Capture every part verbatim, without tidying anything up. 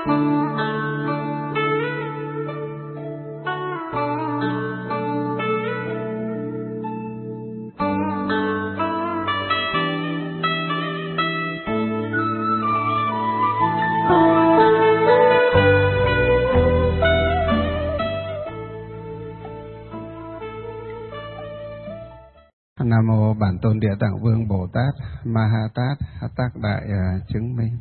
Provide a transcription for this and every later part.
Nam mô Bản Tôn Địa Tạng Vương Bồ Tát Ma Ha Tát Tác Đại uh, chứng minh.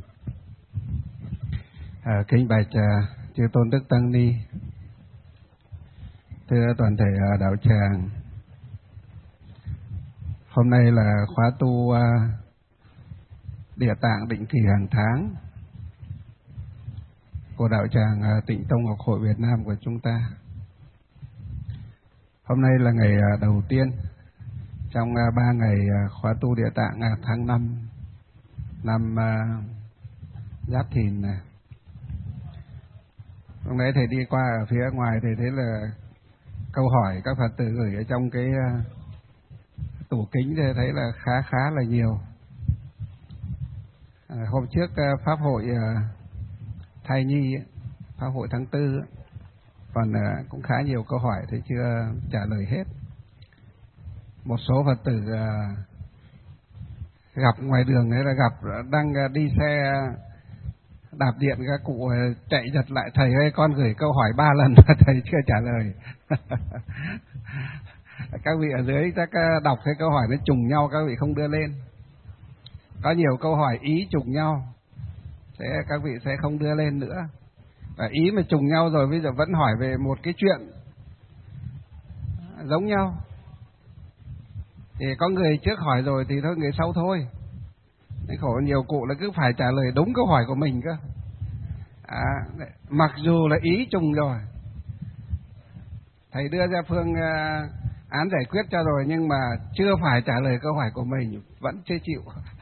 Uh, kính bạch uh, chư tôn đức tăng ni, thưa toàn thể uh, đạo tràng. Hôm nay là khóa tu uh, Địa Tạng định kỳ hàng tháng của đạo tràng uh, Tịnh Tông Ngọc Hội Việt Nam của chúng ta. Hôm nay là ngày uh, đầu tiên trong uh, ba ngày uh, khóa tu Địa Tạng uh, tháng năm năm uh, Giáp Thìn này. Lúc nãy thầy đi qua ở phía ngoài thầy thấy là câu hỏi các Phật tử gửi ở trong cái uh, tủ kính, thì thấy là khá khá là nhiều. À, hôm trước uh, pháp hội uh, thai nhi, pháp hội tháng tư, còn uh, cũng khá nhiều câu hỏi thầy chưa trả lời hết. Một số Phật tử uh, gặp ngoài đường ấy là gặp đang uh, đi xe đạp điện, các cụ uh, chạy giật lại: thầy ơi, con gửi câu hỏi ba lần mà thầy chưa trả lời. Các vị ở dưới các uh, đọc cái câu hỏi nó trùng nhau, các vị không đưa lên. Có nhiều câu hỏi ý trùng nhau, sẽ các vị sẽ không đưa lên nữa. Và ý mà trùng nhau rồi bây giờ vẫn hỏi về một cái chuyện giống nhau, thì có người trước hỏi rồi thì thôi người sau thôi. Nên khổ nhiều cụ là cứ phải trả lời đúng câu hỏi của mình cơ. À, mặc dù là ý trùng rồi, thầy đưa ra phương uh, án giải quyết cho rồi, nhưng mà chưa phải trả lời câu hỏi của mình, vẫn chưa chịu.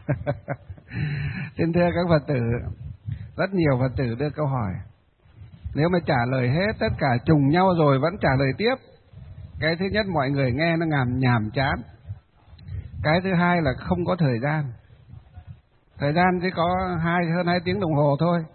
Xin thưa các Phật tử, rất nhiều Phật tử đưa câu hỏi, nếu mà trả lời hết tất cả trùng nhau rồi vẫn trả lời tiếp, cái thứ nhất mọi người nghe nó ngàm nhàm chán. Cái thứ hai là không có thời gian. Thời gian chỉ có hai hơn hai tiếng đồng hồ thôi,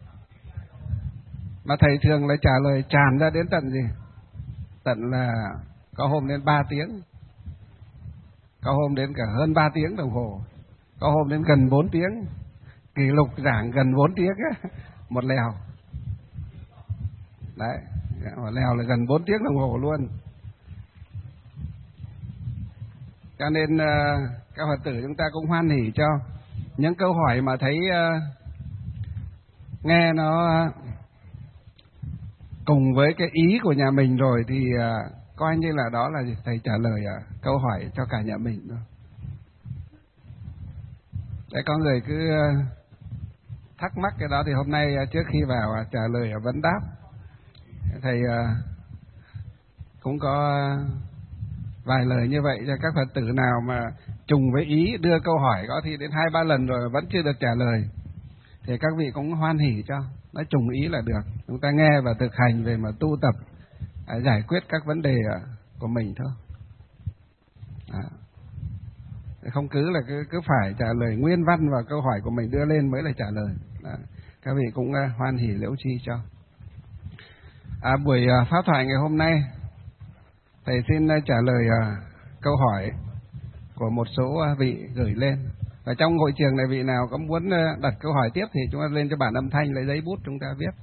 mà thầy thường là trả lời tràn ra đến tận gì? Tận là có hôm đến ba tiếng, có hôm đến cả hơn ba tiếng đồng hồ, có hôm đến gần bốn tiếng. Kỷ lục giảng gần bốn tiếng á, một lèo. Đấy, một lèo là gần bốn tiếng đồng hồ luôn. Cho nên uh, các Phật tử chúng ta cũng hoan hỉ cho những câu hỏi mà thấy uh, nghe nó uh, cùng với cái ý của nhà mình rồi thì uh, coi như là đó là gì? Thầy trả lời uh, câu hỏi cho cả nhà mình thôi. Đấy, có người cứ uh, thắc mắc cái đó thì hôm nay uh, trước khi vào uh, trả lời uh, vấn đáp, thầy uh, cũng có uh, vài lời như vậy cho các Phật tử nào mà trùng với ý đưa câu hỏi có thì đến hai ba lần rồi vẫn chưa được trả lời, thì các vị cũng hoan hỉ cho, nó trùng ý là được. Chúng ta nghe và thực hành về mà tu tập à, giải quyết các vấn đề à, của mình thôi. À, không cứ là cứ, cứ phải trả lời nguyên văn vào câu hỏi của mình đưa lên mới là trả lời. À, các vị cũng uh, hoan hỉ liễu chi cho. À, buổi uh, pháp thoại ngày hôm nay thầy xin trả lời uh, câu hỏi của một số uh, vị gửi lên. Và trong hội trường này vị nào có muốn uh, đặt câu hỏi tiếp thì chúng ta lên cho bản âm thanh, lấy giấy bút chúng ta viết.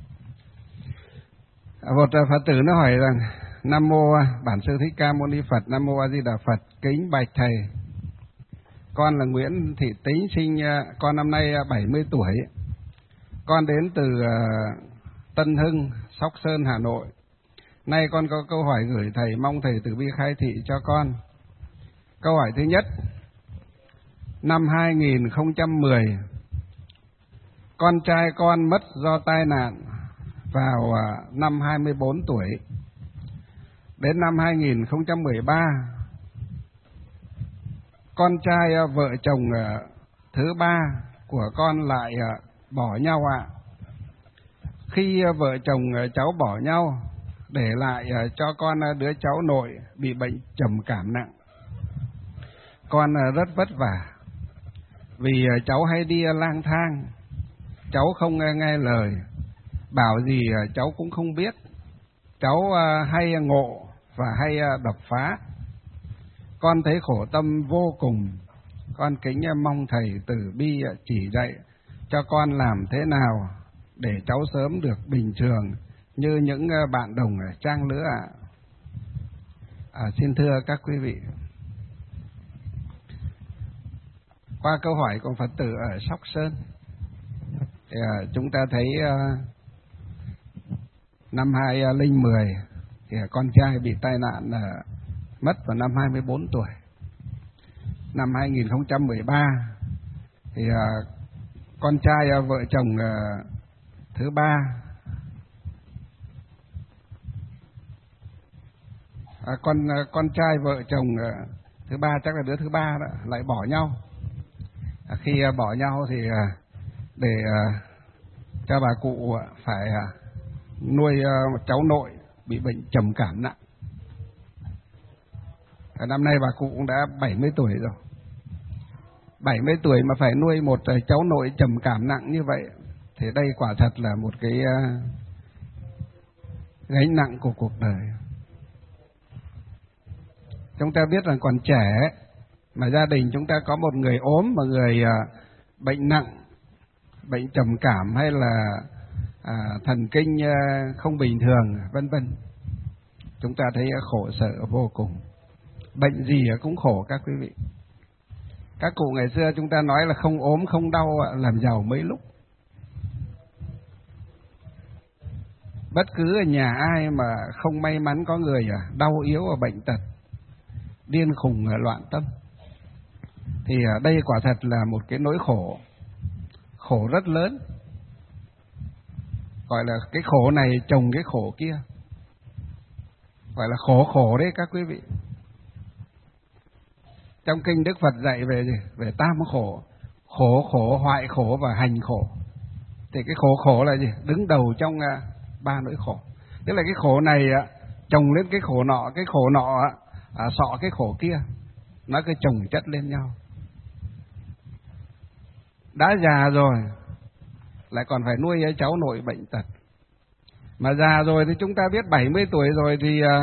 À, một uh, Phật tử nó hỏi rằng: Nam mô uh, Bản Sư Thích Ca Mâu Ni Phật, Nam mô A Di Đà Phật, kính bạch thầy, con là Nguyễn Thị Tính, sinh uh, con năm nay uh, bảy mươi tuổi, con đến từ uh, Tân Hưng, Sóc Sơn, Hà Nội. Nay con có câu hỏi gửi thầy, mong thầy từ bi khai thị cho con. Câu hỏi thứ nhất: năm hai nghìn không trăm mười, con trai con mất do tai nạn vào năm hai mươi bốn tuổi. Đến năm hai nghìn không trăm mười ba, con trai vợ chồng thứ ba của con lại bỏ nhau ạ. Khi vợ chồng cháu bỏ nhau, để lại cho con đứa cháu nội bị bệnh trầm cảm nặng. Con rất vất vả, vì cháu hay đi lang thang, cháu không nghe, nghe lời, bảo gì cháu cũng không biết. Cháu hay ngộ và hay đập phá. Con thấy khổ tâm vô cùng. Con kính mong thầy từ bi chỉ dạy cho con làm thế nào để cháu sớm được bình thường như những bạn đồng trang lứa ạ. À, xin thưa các quý vị, qua câu hỏi của Phật tử ở Sóc Sơn, thì, à, chúng ta thấy à, năm hai không một không thì con trai bị tai nạn à, mất vào năm hai mươi bốn tuổi. Năm hai không một ba thì à, con trai à, vợ chồng à, thứ ba à, con à, con trai vợ chồng à, thứ ba chắc là đứa thứ ba đó lại bỏ nhau. À, khi à, bỏ nhau thì à, để à, cho bà cụ à, phải à, nuôi à, cháu nội bị bệnh trầm cảm nặng. À, năm nay bà cụ cũng đã bảy mươi tuổi rồi. bảy mươi tuổi mà phải nuôi một à, cháu nội trầm cảm nặng như vậy thì đây quả thật là một cái à, gánh nặng của cuộc đời. Chúng ta biết rằng còn trẻ mà gia đình chúng ta có một người ốm, một người à, bệnh nặng, bệnh trầm cảm hay là à, thần kinh à, không bình thường, vân vân, chúng ta thấy khổ sở vô cùng. Bệnh gì cũng khổ các quý vị. Các cụ ngày xưa chúng ta nói là không ốm không đau làm giàu mấy lúc. Bất cứ ở nhà ai mà không may mắn có người đau yếu và bệnh tật, điên khùng loạn tâm, thì đây quả thật là một cái nỗi khổ, khổ rất lớn. Gọi là cái khổ này chồng cái khổ kia, gọi là khổ khổ đấy các quý vị. Trong kinh Đức Phật dạy về gì? Về tam khổ: khổ, khổ, hoại khổ và hành khổ. Thì cái khổ khổ là gì? Đứng đầu trong uh, ba nỗi khổ. Tức là cái khổ này uh, chồng lên cái khổ nọ, cái khổ nọ uh, sọ cái khổ kia, nó cứ chồng chất lên nhau. Đã già rồi lại còn phải nuôi cháu nội bệnh tật. Mà già rồi thì chúng ta biết bảy mươi tuổi rồi thì uh,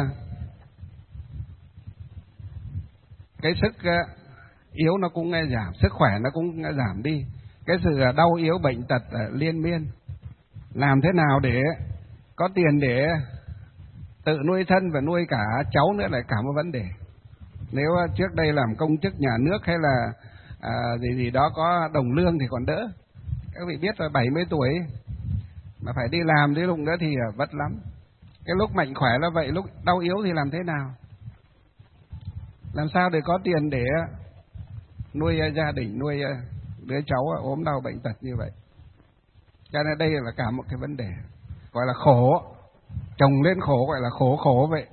cái sức uh, yếu nó cũng uh, giảm, sức khỏe nó cũng uh, giảm đi. Cái sự uh, đau yếu bệnh tật uh, liên miên. Làm thế nào để có tiền để tự nuôi thân và nuôi cả cháu nữa lại cả một vấn đề. Nếu uh, trước đây làm công chức nhà nước hay là uh, gì gì đó có đồng lương thì còn đỡ. Các vị biết là bảy mươi tuổi mà phải đi làm đến lúc nữa thì uh, vất lắm. Cái lúc mạnh khỏe là vậy, lúc đau yếu thì làm thế nào? Làm sao để có tiền để nuôi gia đình, nuôi đứa cháu ốm đau bệnh tật như vậy? Cho nên đây là cả một cái vấn đề, gọi là khổ, chồng lên khổ, gọi là khổ khổ vậy.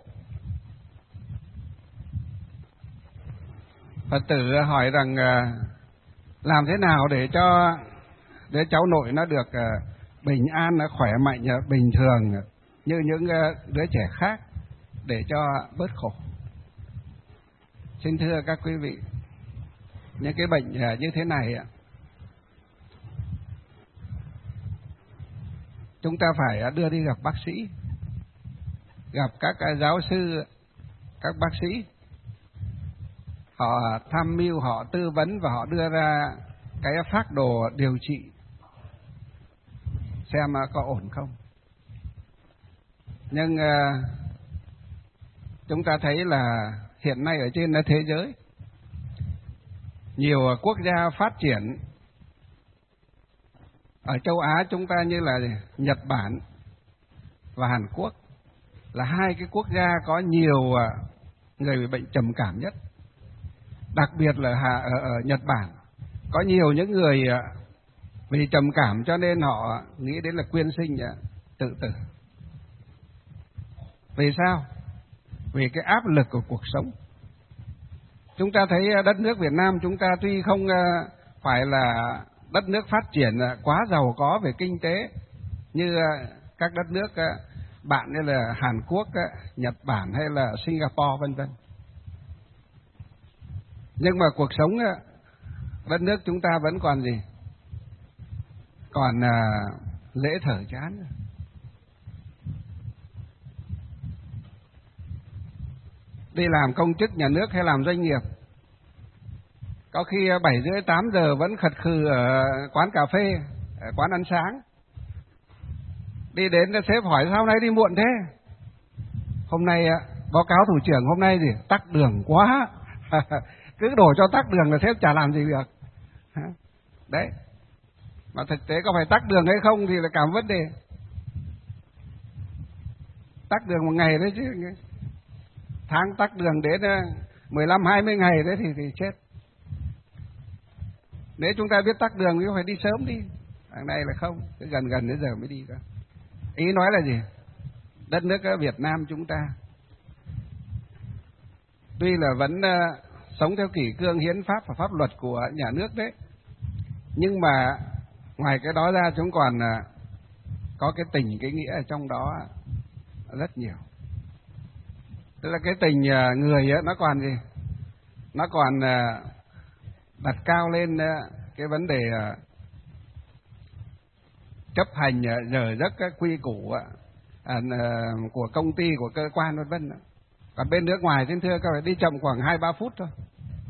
Phật tử hỏi rằng làm thế nào để cho đứa cháu nội nó được bình an, khỏe mạnh, bình thường như những đứa trẻ khác để cho bớt khổ. Xin thưa các quý vị, những cái bệnh như thế này chúng ta phải đưa đi gặp bác sĩ, gặp các giáo sư, các bác sĩ. Họ tham mưu, họ tư vấn và họ đưa ra cái phác đồ điều trị xem có ổn không. Nhưng uh, chúng ta thấy là hiện nay ở trên thế giới, nhiều quốc gia phát triển ở châu Á chúng ta như là Nhật Bản và Hàn Quốc là hai cái quốc gia có nhiều người bị bệnh trầm cảm nhất. Đặc biệt là ở, ở Nhật Bản có nhiều những người vì trầm cảm cho nên họ nghĩ đến là quyên sinh, tự tử. Vì sao? Vì cái áp lực của cuộc sống. Chúng ta thấy đất nước Việt Nam chúng ta tuy không phải là đất nước phát triển quá giàu có về kinh tế như các đất nước bạn như là Hàn Quốc, Nhật Bản hay là Singapore vân vân. Nhưng mà cuộc sống đất nước chúng ta vẫn còn gì? Còn lễ thở chán. đi làm công chức nhà nước hay làm doanh nghiệp, có khi bảy rưỡi tám giờ vẫn khật khừ ở quán cà phê, ở quán ăn sáng. Đi đến sếp hỏi sao nay đi muộn thế? Hôm nay báo cáo thủ trưởng hôm nay gì tắc đường quá. Cứ đổ cho tắc đường là sếp chả làm gì được. Đấy. Mà thực tế có phải tắc đường hay không thì là cả vấn đề. Tắc đường một ngày đấy chứ. Tháng tắc đường đến mười lăm hai mươi ngày đấy thì, thì chết. Nếu chúng ta biết tắc đường thì phải đi sớm đi. Đằng này là không, cứ gần gần đến giờ mới đi cơ. Ý nói là gì? Đất nước Việt Nam chúng ta tuy là vẫn uh, sống theo kỷ cương hiến pháp và pháp luật của nhà nước đấy, nhưng mà ngoài cái đó ra chúng còn uh, có cái tình cái nghĩa ở trong đó rất nhiều. Tức là cái tình uh, người ấy, nó còn gì? Nó còn uh, đặt cao lên uh, cái vấn đề uh, chấp hành uh, giờ giấc các quy củ uh, uh, của công ty, của cơ quan vân vân. Còn bên nước ngoài xin thưa các bạn, đi chậm khoảng hai ba phút thôi.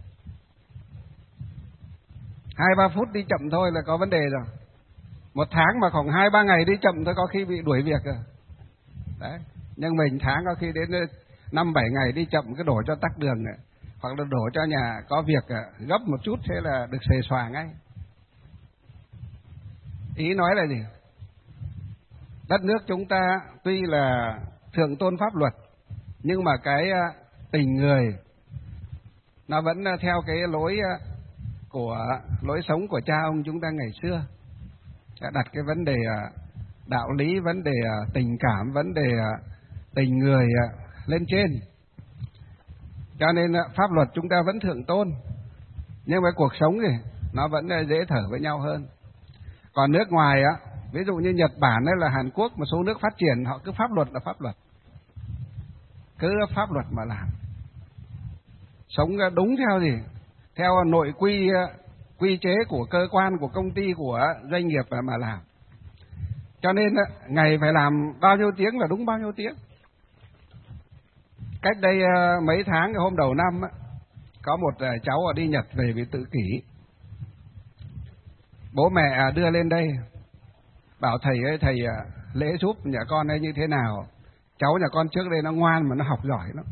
Hai ba phút đi chậm thôi là có vấn đề rồi. Một tháng mà khoảng hai ba ngày đi chậm thôi có khi bị đuổi việc rồi. Đấy. Nhưng mình tháng có khi đến năm bảy ngày đi chậm cứ đổ cho tắc đường này. Hoặc là đổ cho nhà có việc gấp một chút thế là được xề xòa ngay. Ý nói là gì? Đất nước chúng ta tuy là thượng tôn pháp luật, nhưng mà cái tình người nó vẫn theo cái lối của lối sống của cha ông chúng ta ngày xưa, đặt cái vấn đề đạo lý, vấn đề tình cảm, vấn đề tình người lên trên. Cho nên pháp luật chúng ta vẫn thượng tôn, nhưng mà cuộc sống thì nó vẫn dễ thở với nhau hơn. Còn nước ngoài á, ví dụ như Nhật Bản hay là Hàn Quốc, một số nước phát triển họ cứ pháp luật là pháp luật, cứ pháp luật mà làm, sống đúng theo gì? Theo nội quy quy chế của cơ quan, của công ty, của doanh nghiệp mà làm. Cho nên ngày phải làm bao nhiêu tiếng là đúng bao nhiêu tiếng. Cách đây mấy tháng, hôm đầu năm có một cháu đi Nhật về bị tự kỷ. Bố mẹ đưa lên đây bảo thầy ơi, thầy lễ giúp nhà con ấy như thế nào. Cháu nhà con trước đây nó ngoan mà nó học giỏi lắm.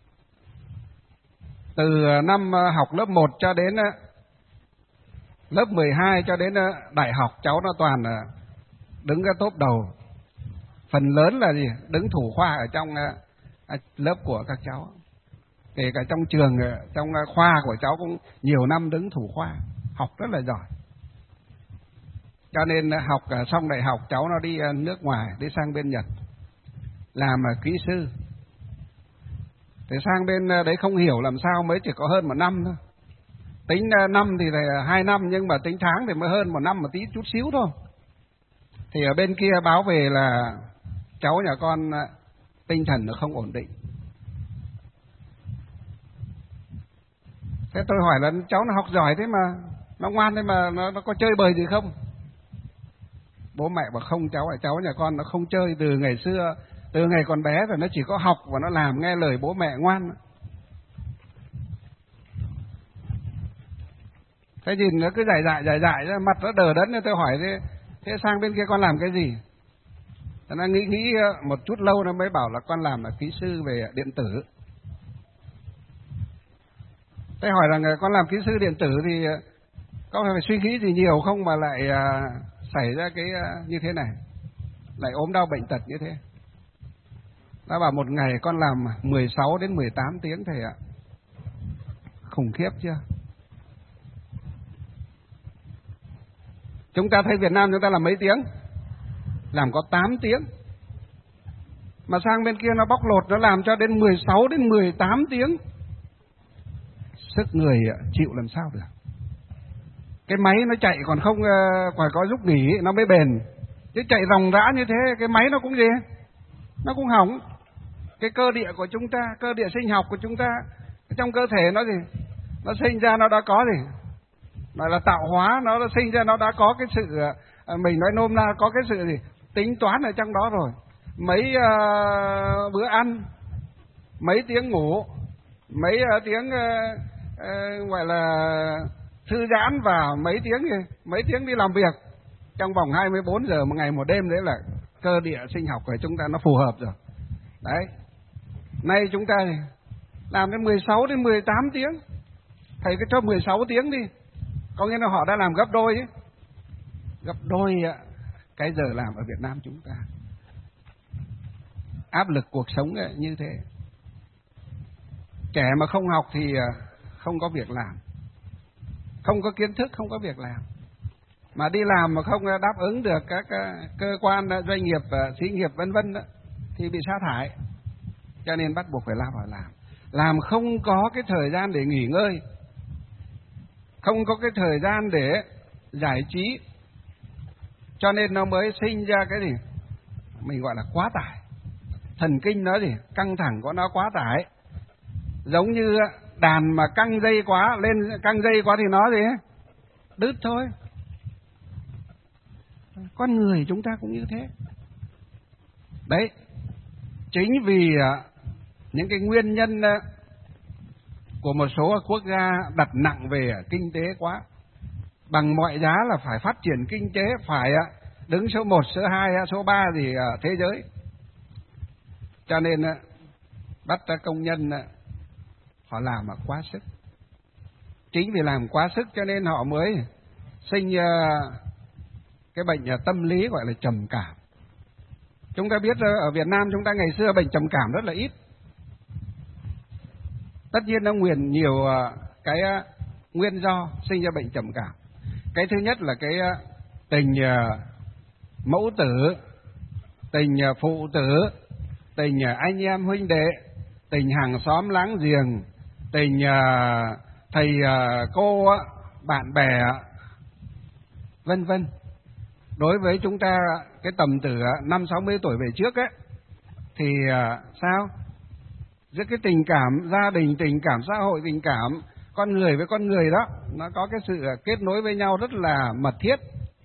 Từ năm học lớp một cho đến lớp mười hai cho đến đại học, cháu nó toàn đứng cái top đầu. Phần lớn là gì? Đứng thủ khoa ở trong lớp của các cháu. Kể cả trong trường, trong khoa của cháu cũng nhiều năm đứng thủ khoa, học rất là giỏi. Cho nên học xong đại học cháu nó đi nước ngoài, đi sang bên Nhật làm kỹ sư. Thì sang bên đấy không hiểu làm sao mới chỉ có hơn một năm thôi. Tính năm thì là hai năm, nhưng mà tính tháng thì mới hơn một năm một tí chút xíu thôi. Thì ở bên kia báo về là cháu nhà con tinh thần nó không ổn định. Thế tôi hỏi là cháu nó học giỏi thế mà, nó ngoan thế mà, nó, nó có chơi bời gì không? Bố mẹ bảo không cháu ạ, cháu nhà con nó không chơi từ ngày xưa, từ ngày còn bé rồi nó chỉ có học và nó làm nghe lời bố mẹ ngoan. Thế nhìn nó cứ dại dại dại dại ra, mặt nó đờ đẫn. Tôi hỏi thế, thế sang bên kia con làm cái gì? Nó nghĩ nghĩ một chút lâu nó mới bảo là con làm là kỹ sư về điện tử. Thế hỏi rằng con làm kỹ sư điện tử thì có phải suy nghĩ gì nhiều không mà lại à, xảy ra cái à, như thế này, lại ốm đau bệnh tật như thế? Nó bảo một ngày con làm mười sáu đến mười tám tiếng thầy ạ. Khủng khiếp chưa? Chúng ta thấy Việt Nam chúng ta làm mấy tiếng? Làm có tám tiếng. Mà sang bên kia nó bóc lột, nó làm cho đến mười sáu đến mười tám tiếng. Sức người chịu làm sao được. Cái máy nó chạy còn không phải có lúc nghỉ nó mới bền. Chứ chạy ròng rã như thế cái máy nó cũng gì? Nó cũng hỏng. Cái cơ địa của chúng ta, cơ địa sinh học của chúng ta, trong cơ thể nó gì? Nó sinh ra nó đã có gì? Nói là tạo hóa, nó sinh ra nó đã có cái sự, mình nói nôm na có cái sự gì? Tính toán ở trong đó rồi. Mấy uh, bữa ăn, mấy tiếng ngủ, mấy uh, tiếng uh, uh, gọi là thư giãn và mấy tiếng gì? mấy tiếng đi làm việc trong vòng hai mươi bốn giờ một ngày một đêm, đấy là cơ địa sinh học của chúng ta nó phù hợp rồi. Đấy. Nay chúng ta làm đến mười sáu đến mười tám tiếng. Thầy cứ cho mười sáu tiếng đi. Có nghĩa là họ đã làm gấp đôi ấy. Gấp đôi cái giờ làm ở Việt Nam chúng ta. Áp lực cuộc sống ấy, như thế. Trẻ mà không học thì không có việc làm. Không có kiến thức, không có việc làm. Mà đi làm mà không đáp ứng được các cơ quan, doanh nghiệp, xí nghiệp vân vân thì bị sa thải. Cho nên bắt buộc phải lao vào làm. Làm không có cái thời gian để nghỉ ngơi, không có cái thời gian để giải trí. Cho nên nó mới sinh ra cái gì mình gọi là quá tải. Thần kinh nó gì căng thẳng của nó quá tải. Giống như đàn mà căng dây quá, lên căng dây quá thì nó gì đứt thôi. Con người chúng ta cũng như thế. Đấy, chính vì những cái nguyên nhân của một số quốc gia đặt nặng về kinh tế quá, bằng mọi giá là phải phát triển kinh tế, phải đứng số một, số hai, số ba gì ở thế giới. Cho nên bắt công nhân họ làm mà quá sức. Chính vì làm quá sức cho nên họ mới sinh cái bệnh tâm lý gọi là trầm cảm. Chúng ta biết ở Việt Nam chúng ta ngày xưa bệnh trầm cảm rất là ít. Tất nhiên nó nguyên nhiều cái nguyên do sinh ra bệnh trầm cảm. Cái thứ nhất là cái tình mẫu tử, tình phụ tử, tình anh em huynh đệ, tình hàng xóm láng giềng, tình thầy cô, bạn bè, vân vân. Đối với chúng ta cái tầm từ năm sáu mươi tuổi về trước ấy thì sao? Giữa cái tình cảm gia đình, tình cảm xã hội, tình cảm con người với con người đó, nó có cái sự kết nối với nhau rất là mật thiết.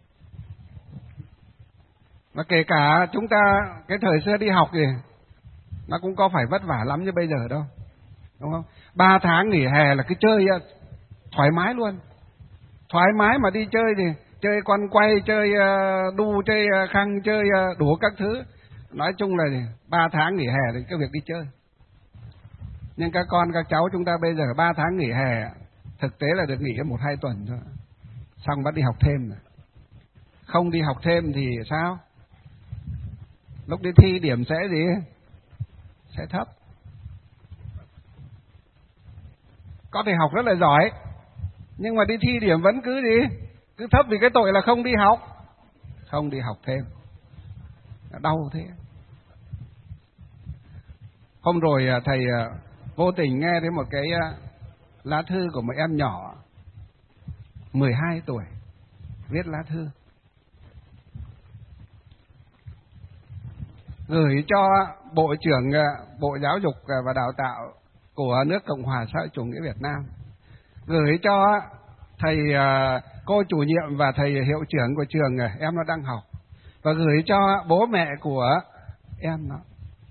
Mà kể cả chúng ta cái thời xưa đi học thì nó cũng có phải vất vả lắm như bây giờ đâu, đúng không? Ba tháng nghỉ hè là cứ chơi thoải mái luôn, thoải mái mà đi chơi thì chơi con quay, chơi đu, chơi khăng, chơi đủ các thứ. Nói chung là ba tháng nghỉ hè thì cái việc đi chơi. Nhưng các con, các cháu chúng ta bây giờ ba tháng nghỉ hè, thực tế là được nghỉ một hai tuần thôi, xong bắt đi học thêm rồi. Không đi học thêm thì sao? Lúc đi thi điểm sẽ gì? Sẽ thấp. Có thể học rất là giỏi, nhưng mà đi thi điểm vẫn cứ gì? Cứ thấp vì cái tội là không đi học. Không đi học thêm. Đau thế. Hôm rồi thầy vô tình nghe đến một cái lá thư của một em nhỏ mười hai tuổi viết lá thư gửi cho Bộ trưởng Bộ Giáo dục và Đào tạo của nước Cộng hòa xã hội chủ nghĩa Việt Nam, gửi cho thầy cô chủ nhiệm và thầy hiệu trưởng của trường em nó đang học, và gửi cho bố mẹ của em nó.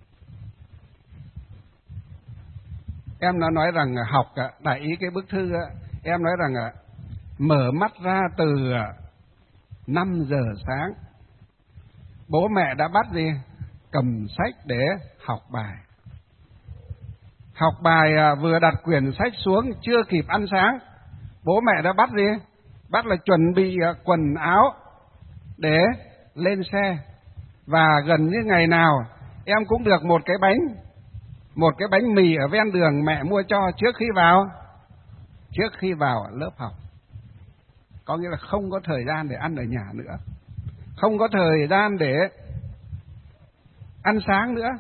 Em nó nói rằng học, đại ý cái bức thư, em nói rằng mở mắt ra từ năm giờ sáng, bố mẹ đã bắt gì? Cầm sách để học bài. Học bài vừa đặt quyển sách xuống, chưa kịp ăn sáng, bố mẹ đã bắt gì? Bắt là chuẩn bị quần áo để lên xe. Và gần như ngày nào em cũng được một cái bánh, một cái bánh mì ở ven đường mẹ mua cho trước khi vào, trước khi vào lớp học. Có nghĩa là không có thời gian để ăn ở nhà nữa, không có thời gian để ăn sáng nữa.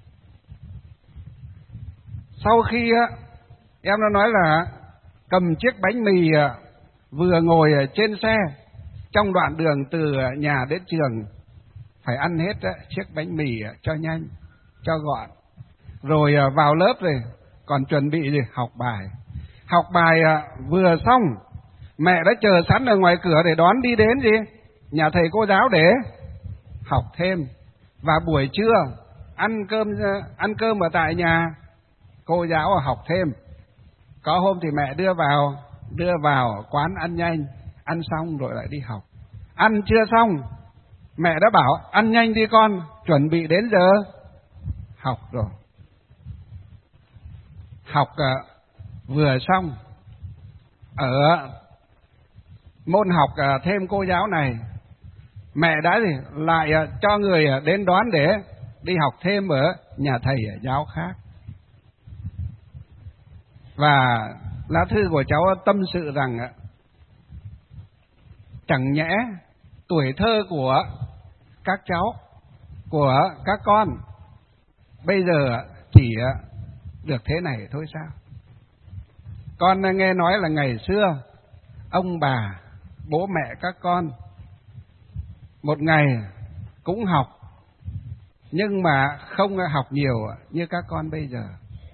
Sau khi em nó nói là cầm chiếc bánh mì vừa ngồi trên xe, trong đoạn đường từ nhà đến trường phải ăn hết chiếc bánh mì cho nhanh, cho gọn. Rồi vào lớp rồi còn chuẩn bị gì? Học bài. Học bài vừa xong, mẹ đã chờ sẵn ở ngoài cửa để đón đi đến gì? Nhà thầy cô giáo để học thêm. Và buổi trưa ăn cơm ăn cơm ở tại nhà cô giáo học thêm. Có hôm thì mẹ đưa vào đưa vào quán ăn nhanh, ăn xong rồi lại đi học. Ăn chưa xong, mẹ đã bảo ăn nhanh đi con, chuẩn bị đến giờ học rồi. Học uh, vừa xong, ở môn học uh, thêm cô giáo này, mẹ đã gì lại uh, cho người uh, đến đón để đi học thêm ở nhà thầy ở giáo khác. Và lá thư của cháu tâm sự rằng uh, chẳng nhẽ tuổi thơ của các cháu, của các con bây giờ chỉ được thế này thôi sao? Con nghe nói là ngày xưa ông bà, bố mẹ các con một ngày cũng học, nhưng mà không học nhiều như các con bây giờ.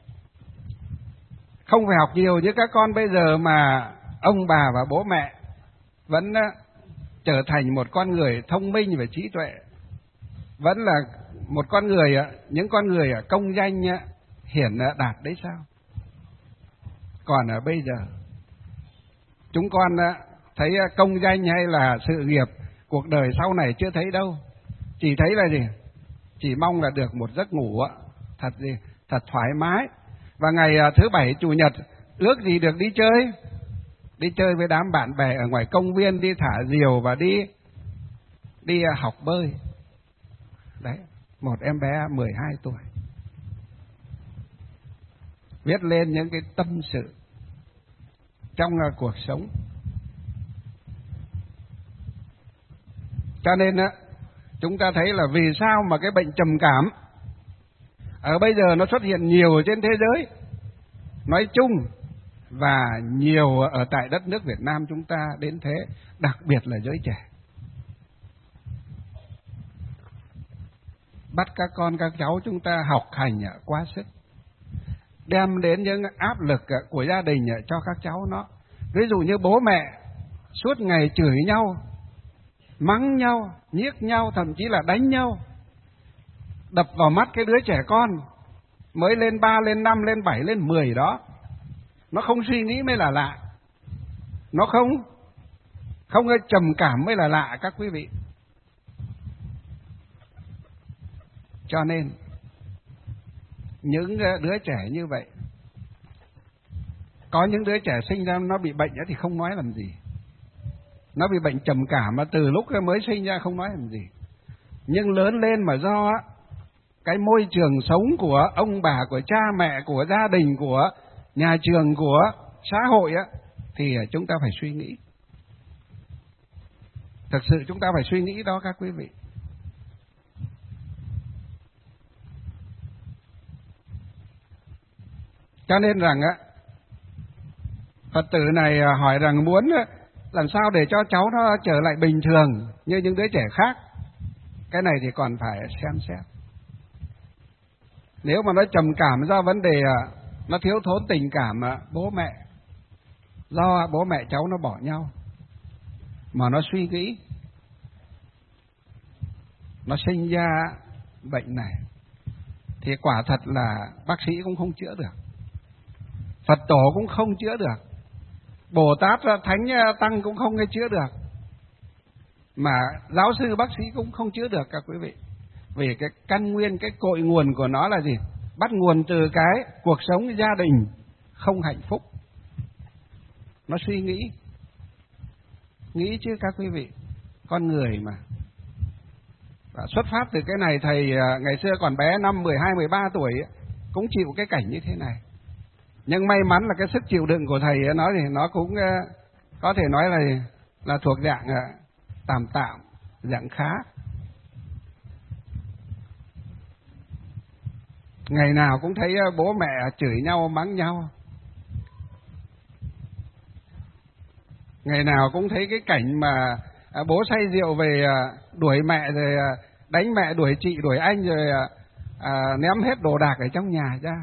Không phải học nhiều như các con bây giờ mà ông bà và bố mẹ vẫn trở thành một con người thông minh và trí tuệ, vẫn là một con người, những con người công danh hiển đạt đấy sao? Còn ở bây giờ chúng con thấy công danh hay là sự nghiệp, cuộc đời sau này chưa thấy đâu, chỉ thấy là gì? Chỉ mong là được một giấc ngủ thật gì, thật thoải mái, và ngày thứ bảy chủ nhật ước gì được đi chơi, đi chơi với đám bạn bè ở ngoài công viên, đi thả diều và đi đi học bơi. Đấy, một em bé mười hai tuổi viết lên những cái tâm sự trong cuộc sống. Cho nên chúng ta thấy là vì sao mà cái bệnh trầm cảm ở bây giờ nó xuất hiện nhiều trên thế giới nói chung, và nhiều ở tại đất nước Việt Nam chúng ta đến thế, đặc biệt là giới trẻ. Bắt các con các cháu chúng ta học hành quá sức, đem đến những áp lực của gia đình cho các cháu nó. Ví dụ như bố mẹ suốt ngày chửi nhau, mắng nhau, nhiếc nhau, thậm chí là đánh nhau, đập vào mắt cái đứa trẻ con mới lên ba, lên năm, lên bảy, lên mười đó. Nó không suy nghĩ mới là lạ, nó không không trầm cảm mới là lạ các quý vị. Cho nên những đứa trẻ như vậy, có những đứa trẻ sinh ra nó bị bệnh thì không nói làm gì, nó bị bệnh trầm cảm mà từ lúc mới sinh ra không nói làm gì, nhưng lớn lên mà do cái môi trường sống của ông bà, của cha mẹ, của gia đình, của nhà trường, của xã hội á, thì chúng ta phải suy nghĩ. Thực sự chúng ta phải suy nghĩ đó các quý vị. Cho nên rằng á, Phật tử này hỏi rằng muốn làm sao để cho cháu nó trở lại bình thường như những đứa trẻ khác. Cái này thì còn phải xem xét. Nếu mà nó trầm cảm do vấn đề nó thiếu thốn tình cảm bố mẹ, do bố mẹ cháu nó bỏ nhau, mà nó suy nghĩ, nó sinh ra bệnh này, thì quả thật là bác sĩ cũng không chữa được, Phật tổ cũng không chữa được, Bồ Tát Thánh Tăng cũng không chữa được, mà giáo sư bác sĩ cũng không chữa được các quý vị. Vì cái căn nguyên, cái cội nguồn của nó là gì? Bắt nguồn từ cái cuộc sống gia đình không hạnh phúc. Nó suy nghĩ, nghĩ chứ các quý vị, con người mà. Và xuất phát từ cái này, thầy ngày xưa còn bé, năm mười hai, mười ba tuổi cũng chịu cái cảnh như thế này. Nhưng may mắn là cái sức chịu đựng của thầy nói thì nó cũng có thể nói là là thuộc dạng tạm tạm, dạng khá. Ngày nào cũng thấy bố mẹ chửi nhau, mắng nhau. Ngày nào cũng thấy cái cảnh mà bố say rượu về đuổi mẹ, rồi đánh mẹ, đuổi chị, đuổi anh, rồi à, ném hết đồ đạc ở trong nhà ra.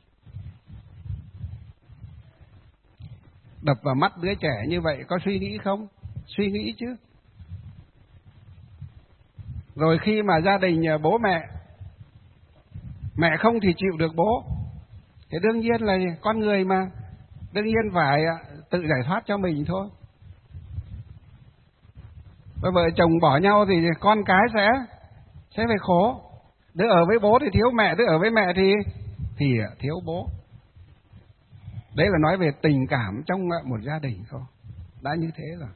Đập vào mắt đứa trẻ như vậy có suy nghĩ không? Suy nghĩ chứ. Rồi khi mà gia đình bố mẹ, mẹ không thì chịu được bố, thì đương nhiên là con người mà, đương nhiên phải tự giải thoát cho mình thôi. Và vợ chồng bỏ nhau thì con cái sẽ sẽ phải khổ. Đứa ở với bố thì thiếu mẹ, đứa ở với mẹ thì thì thiếu bố. Đấy là nói về tình cảm trong một gia đình thôi, đã như thế rồi.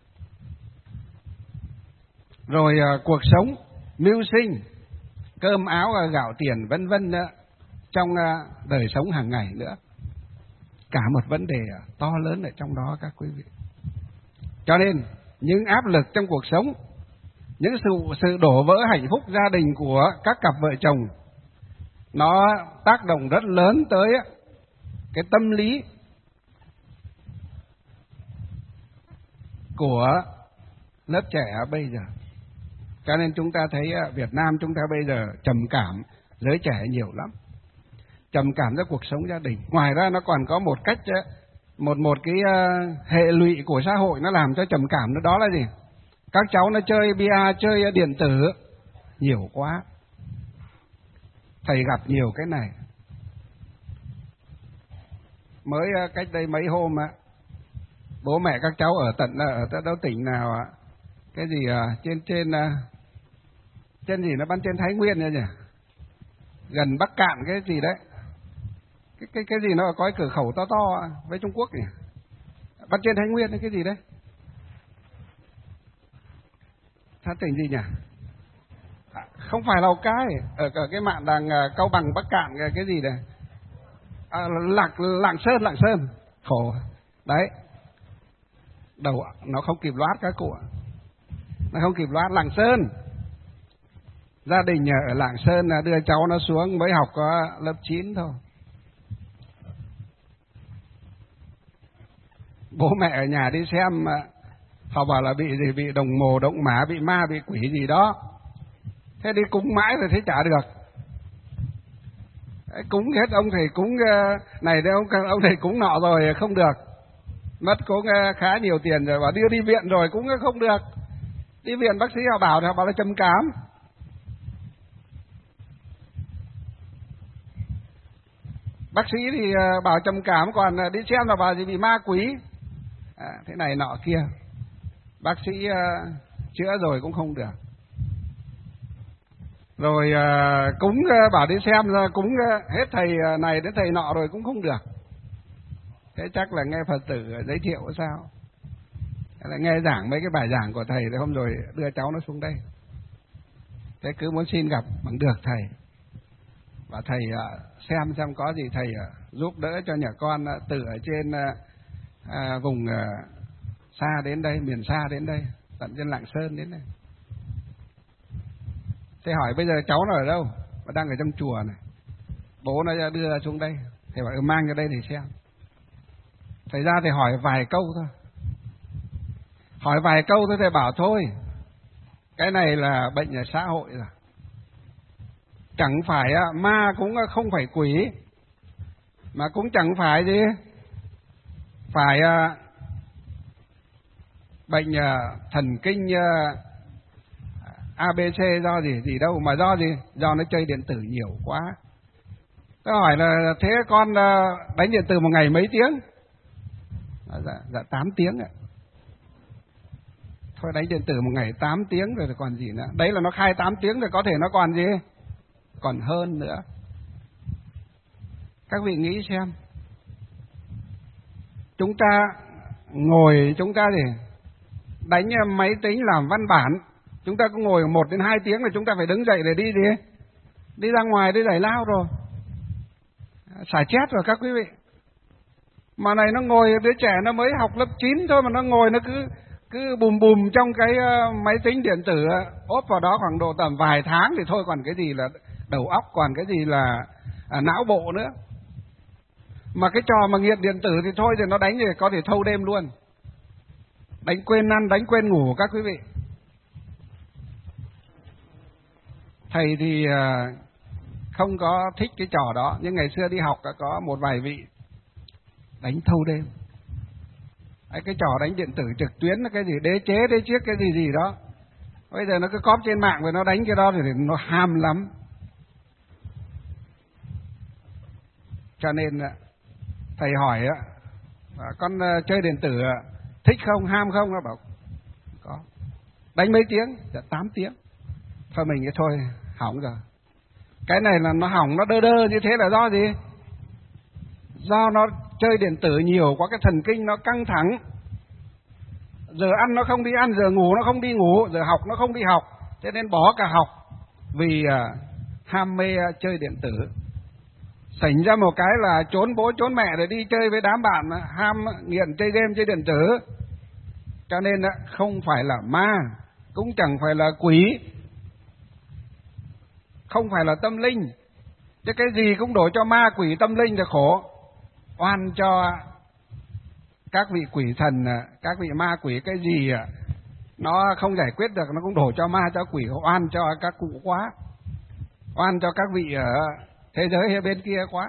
Rồi cuộc sống, mưu sinh, cơm áo gạo tiền vân vân nữa, trong đời sống hàng ngày nữa, cả một vấn đề to lớn ở trong đó các quý vị. Cho nên những áp lực trong cuộc sống, những sự sự đổ vỡ hạnh phúc gia đình của các cặp vợ chồng, nó tác động rất lớn tới cái tâm lý của lớp trẻ bây giờ. Cho nên chúng ta thấy Việt Nam chúng ta bây giờ trầm cảm giới trẻ nhiều lắm, trầm cảm với cuộc sống gia đình. Ngoài ra nó còn có một cách, một một cái hệ lụy của xã hội nó làm cho trầm cảm nữa, đó là gì? Các cháu nó chơi bia, chơi điện tử nhiều quá. Thầy gặp nhiều cái này. Mới cách đây mấy hôm á, bố mẹ các cháu ở tận ở tận đâu tỉnh nào ạ? Cái gì à, trên trên trên gì nó bắn trên Thái Nguyên nhỉ? Gần Bắc Cạn cái gì đấy. Cái cái cái gì nó có cái cửa khẩu to to với Trung Quốc nhỉ? Bắn trên Thái Nguyên cái gì đấy? Thá tỉnh gì nhỉ? À, không phải Lào Cai, ở, ở cái mạn đằng Cao Bằng Bắc Cạn cái, cái gì này? À, Lạc Lạng Sơn, Lạng Sơn. Khổ. Đấy. Đầu nó không kịp loát các cụ ạ. Nó không kịp loát. Lạng Sơn. Gia đình ở Lạng Sơn đưa cháu nó xuống mới học có lớp chín thôi. Bố mẹ ở nhà đi xem, họ bảo là bị gì, bị đồng mồ, động mã, bị ma, bị quỷ gì đó. Thế đi cúng mãi rồi thấy chả được. Cúng hết ông thầy cúng này đấy, ông, ông thầy cúng nọ rồi không được. Mất cũng khá nhiều tiền rồi, và đưa đi viện rồi cũng không được. Đi viện bác sĩ họ bảo, họ bảo là trầm cảm. Bác sĩ thì bảo trầm cảm, còn đi xem là bảo gì bị ma quỷ. À, thế này nọ kia. Bác sĩ uh, chữa rồi cũng không được. Rồi uh, cúng uh, bảo đi xem ra cúng uh, hết thầy uh, này đến thầy nọ rồi cũng không được. Thế chắc là nghe Phật tử giới thiệu sao? Là nghe giảng mấy cái bài giảng của thầy thì hôm rồi đưa cháu nó xuống đây. Thế cứ muốn xin gặp bằng được thầy. Và thầy uh, xem xem có gì thầy uh, giúp đỡ cho nhà con uh, từ ở trên uh, uh, vùng uh, xa đến đây, miền xa đến đây, tận trên Lạng Sơn đến đây. Thầy hỏi bây giờ cháu nó ở đâu? Nó đang ở trong chùa này. Bố nó đưa xuống đây. Thầy bảo mang ra đây để xem. Thầy ra thầy hỏi vài câu thôi. Hỏi vài câu thôi thầy bảo thôi. Cái này là bệnh ở xã hội rồi. Chẳng phải ma cũng không phải quỷ. Mà cũng chẳng phải gì. Phải bệnh thần kinh a bê xê do gì gì đâu, mà do gì? Do nó chơi điện tử nhiều quá. Tôi hỏi là thế con đánh điện tử một ngày mấy tiếng? Dạ, dạ tám tiếng ạ. Thôi đánh điện tử một ngày tám tiếng rồi thì còn gì nữa. Đấy là nó khai tám tiếng rồi, có thể nó còn gì? Còn hơn nữa. Các vị nghĩ xem. Chúng ta ngồi, chúng ta thì đánh máy tính làm văn bản, chúng ta cũng ngồi một đến hai tiếng rồi chúng ta phải đứng dậy để đi gì? Đi ra ngoài đi giải lao rồi. Xả chết rồi các quý vị. Mà này nó ngồi, đứa trẻ nó mới học lớp chín thôi mà nó ngồi nó cứ cứ bùm bùm trong cái máy tính điện tử, ốp vào đó khoảng độ tầm vài tháng thì thôi, còn cái gì là đầu óc, còn cái gì là à, não bộ nữa. Mà cái trò mà nghiện điện tử thì thôi thì nó đánh thì có thể thâu đêm luôn. Đánh quên ăn, đánh quên ngủ các quý vị. Thầy thì không có thích cái trò đó, nhưng ngày xưa đi học đã có một vài vị đánh thâu đêm. Cái trò đánh điện tử trực tuyến là cái gì, đế chế, đế chiếc cái gì gì đó. Bây giờ nó cứ cóp trên mạng rồi nó đánh cái đó thì nó ham lắm. Cho nên thầy hỏi á, À, con uh, chơi điện tử uh, thích không, ham không? Nó bảo có. Đánh mấy tiếng? Dạ tám tiếng. Thôi mình nghĩ thôi, hỏng rồi. Cái này là nó hỏng, nó đơ đơ như thế là do gì? Do nó chơi điện tử nhiều quá, cái thần kinh nó căng thẳng. Giờ ăn nó không đi ăn, giờ ngủ nó không đi ngủ, giờ học nó không đi học, cho nên bỏ cả học vì uh, ham mê uh, chơi điện tử. Xảy ra một cái là trốn bố trốn mẹ để đi chơi với đám bạn, uh, ham nghiện chơi game, chơi điện tử. Cho nên uh, không phải là ma, cũng chẳng phải là quỷ, không phải là tâm linh. Chứ cái gì cũng đổ cho ma quỷ tâm linh thì khổ. Oan cho các vị quỷ thần, các vị ma quỷ, cái gì nó không giải quyết được nó cũng đổ cho ma cho quỷ, oan cho các cụ quá, oan cho các vị ở thế giới bên kia quá.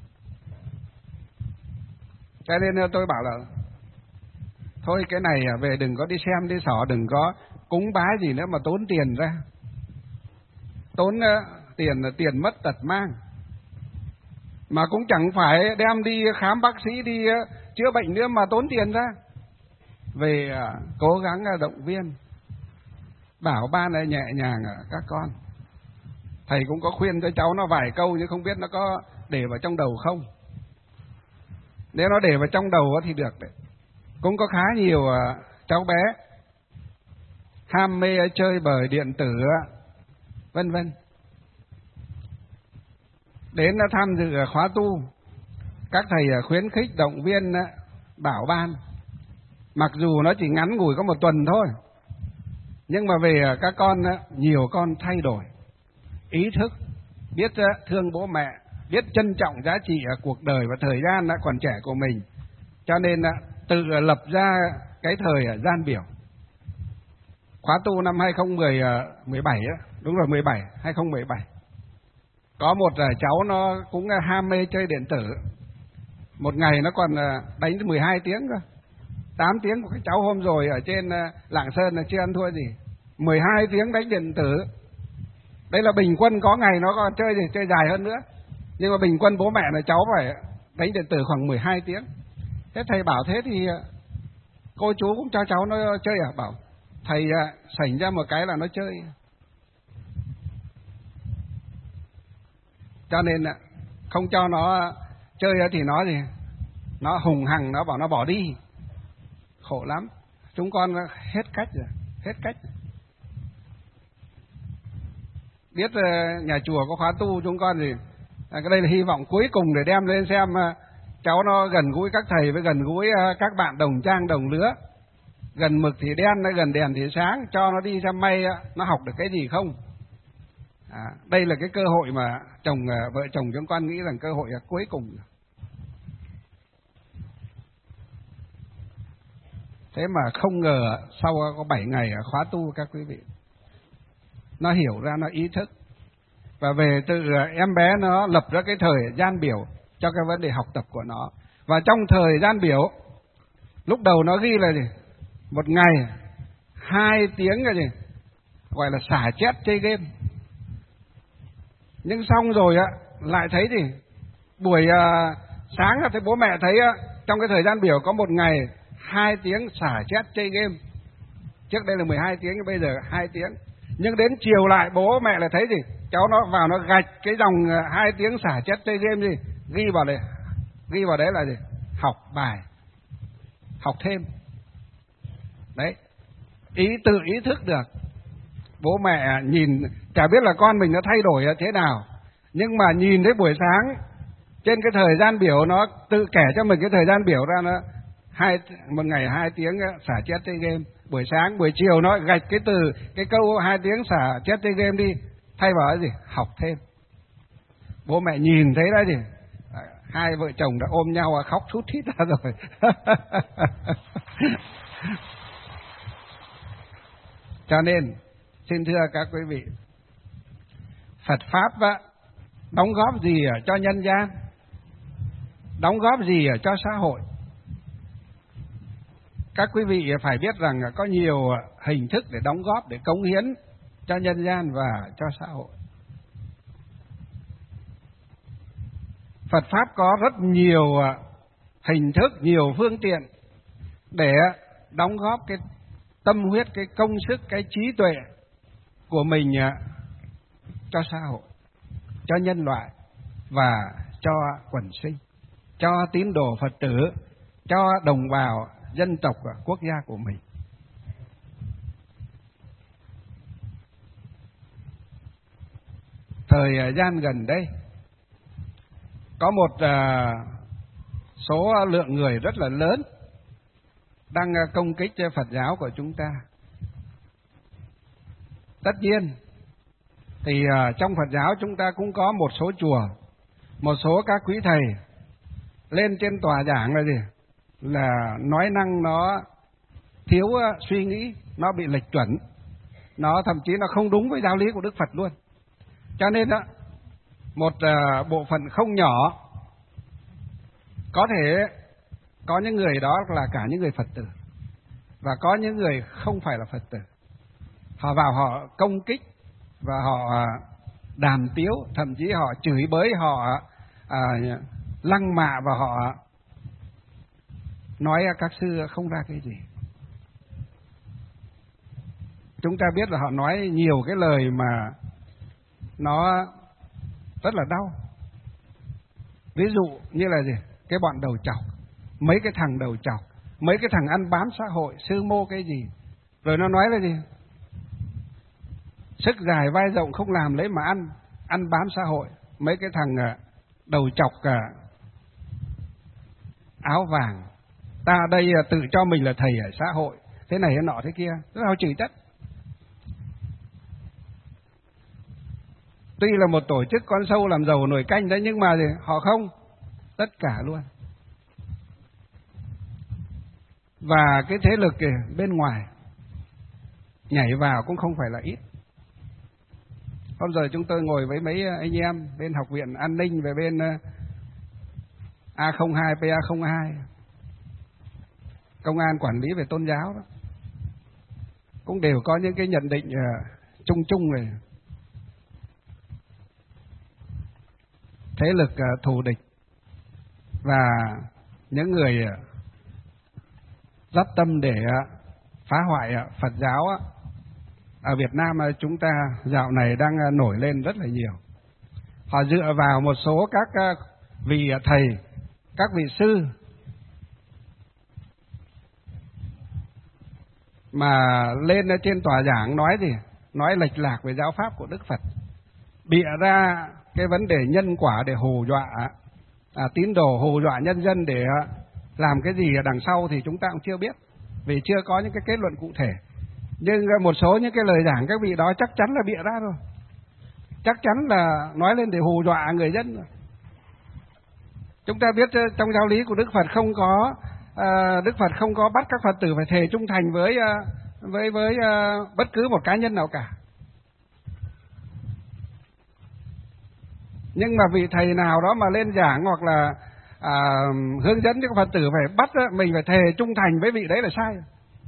Cho nên tôi bảo là thôi cái này về đừng có đi xem đi xỏ, đừng có cúng bái gì nữa mà tốn tiền ra, tốn tiền là tiền mất tật mang, mà cũng chẳng phải đem đi khám bác sĩ, đi chữa bệnh nữa mà tốn tiền ra. Về cố gắng động viên bảo ban này nhẹ nhàng các con. Thầy cũng có khuyên cho cháu nó vài câu nhưng không biết nó có để vào trong đầu không. Nếu nó để vào trong đầu thì được đấy. Cũng có khá nhiều cháu bé ham mê chơi bời điện tử vân vân, đến tham dự khóa tu, các thầy khuyến khích động viên bảo ban, mặc dù nó chỉ ngắn ngủi có một tuần thôi, nhưng mà về các con, nhiều con thay đổi ý thức, biết thương bố mẹ, biết trân trọng giá trị ở cuộc đời và thời gian còn trẻ của mình, cho nên tự lập ra cái thời gian biểu. Khóa tu năm hai không một bảy, đúng rồi, mười bảy, hai không một bảy, có một cháu nó cũng ham mê chơi điện tử, một ngày nó còn đánh mười hai tiếng cơ, tám tiếng của cái cháu hôm rồi ở trên Lạng Sơn là chưa ăn thua gì, mười hai tiếng đánh điện tử. Đây là bình quân, có ngày nó còn chơi thì chơi dài hơn nữa, nhưng mà bình quân bố mẹ là cháu phải đánh điện tử khoảng mười hai tiếng. Thế thầy bảo thế thì cô chú cũng cho cháu nó chơi à? Bảo thầy xảy ra một cái là nó chơi. Cho nên không cho nó chơi thì nó gì, nó hùng hằng, nó bảo nó bỏ đi, khổ lắm. Chúng con hết cách rồi, hết cách rồi. Biết nhà chùa có khóa tu, chúng con gì cái đây là hy vọng cuối cùng để đem lên xem cháu nó gần gũi các thầy, với gần gũi các bạn đồng trang đồng lứa, gần mực thì đen, gần đèn thì sáng, cho nó đi xem may nó học được cái gì không. À, đây là cái cơ hội mà chồng vợ chồng chúng con nghĩ rằng cơ hội là cuối cùng. Thế mà không ngờ sau có bảy ngày khóa tu các quý vị, nó hiểu ra, nó ý thức, và về tự em bé nó lập ra cái thời gian biểu cho cái vấn đề học tập của nó. Và trong thời gian biểu, lúc đầu nó ghi là gì? Một ngày hai tiếng cái gì gọi là xả chết chơi game. Nhưng xong rồi á lại thấy gì, buổi à, sáng là thấy bố mẹ thấy á, trong cái thời gian biểu có một ngày hai tiếng xả chết chơi game. Trước đây là mười hai tiếng, bây giờ hai tiếng. Nhưng đến chiều lại bố mẹ lại thấy gì, cháu nó vào nó gạch cái dòng hai tiếng xả chết chơi game gì, ghi vào đây, ghi vào đấy là gì, học bài, học thêm. Đấy, ý tự ý thức được. Bố mẹ nhìn chả biết là con mình nó thay đổi thế nào, nhưng mà nhìn thấy buổi sáng trên cái thời gian biểu, nó tự kể cho mình cái thời gian biểu ra, nó hai một ngày hai tiếng xả chết chơi game. Buổi sáng, buổi chiều nó gạch cái từ cái câu hai tiếng xả chết chơi game đi, thay vào cái gì, học thêm. Bố mẹ nhìn thấy đấy gì, hai vợ chồng đã ôm nhau khóc thút thít ra rồi. Cho nên xin thưa các quý vị, Phật pháp á, đóng góp gì cho nhân gian, đóng góp gì cho xã hội. Các quý vị phải biết rằng có nhiều hình thức để đóng góp, để cống hiến cho nhân gian và cho xã hội. Phật pháp có rất nhiều hình thức, nhiều phương tiện để đóng góp cái tâm huyết, cái công sức, cái trí tuệ của mình cho xã hội, cho nhân loại và cho quần sinh, cho tín đồ Phật tử, cho đồng bào dân tộc và quốc gia của mình. Thời gian gần đây có một số lượng người rất là lớn đang công kích Phật giáo của chúng ta. Tất nhiên thì trong Phật giáo chúng ta cũng có một số chùa, một số các quý thầy lên trên tòa giảng là gì? Là nói năng nó thiếu suy nghĩ, nó bị lệch chuẩn, nó thậm chí nó không đúng với giáo lý của Đức Phật luôn. Cho nên đó, một bộ phận không nhỏ có thể có những người đó là cả những người Phật tử, và có những người không phải là Phật tử. Họ vào họ công kích và họ đàm tiếu, thậm chí họ chửi bới, họ à, lăng mạ và họ nói các sư không ra cái gì. Chúng ta biết là họ nói nhiều cái lời mà nó rất là đau. Ví dụ như là gì? Cái bọn đầu chọc, mấy cái thằng đầu chọc, mấy cái thằng ăn bám xã hội, sư mô cái gì. Rồi nó nói là gì? Sức dài vai rộng không làm lấy mà ăn, ăn bám xã hội. Mấy cái thằng đầu chọc áo vàng, ta đây tự cho mình là thầy ở xã hội, thế này thế nọ thế kia, rất là chửi chất. Tuy là một tổ chức con sâu làm giàu nồi canh đấy, nhưng mà gì? Họ không, tất cả luôn. Và cái thế lực kìa, bên ngoài nhảy vào cũng không phải là ít. Hôm rồi chúng tôi ngồi với mấy anh em bên Học viện An ninh về bên A không hai, P A không hai, công an quản lý về tôn giáo đó, cũng đều có những cái nhận định chung chung này. Thế lực thù địch và những người dắt tâm để phá hoại Phật giáo ở Việt Nam chúng ta dạo này đang nổi lên rất là nhiều. Họ dựa vào một số các vị thầy, các vị sư mà lên trên tòa giảng nói gì? Nói lệch lạc về giáo pháp của Đức Phật, bịa ra cái vấn đề nhân quả để hù dọa à, tín đồ, hù dọa nhân dân để làm cái gì ở đằng sau thì chúng ta cũng chưa biết, vì chưa có những cái kết luận cụ thể. Nhưng một số những cái lời giảng các vị đó chắc chắn là bịa ra rồi, chắc chắn là nói lên để hù dọa người dân rồi. Chúng ta biết trong giáo lý của Đức Phật không có uh, Đức Phật không có bắt các Phật tử phải thề trung thành với uh, với với uh, bất cứ một cá nhân nào cả. Nhưng mà vị thầy nào đó mà lên giảng hoặc là à, hướng dẫn cho các Phật tử phải bắt mình phải thề trung thành với vị đấy là sai.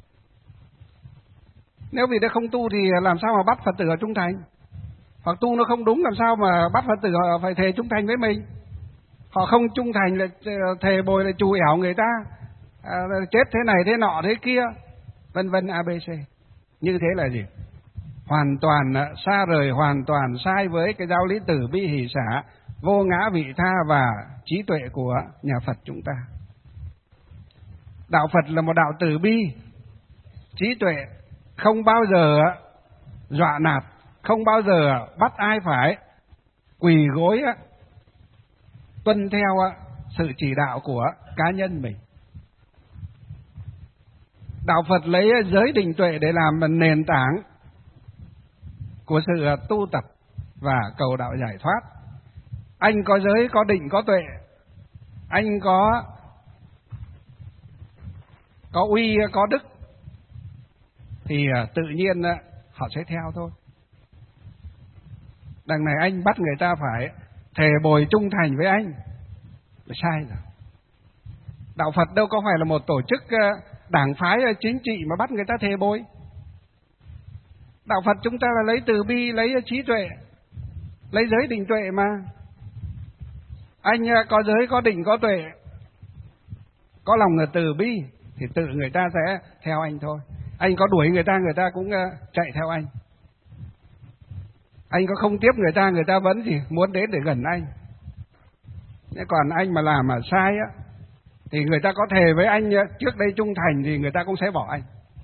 Nếu vị đó không tu thì làm sao mà bắt Phật tử trung thành? Hoặc tu nó không đúng làm sao mà bắt Phật tử phải thề trung thành với mình? Họ không trung thành là thề bồi là chù ẻo người ta, à, chết thế này thế nọ thế kia, vân vân a bê xê. Như thế là gì? Hoàn toàn xa rời, hoàn toàn sai với cái giáo lý từ bi hỷ xả, vô ngã vị tha và trí tuệ của nhà Phật chúng ta. Đạo Phật là một đạo từ bi, trí tuệ, không bao giờ dọa nạt, không bao giờ bắt ai phải quỳ gối tuân theo sự chỉ đạo của cá nhân mình. Đạo Phật lấy giới định tuệ để làm nền tảng của sự tu tập và cầu đạo giải thoát. Anh có giới, có định, có tuệ, anh có có uy, có đức thì tự nhiên họ sẽ theo thôi. Đằng này anh bắt người ta phải thề bồi trung thành với anh là sai rồi. Đạo Phật đâu có phải là một tổ chức đảng phái chính trị mà bắt người ta thề bồi. Đạo Phật chúng ta là lấy từ bi, lấy trí tuệ, lấy giới định tuệ mà. Anh có giới, có định, có tuệ, có lòng là từ bi thì tự người ta sẽ theo anh thôi. Anh có đuổi người ta, người ta cũng chạy theo anh. Anh có không tiếp người ta, người ta vẫn gì muốn đến để gần anh. Thế còn anh mà làm mà sai á, thì người ta có thề với anh trước đây trung thành thì người ta cũng sẽ bỏ anh.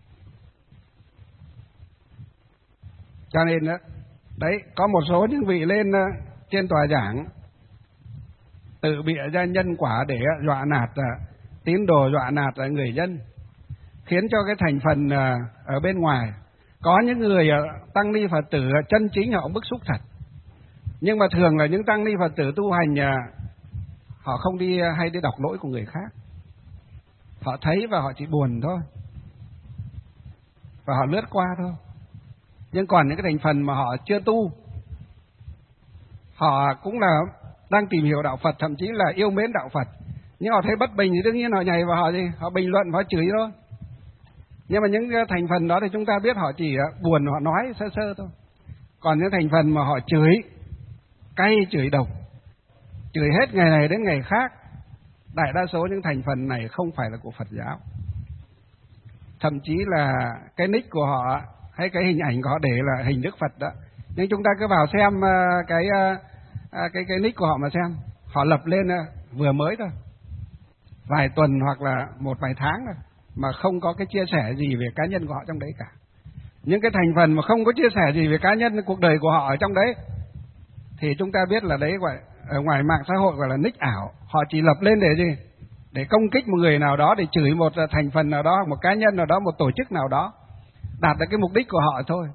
Cho nên đó, đấy, có một số những vị lên trên tòa giảng tự bịa ra nhân quả để dọa nạt tín đồ, dọa nạt người dân, khiến cho cái thành phần ở bên ngoài có những người tăng ni Phật tử chân chính họ bức xúc thật. Nhưng mà thường là những tăng ni Phật tử tu hành họ không đi hay đi đọc lỗi của người khác. Họ thấy và họ chỉ buồn thôi, và họ lướt qua thôi. Nhưng còn những cái thành phần mà họ chưa tu, họ cũng là đang tìm hiểu đạo Phật, thậm chí là yêu mến đạo Phật, nhưng họ thấy bất bình thì đương nhiên họ nhảy vào họ gì, họ bình luận, họ chửi thôi. Nhưng mà những thành phần đó thì chúng ta biết họ chỉ buồn, họ nói sơ sơ thôi. Còn những thành phần mà họ chửi, cay, chửi độc, chửi hết ngày này đến ngày khác, đại đa số những thành phần này không phải là của Phật giáo. Thậm chí là cái nick của họ hay cái hình ảnh của họ để là hình Đức Phật đó. Nhưng chúng ta cứ vào xem cái cái cái nick của họ mà xem, họ lập lên vừa mới thôi, vài tuần hoặc là một vài tháng thôi, mà không có cái chia sẻ gì về cá nhân của họ trong đấy cả. Những cái thành phần mà không có chia sẻ gì về cá nhân cuộc đời của họ ở trong đấy thì chúng ta biết là đấy gọi ở ngoài mạng xã hội gọi là nick ảo. Họ chỉ lập lên để gì? Để công kích một người nào đó, để chửi một thành phần nào đó, một cá nhân nào đó, một tổ chức nào đó, đạt được cái mục đích của họ thôi.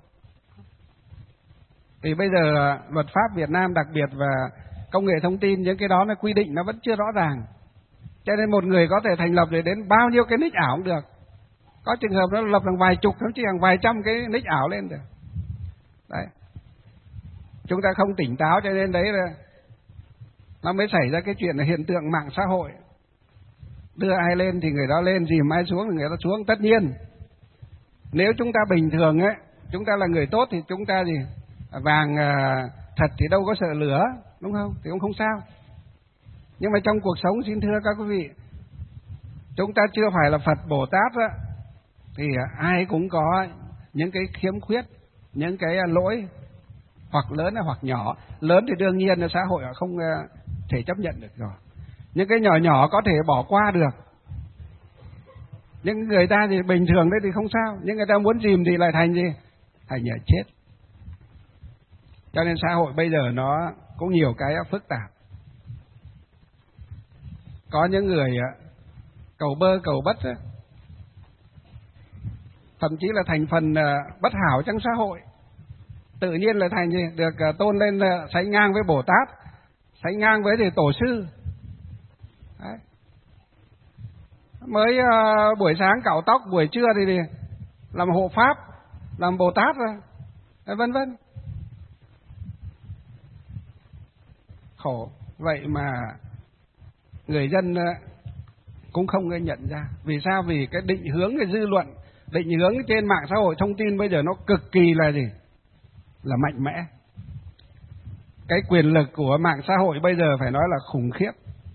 Thì bây giờ luật pháp Việt Nam đặc biệt và công nghệ thông tin, những cái đó nó quy định nó vẫn chưa rõ ràng. Cho nên một người có thể thành lập để đến bao nhiêu cái nick ảo cũng được. Có trường hợp nó lập hàng vài chục, thậm chí hàng vài trăm cái nick ảo lên được. Đấy. Chúng ta không tỉnh táo cho nên đấy là nó mới xảy ra cái chuyện là hiện tượng mạng xã hội. Đưa ai lên thì người đó lên, dìm ai xuống thì người đó xuống. Tất nhiên, nếu chúng ta bình thường ấy, chúng ta là người tốt thì chúng ta gì? Vàng thật thì đâu có sợ lửa, đúng không? Thì cũng không sao. Nhưng mà trong cuộc sống xin thưa các quý vị, chúng ta chưa phải là Phật Bồ Tát á, thì ai cũng có những cái khiếm khuyết, những cái lỗi hoặc lớn hoặc nhỏ. Lớn thì đương nhiên là xã hội không thể chấp nhận được rồi. Những cái nhỏ nhỏ có thể bỏ qua được. Nhưng người ta thì bình thường đấy thì không sao, nhưng người ta muốn dìm thì lại thành gì? Thành nhà chết. Cho nên xã hội bây giờ nó cũng nhiều cái phức tạp. Có những người cầu bơ cầu bất, thậm chí là thành phần bất hảo trong xã hội, tự nhiên là thành gì? Được tôn lên sánh ngang với Bồ Tát, sánh ngang với thì tổ sư. Đấy. Mới uh, buổi sáng cạo tóc, buổi trưa thì, thì làm hộ pháp, làm Bồ Tát rồi, vân vân. Khổ. Vậy mà người dân uh, cũng không nhận ra. Vì sao? Vì cái định hướng cái dư luận, định hướng trên mạng xã hội thông tin bây giờ nó cực kỳ là gì? Là mạnh mẽ. Cái quyền lực của mạng xã hội bây giờ phải nói là khủng khiếp.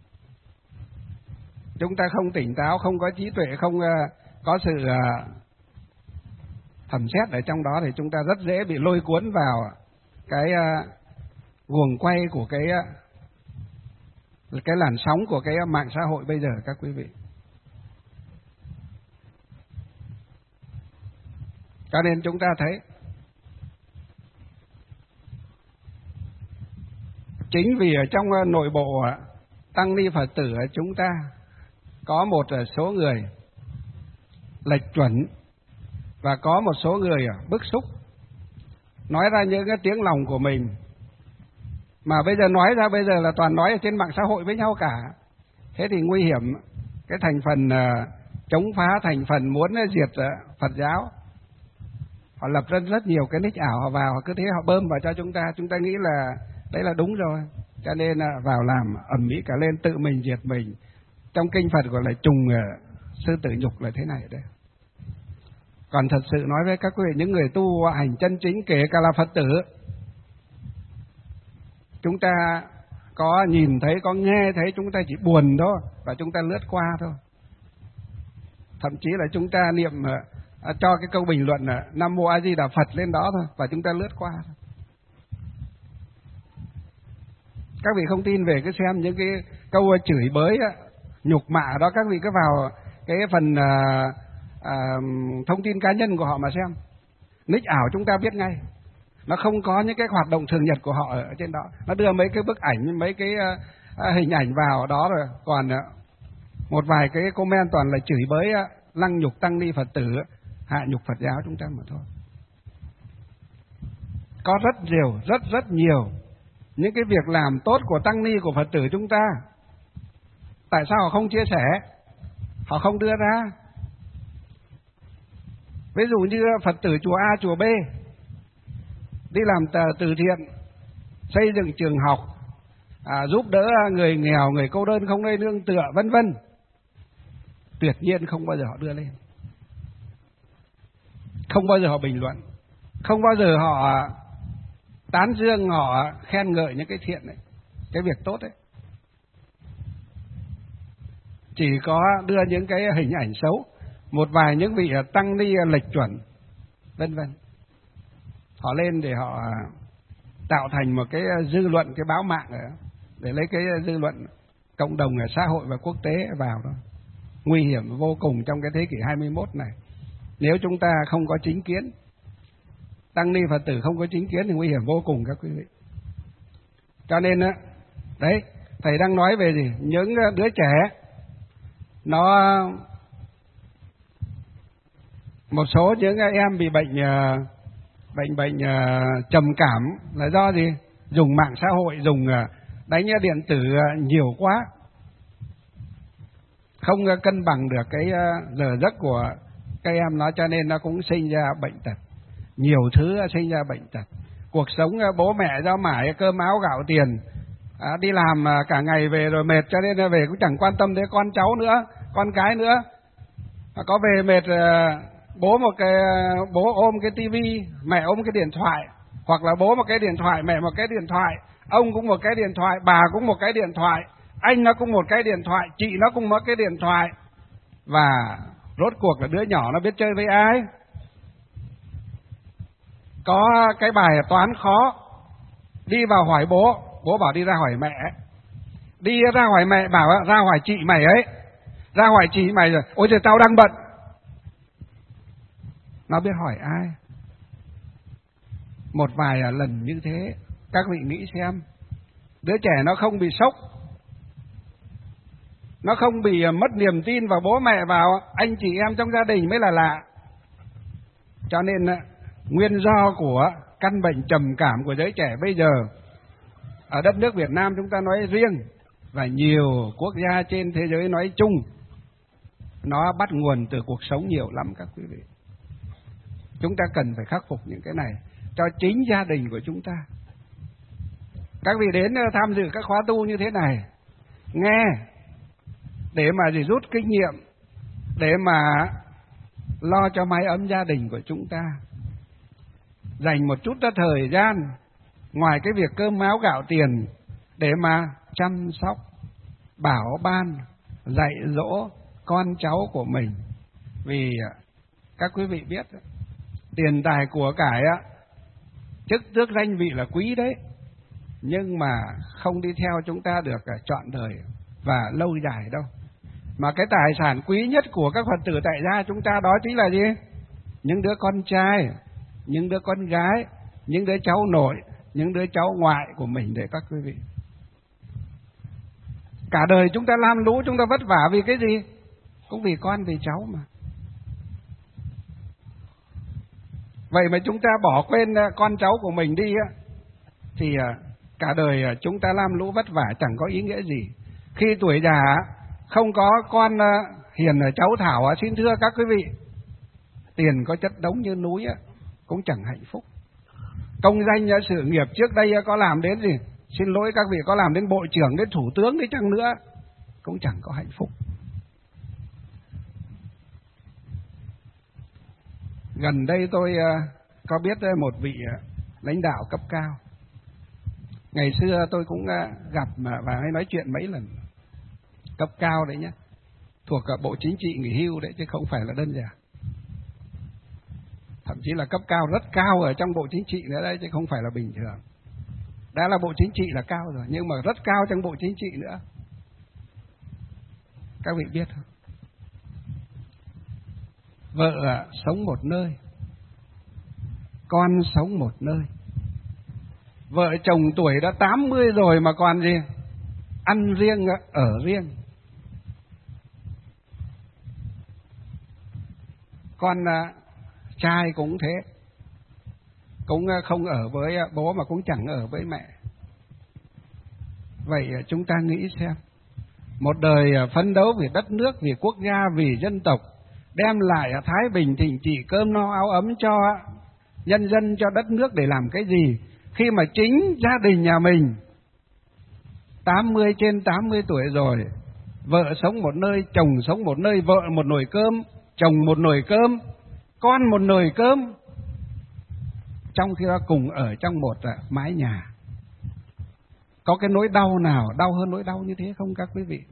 Chúng ta không tỉnh táo, không có trí tuệ, không uh, có sự uh, thẩm xét ở trong đó thì chúng ta rất dễ bị lôi cuốn vào cái uh, guồng quay của cái uh, cái làn sóng của cái mạng xã hội bây giờ các quý vị. Cho nên chúng ta thấy chính vì ở trong uh, nội bộ uh, tăng ni Phật tử ở chúng ta có một số người lệch chuẩn và có một số người bức xúc, nói ra những cái tiếng lòng của mình, mà bây giờ nói ra bây giờ là toàn nói ở trên mạng xã hội với nhau cả. Thế thì nguy hiểm. Cái thành phần uh, chống phá, thành phần muốn diệt uh, Phật giáo, họ lập ra rất nhiều cái nick ảo, họ vào, họ cứ thế họ bơm vào cho chúng ta. Chúng ta nghĩ là đấy là đúng rồi, cho nên uh, vào làm ầm ĩ cả lên, tự mình diệt mình. Trong kinh Phật gọi là trùng uh, sư tử nhục là thế này đấy. Còn thật sự nói với các quý vị, những người tu hành chân chính, kể cả là Phật tử, chúng ta có nhìn thấy, có nghe thấy, chúng ta chỉ buồn thôi và chúng ta lướt qua thôi. Thậm chí là chúng ta niệm uh, cho cái câu bình luận là Nam Mô A Di Đà Phật lên đó thôi, và chúng ta lướt qua thôi. Các vị không tin về cứ xem những cái câu chửi bới, nhục mạ đó, các vị cứ vào cái phần à, à, thông tin cá nhân của họ mà xem. Nick ảo chúng ta biết ngay. Nó không có những cái hoạt động thường nhật của họ ở trên đó. Nó đưa mấy cái bức ảnh, mấy cái à, hình ảnh vào đó rồi. Còn à, một vài cái comment toàn là chửi bới, à, lăng nhục tăng ni Phật tử, hạ nhục Phật giáo chúng ta mà thôi. Có rất nhiều, rất rất nhiều những cái việc làm tốt của tăng ni, của Phật tử chúng ta. Tại sao họ không chia sẻ? Họ không đưa ra. Ví dụ như Phật tử chùa A, chùa B đi làm tờ từ thiện, xây dựng trường học, à, giúp đỡ người nghèo, người cô đơn không nơi nương tựa, vân vân. Tuyệt nhiên không bao giờ họ đưa lên. Không bao giờ họ bình luận. Không bao giờ họ tán dương, họ khen ngợi những cái thiện đấy, cái việc tốt đấy. Chỉ có đưa những cái hình ảnh xấu, một vài những vị tăng ni lệch chuẩn, vân vân. Họ lên để họ tạo thành một cái dư luận, cái báo mạng đó, để lấy cái dư luận cộng đồng ở xã hội và quốc tế vào đó. Nguy hiểm vô cùng trong cái thế kỷ hai mươi mốt này. Nếu chúng ta không có chính kiến, tăng ni Phật tử không có chính kiến thì nguy hiểm vô cùng các quý vị. Cho nên á, đấy, thầy đang nói về gì? Những đứa trẻ nó, một số những em bị bệnh bệnh bệnh trầm cảm là do gì? Dùng mạng xã hội, dùng đánh điện tử nhiều quá, không cân bằng được cái giờ giấc của các em nó, cho nên nó cũng sinh ra bệnh tật. Nhiều thứ sinh ra bệnh tật. Cuộc sống bố mẹ do mải cơm áo gạo tiền, à, đi làm cả ngày về rồi mệt, cho nên về cũng chẳng quan tâm đến con cháu nữa, con cái nữa. À, có về mệt, bố một cái bố ôm cái tivi, mẹ ôm cái điện thoại, hoặc là bố một cái điện thoại, mẹ một cái điện thoại, ông cũng một cái điện thoại, bà cũng một cái điện thoại, anh nó cũng một cái điện thoại, chị nó cũng một cái điện thoại. Và rốt cuộc là đứa nhỏ nó biết chơi với ai? Có cái bài toán khó, đi vào hỏi bố, bố bảo đi ra hỏi mẹ. Đi ra hỏi mẹ, bảo ra hỏi chị mày ấy. Ra hỏi chị mày rồi, ôi trời tao đang bận. Nó biết hỏi ai? Một vài lần như thế, các vị nghĩ xem, đứa trẻ nó không bị sốc, nó không bị mất niềm tin vào bố mẹ, vào anh chị em trong gia đình mới là lạ. Cho nên nguyên do của căn bệnh trầm cảm của giới trẻ bây giờ ở đất nước Việt Nam chúng ta nói riêng, và nhiều quốc gia trên thế giới nói chung, nó bắt nguồn từ cuộc sống nhiều lắm các quý vị. Chúng ta cần phải khắc phục những cái này cho chính gia đình của chúng ta. Các vị đến tham dự các khóa tu như thế này, nghe để mà gì rút kinh nghiệm, để mà lo cho mái ấm gia đình của chúng ta. Dành một chút thời gian ngoài cái việc cơm áo gạo tiền để mà chăm sóc, bảo ban, dạy dỗ con cháu của mình. Vì các quý vị biết, tiền tài của cải á, chức tước danh vị là quý đấy, nhưng mà không đi theo chúng ta được trọn đời và lâu dài đâu. Mà cái tài sản quý nhất của các Phật tử tại gia chúng ta đó chính là gì? Những đứa con trai, những đứa con gái, những đứa cháu nội, những đứa cháu ngoại của mình để các quý vị. Cả đời chúng ta lam lũ, chúng ta vất vả vì cái gì? Cũng vì con, vì cháu mà. Vậy mà chúng ta bỏ quên con cháu của mình đi á, thì cả đời chúng ta lam lũ vất vả chẳng có ý nghĩa gì. Khi tuổi già không có con hiền cháu thảo, xin thưa các quý vị, tiền có chất đống như núi cũng chẳng hạnh phúc. Công danh sự nghiệp trước đây có làm đến gì? Xin lỗi các vị, có làm đến bộ trưởng, đến thủ tướng đi chăng nữa cũng chẳng có hạnh phúc. Gần đây tôi có biết một vị lãnh đạo cấp cao. Ngày xưa tôi cũng gặp và hay nói chuyện mấy lần. Cấp cao đấy nhé. thuộc Bộ Chính trị nghỉ hưu đấy, chứ không phải là đơn giản. Thậm chí là cấp cao, rất cao ở trong Bộ Chính trị nữa đấy, chứ không phải là bình thường. Đã là Bộ Chính trị là cao rồi, nhưng mà rất cao trong Bộ Chính trị nữa. Các vị biết không? Vợ sống một nơi, con sống một nơi. Vợ chồng tuổi đã tám mươi rồi mà còn gì? Ăn riêng, ở riêng. Con trai cũng thế, cũng không ở với bố mà cũng chẳng ở với mẹ. Vậy chúng ta nghĩ xem, một đời phấn đấu vì đất nước, vì quốc gia, vì dân tộc, đem lại thái bình thịnh trị, cơm no áo ấm cho nhân dân, cho đất nước để làm cái gì? Khi mà chính gia đình nhà mình tám mươi trên tám mươi tuổi rồi, vợ sống một nơi, chồng sống một nơi, vợ một nồi cơm, chồng một nồi cơm, con một nồi cơm, trong khi đó cùng ở trong một mái nhà. Có cái nỗi đau nào đau hơn nỗi đau như thế không các quý vị?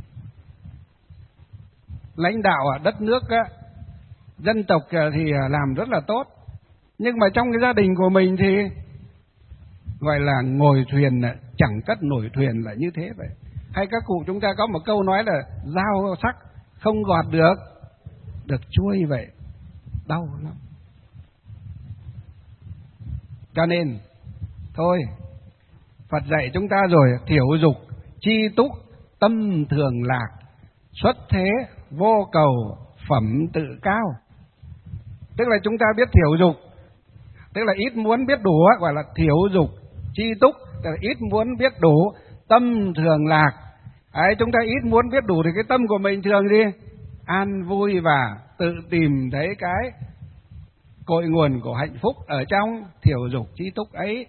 Lãnh đạo ở đất nước á, dân tộc thì làm rất là tốt, nhưng mà trong cái gia đình của mình thì gọi là ngồi thuyền chẳng cất nổi thuyền, là như thế vậy. Hay các cụ chúng ta có một câu nói là dao sắc không gọt được được chuôi vậy, đau lắm. Cho nên thôi, Phật dạy chúng ta rồi, thiểu dục chi túc tâm thường lạc, xuất thế vô cầu phẩm tự cao. Tức là chúng ta biết thiểu dục, tức là ít muốn biết đủ, gọi là thiểu dục chi túc, tức là ít muốn biết đủ, tâm thường lạc. Đấy, chúng ta ít muốn biết đủ thì cái tâm của mình thường gì? An vui và tự tìm thấy cái cội nguồn của hạnh phúc ở trong thiểu dục chi túc ấy.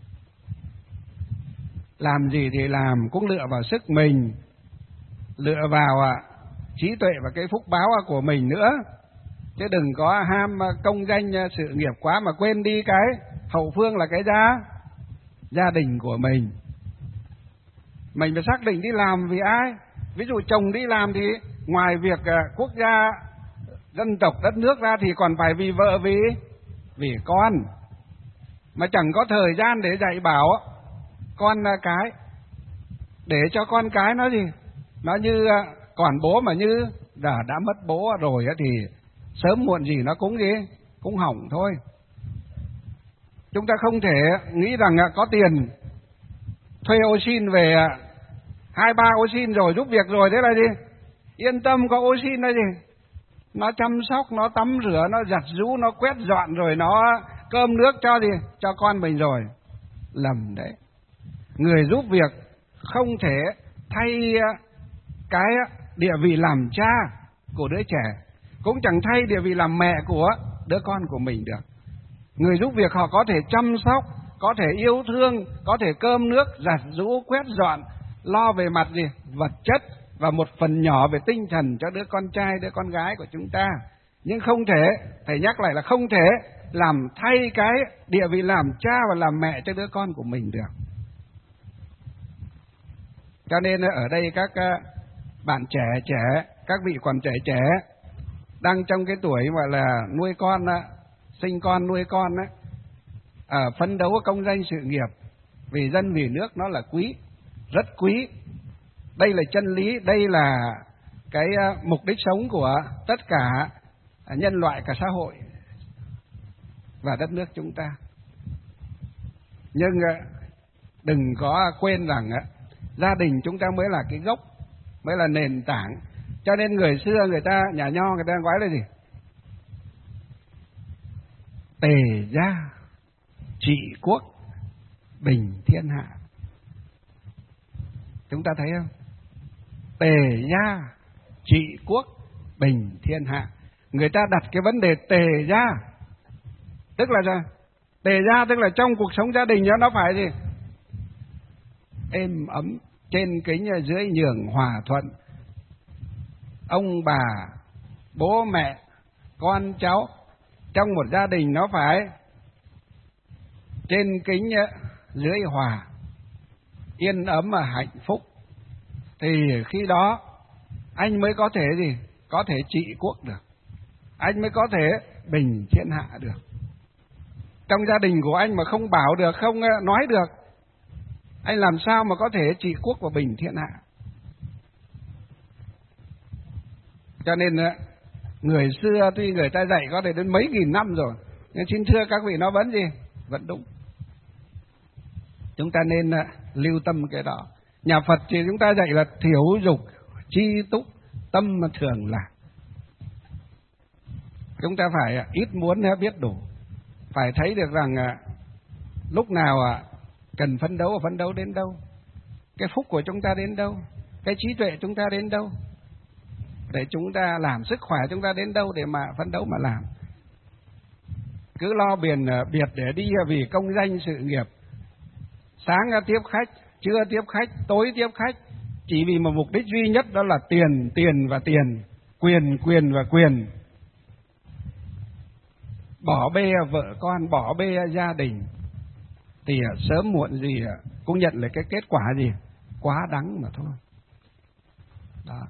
Làm gì thì làm cũng lựa vào sức mình, lựa vào trí tuệ và cái phúc báo của mình nữa, chứ đừng có ham công danh sự nghiệp quá mà quên đi cái hậu phương là cái gia gia đình của mình. Mình phải xác định đi làm vì ai. Ví dụ chồng đi làm thì ngoài việc quốc gia, dân tộc, đất nước ra thì còn phải vì vợ, vì vì con. Mà chẳng có thời gian để dạy bảo con cái, để cho con cái nó gì, nó như còn bố mà như đã, đã mất bố rồi thì sớm muộn gì nó cũng gì cũng hỏng thôi. Chúng ta không thể nghĩ rằng có tiền thuê ô xin về hai ba ô xin rồi giúp việc rồi, thế là gì? Yên tâm, có ô xin là gì? Nó chăm sóc, nó tắm rửa, nó giặt giũ, nó quét dọn rồi nó cơm nước cho gì? Cho con mình rồi. Lầm đấy. Người giúp việc không thể thay cái địa vị làm cha của đứa trẻ, cũng chẳng thay địa vị làm mẹ của đứa con của mình được. Người giúp việc họ có thể chăm sóc, có thể yêu thương, có thể cơm nước, giặt giũ, quét dọn, lo về mặt gì? Vật chất và một phần nhỏ về tinh thần cho đứa con trai, đứa con gái của chúng ta. Nhưng không thể, thầy nhắc lại là không thể làm thay cái địa vị làm cha và làm mẹ cho đứa con của mình được. Cho nên ở đây các bạn trẻ trẻ, các vị còn trẻ trẻ, đang trong cái tuổi gọi là nuôi con, sinh con nuôi con, ở phấn đấu công danh sự nghiệp, vì dân vì nước, nó là quý, rất quý. Đây là chân lý, đây là cái mục đích sống của tất cả nhân loại, cả xã hội và đất nước chúng ta. Nhưng đừng có quên rằng gia đình chúng ta mới là cái gốc, mới là nền tảng. Cho nên người xưa người ta, nhà Nho người ta nói là gì? Tề gia trị quốc bình thiên hạ. Chúng ta thấy không? Tề gia trị quốc bình thiên hạ. Người ta đặt cái vấn đề tề gia, tức là gì? Tề gia tức là trong cuộc sống gia đình nó phải gì? Êm ấm, trên kính dưới nhường, hòa thuận. Ông bà, bố mẹ, con cháu trong một gia đình nó phải trên kính dưới hòa, yên ấm và hạnh phúc. Thì khi đó anh mới có thể gì? Có thể trị quốc được. Anh mới có thể bình thiên hạ được. Trong gia đình của anh mà không bảo được, không nói được, anh làm sao mà có thể trị quốc và bình thiên hạ? Cho nên người xưa tuy người ta dạy có thể đến mấy nghìn năm rồi, nhưng xin thưa các vị, nó vẫn gì? Vẫn đúng. Chúng ta nên lưu tâm cái đó. Nhà Phật thì chúng ta dạy là thiểu dục, chi túc, tâm mà thường lạc. Chúng ta phải ít muốn biết đủ, phải thấy được rằng lúc nào cần phấn đấu và phấn đấu đến đâu, cái phúc của chúng ta đến đâu, cái trí tuệ chúng ta đến đâu, để chúng ta làm, sức khỏe chúng ta đến đâu để mà phấn đấu mà làm. Cứ lo biển biệt để đi vì công danh sự nghiệp, sáng tiếp khách, trưa tiếp khách, tối tiếp khách, chỉ vì một mục đích duy nhất, đó là tiền, tiền và tiền, quyền, quyền và quyền. Bỏ bê vợ con, bỏ bê gia đình, thì sớm muộn gì cũng nhận lại cái kết quả gì? Quá đắng mà thôi. Đó.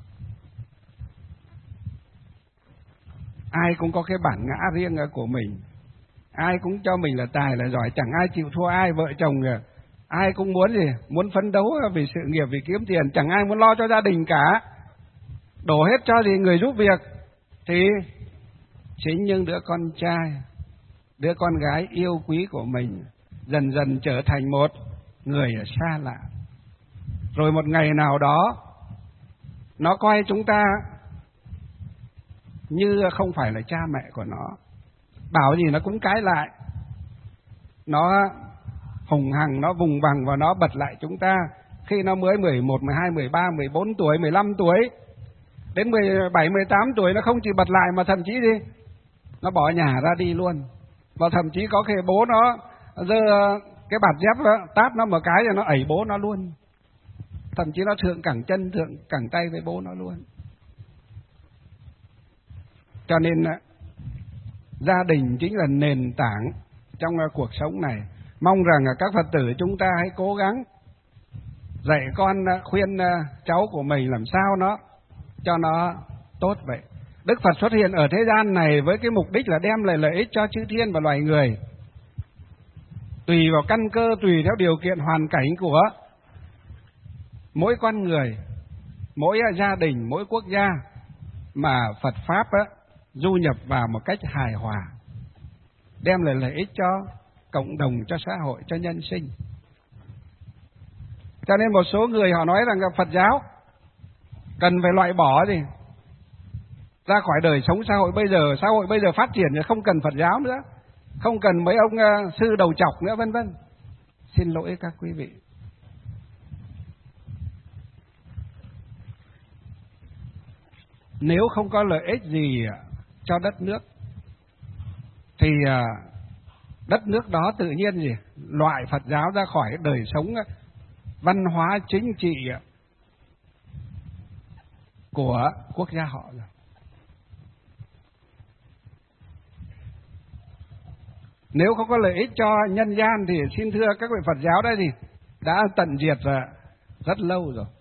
Ai cũng có cái bản ngã riêng của mình, ai cũng cho mình là tài là giỏi, chẳng ai chịu thua ai. Vợ chồng ai cũng muốn gì? Muốn phấn đấu vì sự nghiệp, vì kiếm tiền, chẳng ai muốn lo cho gia đình cả. Đổ hết cho gì người giúp việc, thì chính những đứa con trai, đứa con gái yêu quý của mình dần dần trở thành một người xa lạ. Rồi một ngày nào đó nó coi chúng ta như không phải là cha mẹ của nó, bảo gì nó cũng cãi lại, nó hùng hằng, nó vùng vằng và nó bật lại chúng ta. Khi nó mới mười một, mười hai, mười ba, mười bốn tuổi, mười lăm tuổi, đến mười bảy, mười tám tuổi, nó không chỉ bật lại mà thậm chí gì, nó bỏ nhà ra đi luôn. Và thậm chí có khi bố nó giơ cái bạt dép đó, tát nó một cái rồi nó ẩy bố nó luôn. Thậm chí nó thượng cẳng chân, thượng cẳng tay với bố nó luôn. Cho nên gia đình chính là nền tảng trong cuộc sống này. Mong rằng các Phật tử chúng ta hãy cố gắng dạy con, khuyên cháu của mình làm sao nó cho nó tốt vậy. Đức Phật xuất hiện ở thế gian này với cái mục đích là đem lại lợi ích cho chư thiên và loài người, tùy vào căn cơ, tùy theo điều kiện hoàn cảnh của mỗi con người, mỗi gia đình, mỗi quốc gia, mà Phật Pháp á, du nhập vào một cách hài hòa, đem lại lợi ích cho cộng đồng, cho xã hội, cho nhân sinh. Cho nên một số người họ nói rằng là Phật giáo cần phải loại bỏ gì ra khỏi đời sống xã hội bây giờ. Xã hội bây giờ phát triển thì không cần Phật giáo nữa, không cần mấy ông uh, sư đầu chọc nữa, vân vân. Xin lỗi các quý vị. Nếu không có lợi ích gì cho đất nước thì uh, đất nước đó tự nhiên gì loại Phật giáo ra khỏi đời sống văn hóa chính trị của quốc gia họ rồi. Nếu không có lợi ích cho nhân gian thì xin thưa các vị, Phật giáo đã gì đã tận diệt rất lâu rồi.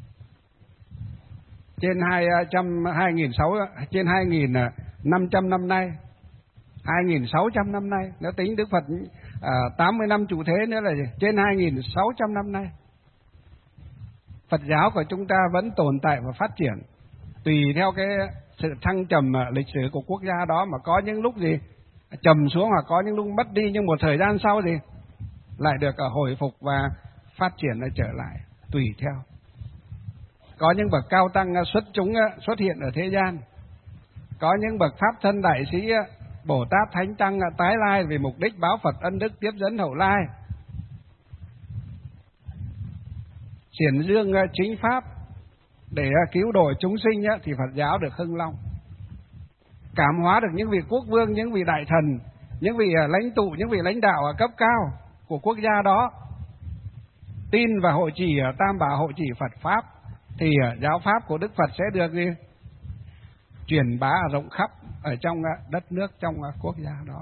Trên hai trăm hai nghìn sáu trên hai nghìn năm trăm năm nay, hai nghìn sáu trăm năm nay, nếu tính Đức Phật à, tám mươi năm trụ thế nữa là gì? Trên hai nghìn sáu trăm năm nay, Phật giáo của chúng ta vẫn tồn tại và phát triển, tùy theo cái sự thăng trầm lịch sử của quốc gia đó, mà có những lúc gì trầm xuống hoặc có những lúc mất đi, nhưng một thời gian sau thì lại được hồi phục và phát triển trở lại, tùy theo. Có những bậc cao tăng xuất chúng xuất hiện ở thế gian, có những bậc pháp thân đại sĩ, Bồ Tát, Thánh Tăng tái lai vì mục đích báo Phật ân đức, tiếp dẫn hậu lai, triển dương chính pháp để cứu độ chúng sinh, thì Phật giáo được hưng long, cảm hóa được những vị quốc vương, những vị đại thần, những vị lãnh tụ, những vị lãnh đạo cấp cao của quốc gia đó tin và hộ trì Tam Bảo, hộ trì Phật pháp, thì giáo pháp của Đức Phật sẽ được gì truyền bá rộng khắp ở trong đất nước, trong quốc gia đó.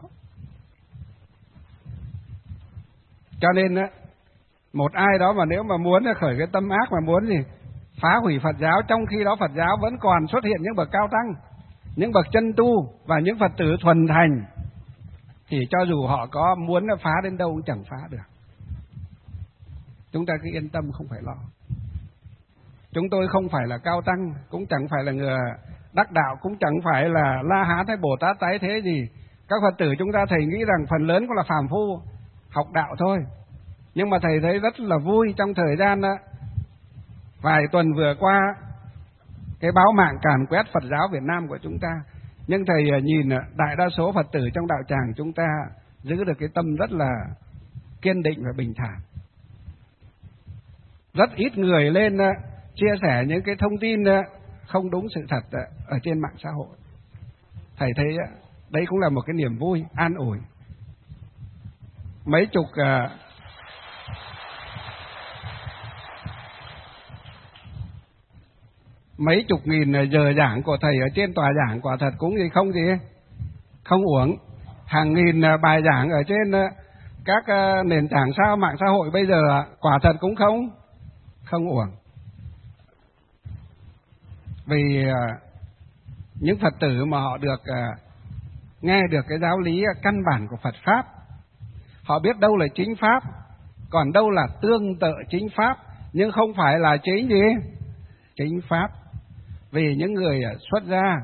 Cho nên một ai đó mà nếu mà muốn khởi cái tâm ác mà muốn gì phá hủy Phật giáo, trong khi đó Phật giáo vẫn còn xuất hiện những bậc cao tăng, những bậc chân tu và những Phật tử thuần thành, thì cho dù họ có muốn phá đến đâu cũng chẳng phá được. Chúng ta cứ yên tâm, không phải lo. Chúng tôi không phải là cao tăng, cũng chẳng phải là người đắc đạo, cũng chẳng phải là La Hán hay Bồ Tát tái thế gì. Các Phật tử chúng ta thầy nghĩ rằng phần lớn cũng là phàm phu học đạo thôi. Nhưng mà thầy thấy rất là vui trong thời gian đó, vài tuần vừa qua, cái báo mạng càn quét Phật giáo Việt Nam của chúng ta. Nhưng thầy nhìn đại đa số Phật tử trong đạo tràng chúng ta giữ được cái tâm rất là kiên định và bình thản. Rất ít người lên chia sẻ những cái thông tin không đúng sự thật ở trên mạng xã hội. Thầy thấy đấy cũng là một cái niềm vui, an ủi. Mấy chục mấy chục nghìn giờ giảng của thầy ở trên tòa giảng quả thật cũng gì không gì không uổng. Hàng nghìn bài giảng ở trên các nền tảng sao mạng xã hội bây giờ quả thật cũng không không uổng. Vì những Phật tử mà họ được nghe được cái giáo lý căn bản của Phật Pháp, họ biết đâu là chính Pháp, còn đâu là tương tự chính Pháp, nhưng không phải là chính gì? Chính Pháp. Vì những người xuất gia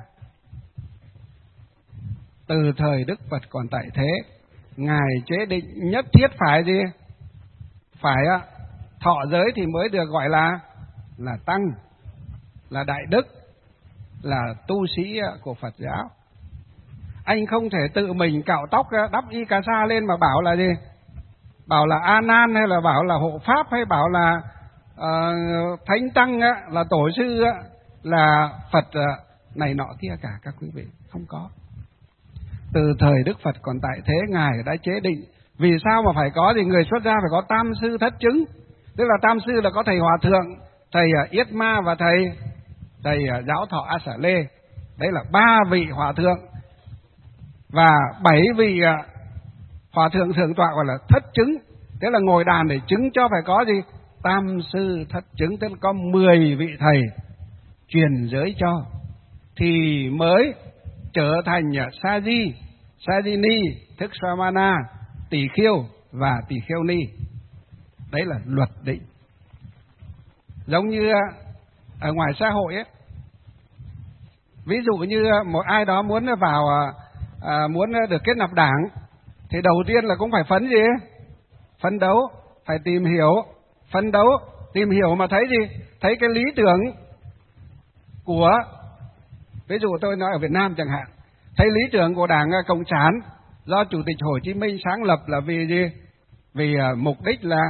từ thời Đức Phật còn tại thế, Ngài chế định nhất thiết phải gì? Phải thọ giới thì mới được gọi là là tăng, là đại đức, là tu sĩ của Phật giáo. Anh không thể tự mình cạo tóc đắp y cà sa lên mà bảo là gì? Bảo là A Nan hay là bảo là hộ pháp hay bảo là uh, thánh tăng là tổ sư là Phật này nọ kia cả các quý vị, không có. Từ thời Đức Phật còn tại thế, Ngài đã chế định vì sao mà phải có thì người xuất gia phải có tam sư thất chứng. Tức là tam sư là có thầy Hòa Thượng, thầy Yết Ma và thầy thầy Giáo Thọ A Xà Lê. Đấy là ba vị Hòa Thượng và bảy vị Hòa Thượng Thượng Tọa gọi là thất chứng. Thế là ngồi đàn để chứng cho phải có gì? Tam sư thất chứng, tức là có mười vị thầy truyền giới cho thì mới trở thành Sa Di, Sa Di Ni, Thức Sramana, Tỳ Khiêu và Tỳ Khiêu Ni. Đấy là luật định. Giống như ở ngoài xã hội ấy, ví dụ như một ai đó muốn vào à, muốn được kết nạp đảng thì đầu tiên là cũng phải phấn gì? Phấn đấu, phải tìm hiểu, phấn đấu, tìm hiểu mà thấy gì? Thấy cái lý tưởng của, ví dụ tôi nói ở Việt Nam chẳng hạn, thấy lý tưởng của Đảng Cộng sản do Chủ tịch Hồ Chí Minh sáng lập là vì gì? Vì uh, mục đích là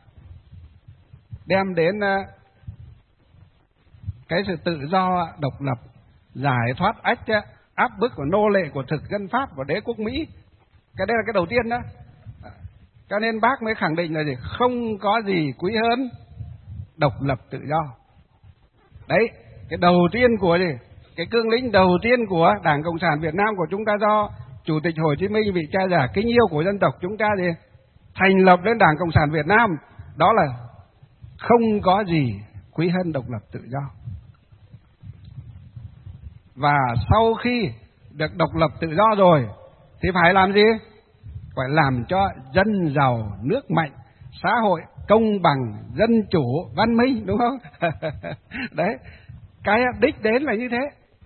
đem đến uh, cái sự tự do, độc lập, giải thoát ách uh, áp bức của nô lệ của thực dân Pháp và đế quốc Mỹ. Cái đây là cái đầu tiên đó. Cho nên bác mới khẳng định là gì? Không có gì quý hơn độc lập tự do. Đấy, cái đầu tiên của gì? Cái cương lĩnh đầu tiên của Đảng Cộng sản Việt Nam của chúng ta do Chủ tịch Hồ Chí Minh, vị cha già kính yêu của dân tộc chúng ta gì? Thành lập đến Đảng Cộng sản Việt Nam, đó là không có gì quý hơn độc lập tự do. Và sau khi được độc lập tự do rồi thì phải làm gì? Phải làm cho dân giàu, nước mạnh, xã hội công bằng, dân chủ, văn minh, đúng không? Đấy, cái đích đến là như thế.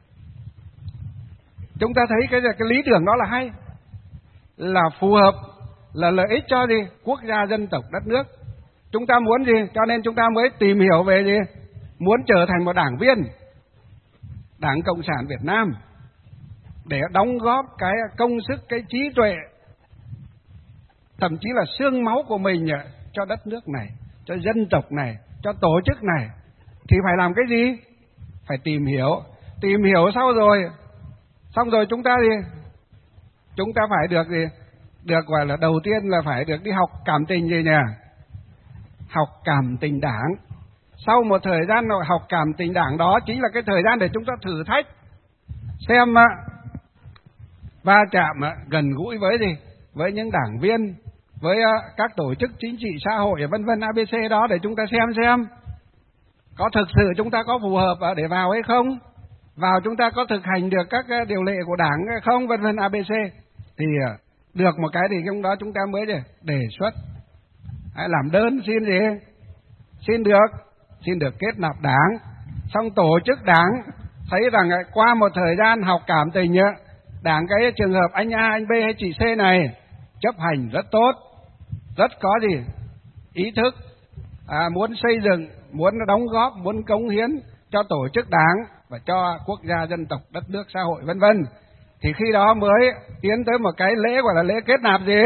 Chúng ta thấy cái, cái lý tưởng đó là hay, là phù hợp, là lợi ích cho gì? Quốc gia, dân tộc, đất nước. Chúng ta muốn gì? Cho nên chúng ta mới tìm hiểu về gì? Muốn trở thành một đảng viên Đảng Cộng sản Việt Nam để đóng góp cái công sức, cái trí tuệ, thậm chí là xương máu của mình cho đất nước này, cho dân tộc này, cho tổ chức này. Thì phải làm cái gì? Phải tìm hiểu. Tìm hiểu sau rồi, xong rồi chúng ta gì? Chúng ta phải được gì? Được gọi là đầu tiên là phải được đi học cảm tình gì nhỉ? Học cảm tình Đảng. Sau một thời gian học cảm tình Đảng đó chính là cái thời gian để chúng ta thử thách, xem va chạm gần gũi với gì? Với những đảng viên, với các tổ chức chính trị xã hội vân vân a bê xê đó, để chúng ta xem xem có thực sự chúng ta có phù hợp để vào hay không, vào chúng ta có thực hành được các điều lệ của Đảng hay không, vân vân a bê xê. Thì được một cái thì trong đó chúng ta mới đề xuất, hãy làm đơn xin gì, xin được, xin được kết nạp Đảng. Xong tổ chức Đảng thấy rằng qua một thời gian học cảm tình Đảng cái trường hợp anh A, anh B hay chị C này chấp hành rất tốt, rất có gì ý thức, à, muốn xây dựng, muốn đóng góp, muốn cống hiến cho tổ chức Đảng và cho quốc gia, dân tộc, đất nước, xã hội vân vân. Thì khi đó mới tiến tới một cái lễ gọi là lễ kết nạp gì?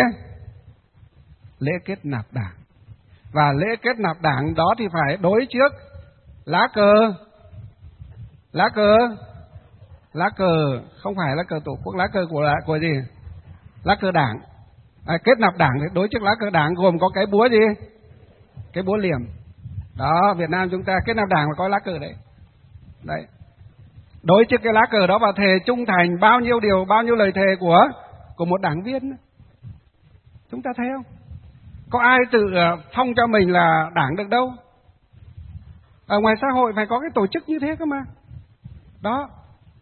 Lễ kết nạp Đảng. Và lễ kết nạp Đảng đó thì phải đối trước lá cờ. Lá cờ lá cờ không phải lá cờ Tổ quốc, lá cờ của của gì? Lá cờ Đảng. À, kết nạp Đảng thì đối trước lá cờ Đảng gồm có cái búa gì? Cái búa liềm. Đó, Việt Nam chúng ta kết nạp Đảng mà có lá cờ đấy. Đấy. Đối trước cái lá cờ đó và thề trung thành bao nhiêu điều, bao nhiêu lời thề của của một đảng viên. Chúng ta thấy không? Có ai tự phong cho mình là đảng được đâu. Ở ngoài xã hội phải có cái tổ chức như thế cơ mà. Đó.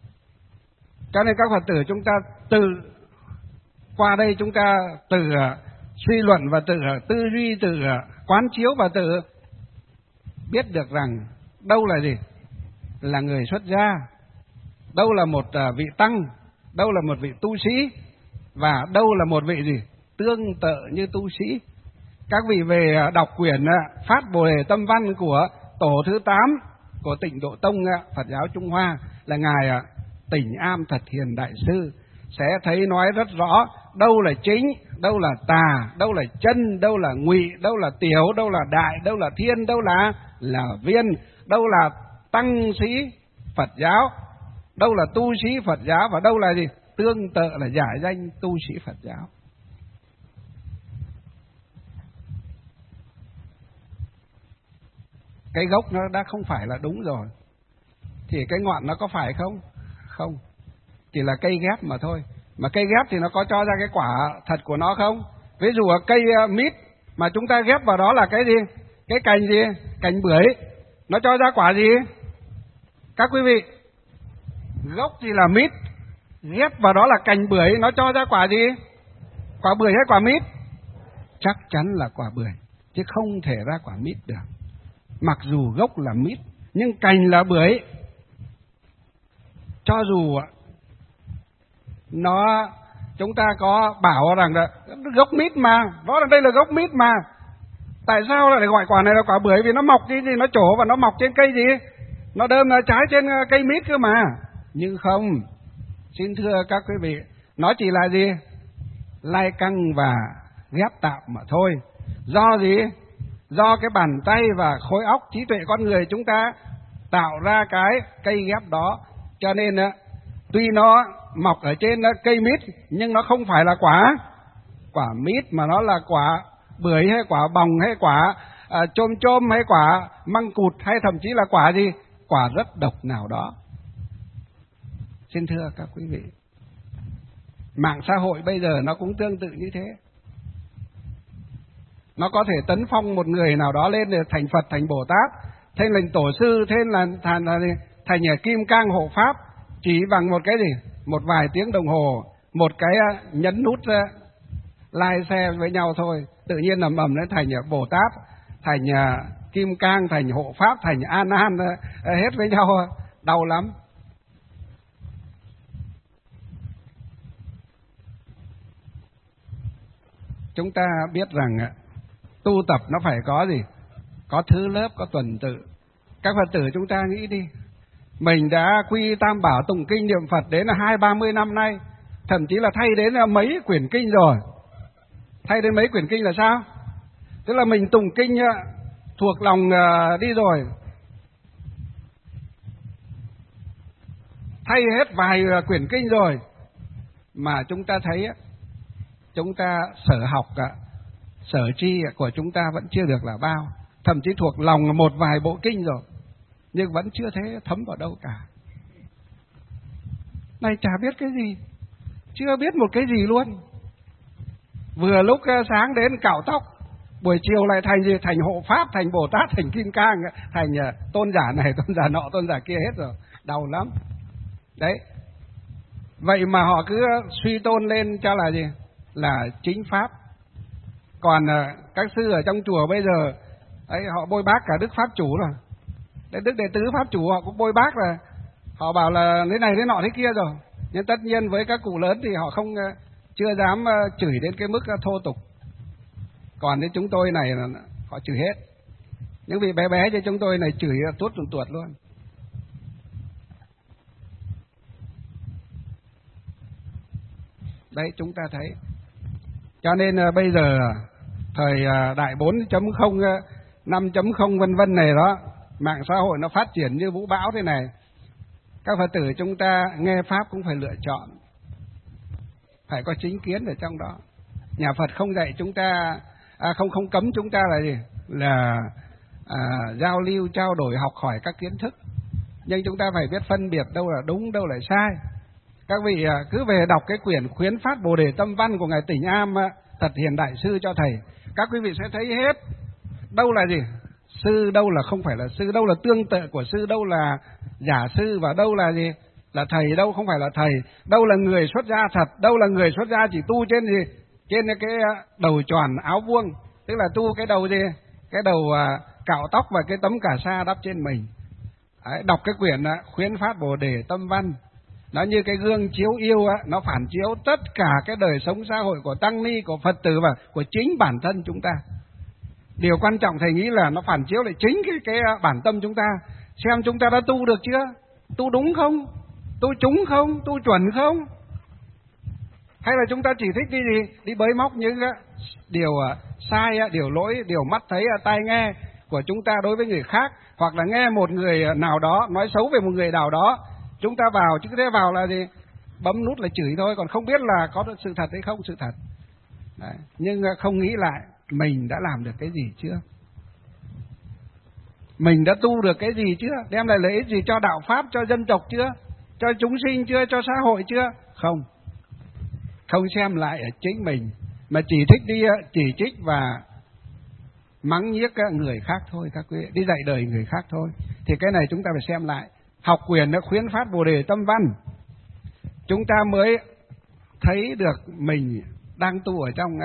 Cho nên các Phật tử chúng ta từ qua đây chúng ta từ suy luận và từ tư duy, từ quán chiếu và từ biết được rằng đâu là gì? Là người xuất gia, đâu là một vị tăng, đâu là một vị tu sĩ, và đâu là một vị gì? Tương tự như tu sĩ. Các vị về đọc quyển Phát Bồ Đề Tâm Văn của tổ thứ tám của Tịnh Độ Tông Phật giáo Trung Hoa là ngài Tỉnh Am Thật Hiền Đại Sư sẽ thấy nói rất rõ đâu là chính, đâu là tà, đâu là chân, đâu là ngụy, đâu là tiểu, đâu là đại, đâu là thiên, đâu là là viên, đâu là tăng sĩ Phật giáo, đâu là tu sĩ Phật giáo và đâu là gì? Tương tự là giả danh tu sĩ Phật giáo. Cái gốc nó đã không phải là đúng rồi, thì cái ngọn nó có phải không? Không, chỉ là cây ghép mà thôi. Mà cây ghép thì nó có cho ra cái quả thật của nó không? Ví dụ cây mít mà chúng ta ghép vào đó là cái gì? Cái cành gì? Cành bưởi. Nó cho ra quả gì? Các quý vị, gốc thì là mít, ghép vào đó là cành bưởi, nó cho ra quả gì? Quả bưởi hay quả mít? Chắc chắn là quả bưởi, chứ không thể ra quả mít được. Mặc dù gốc là mít, nhưng cành là bưởi. Cho dù nó chúng ta có bảo rằng là gốc mít mà, đó là đây là gốc mít mà, tại sao lại gọi quả này là quả bưởi? Vì nó mọc cái gì, nó trổ và nó mọc trên cây gì, nó đơm trái trên cây mít cơ mà. Nhưng không, xin thưa các quý vị, nó chỉ là gì? Lai căng và ghép tạo mà thôi. Do gì? Do cái bàn tay và khối óc trí tuệ con người chúng ta tạo ra cái cây ghép đó. Cho nên tuy nó mọc ở trên cây mít nhưng nó không phải là quả quả mít, mà nó là quả bưởi hay quả bòng hay quả à, chôm chôm hay quả măng cụt, hay thậm chí là quả gì? Quả rất độc nào đó. Xin thưa các quý vị, mạng xã hội bây giờ nó cũng tương tự như thế. Nó có thể tấn phong một người nào đó lên để thành Phật, thành Bồ Tát, thêm là tổ sư, thêm là thành, là thành Kim Cang hộ Pháp, chỉ bằng một cái gì? Một vài tiếng đồng hồ, một cái nhấn nút like xe với nhau thôi, tự nhiên ầm ầm lên thành Bồ Tát, thành Kim Cang, thành hộ Pháp, thành A Nan, hết với nhau, đau lắm. Chúng ta biết rằng tu tập nó phải có gì? Có thứ lớp, có tuần tự. Các Phật tử chúng ta nghĩ đi, mình đã quy Tam Bảo tụng kinh niệm Phật đến là hai ba mươi năm nay, thậm chí là thay đến là mấy quyển kinh rồi. Thay đến mấy quyển kinh là sao? Tức là mình tụng kinh thuộc lòng đi rồi, thay hết vài quyển kinh rồi, mà chúng ta thấy chúng ta sở học, sở tri của chúng ta vẫn chưa được là bao. Thậm chí thuộc lòng một vài bộ kinh rồi, nhưng vẫn chưa thấy thấm vào đâu cả. Này chả biết cái gì, chưa biết một cái gì luôn. Vừa lúc sáng đến cạo tóc, buổi chiều lại thành gì? Thành hộ pháp, thành Bồ Tát, thành Kim Cang, thành tôn giả này, tôn giả nọ, tôn giả kia hết rồi. Đau lắm. Đấy. Vậy mà họ cứ suy tôn lên cho là gì? Là chính pháp. Còn các sư ở trong chùa bây giờ ấy, họ bôi bác cả Đức Pháp Chủ rồi. Đấy, Đức Đệ Tứ Pháp Chủ họ cũng bôi bác là họ bảo là thế này thế nọ thế kia rồi. Nhưng tất nhiên với các cụ lớn thì họ không chưa dám chửi đến cái mức thô tục. Còn đến chúng tôi này là họ chửi hết. Những vị bé bé cho chúng tôi này chửi tuốt tuột tuột luôn. Đấy, chúng ta thấy. Cho nên bây giờ thời đại bốn chấm không, năm chấm không vân vân này đó, mạng xã hội nó phát triển như vũ bão thế này. Các Phật tử chúng ta nghe Pháp cũng phải lựa chọn, phải có chính kiến ở trong đó. Nhà Phật không dạy chúng ta, à, không không cấm chúng ta là gì? Là à, giao lưu, trao đổi, học hỏi các kiến thức. Nhưng chúng ta phải biết phân biệt đâu là đúng, đâu là sai. Các vị à, cứ về đọc cái quyển Khuyến Phát Bồ Đề Tâm Văn của Ngài Tỉnh Am à, Thật Hiền Đại Sư cho thầy. Các quý vị sẽ thấy hết. Đâu là gì? Sư, đâu là không phải là sư, đâu là tương tự của sư, đâu là giả sư, và đâu là gì? Là thầy, đâu không phải là thầy, đâu là người xuất gia thật, đâu là người xuất gia chỉ tu trên gì? Trên cái đầu tròn áo vuông, tức là tu cái đầu gì? Cái đầu cạo tóc và cái tấm cà sa đắp trên mình. Đấy, đọc cái quyển Khuyến Phát Bồ Đề Tâm Văn, nó như cái gương chiếu yêu á, nó phản chiếu tất cả cái đời sống xã hội của tăng ni, của Phật tử và của chính bản thân chúng ta. Điều quan trọng thầy nghĩ là nó phản chiếu lại chính cái cái bản tâm chúng ta, xem chúng ta đã tu được chưa, tu đúng không, tu trúng không, tu chuẩn không, hay là chúng ta chỉ thích đi gì, đi bới móc những điều sai, điều lỗi, điều mắt thấy, tai nghe của chúng ta đối với người khác, hoặc là nghe một người nào đó nói xấu về một người nào đó, chúng ta vào, chứ thế vào là gì, bấm nút là chửi thôi, còn không biết là có sự thật hay không sự thật. Đấy. Nhưng không nghĩ lại mình đã làm được cái gì chưa, mình đã tu được cái gì chưa, đem lại lợi ích gì cho đạo pháp, cho dân tộc chưa, cho chúng sinh chưa, cho xã hội chưa. Không, không xem lại ở chính mình, mà chỉ thích đi chỉ trích và mắng nhiếc người khác thôi, các quý vị, đi dạy đời người khác thôi. Thì cái này chúng ta phải xem lại. Học quyền đã Khuyến Phát Bồ Đề Tâm Văn, chúng ta mới thấy được mình đang tu ở trong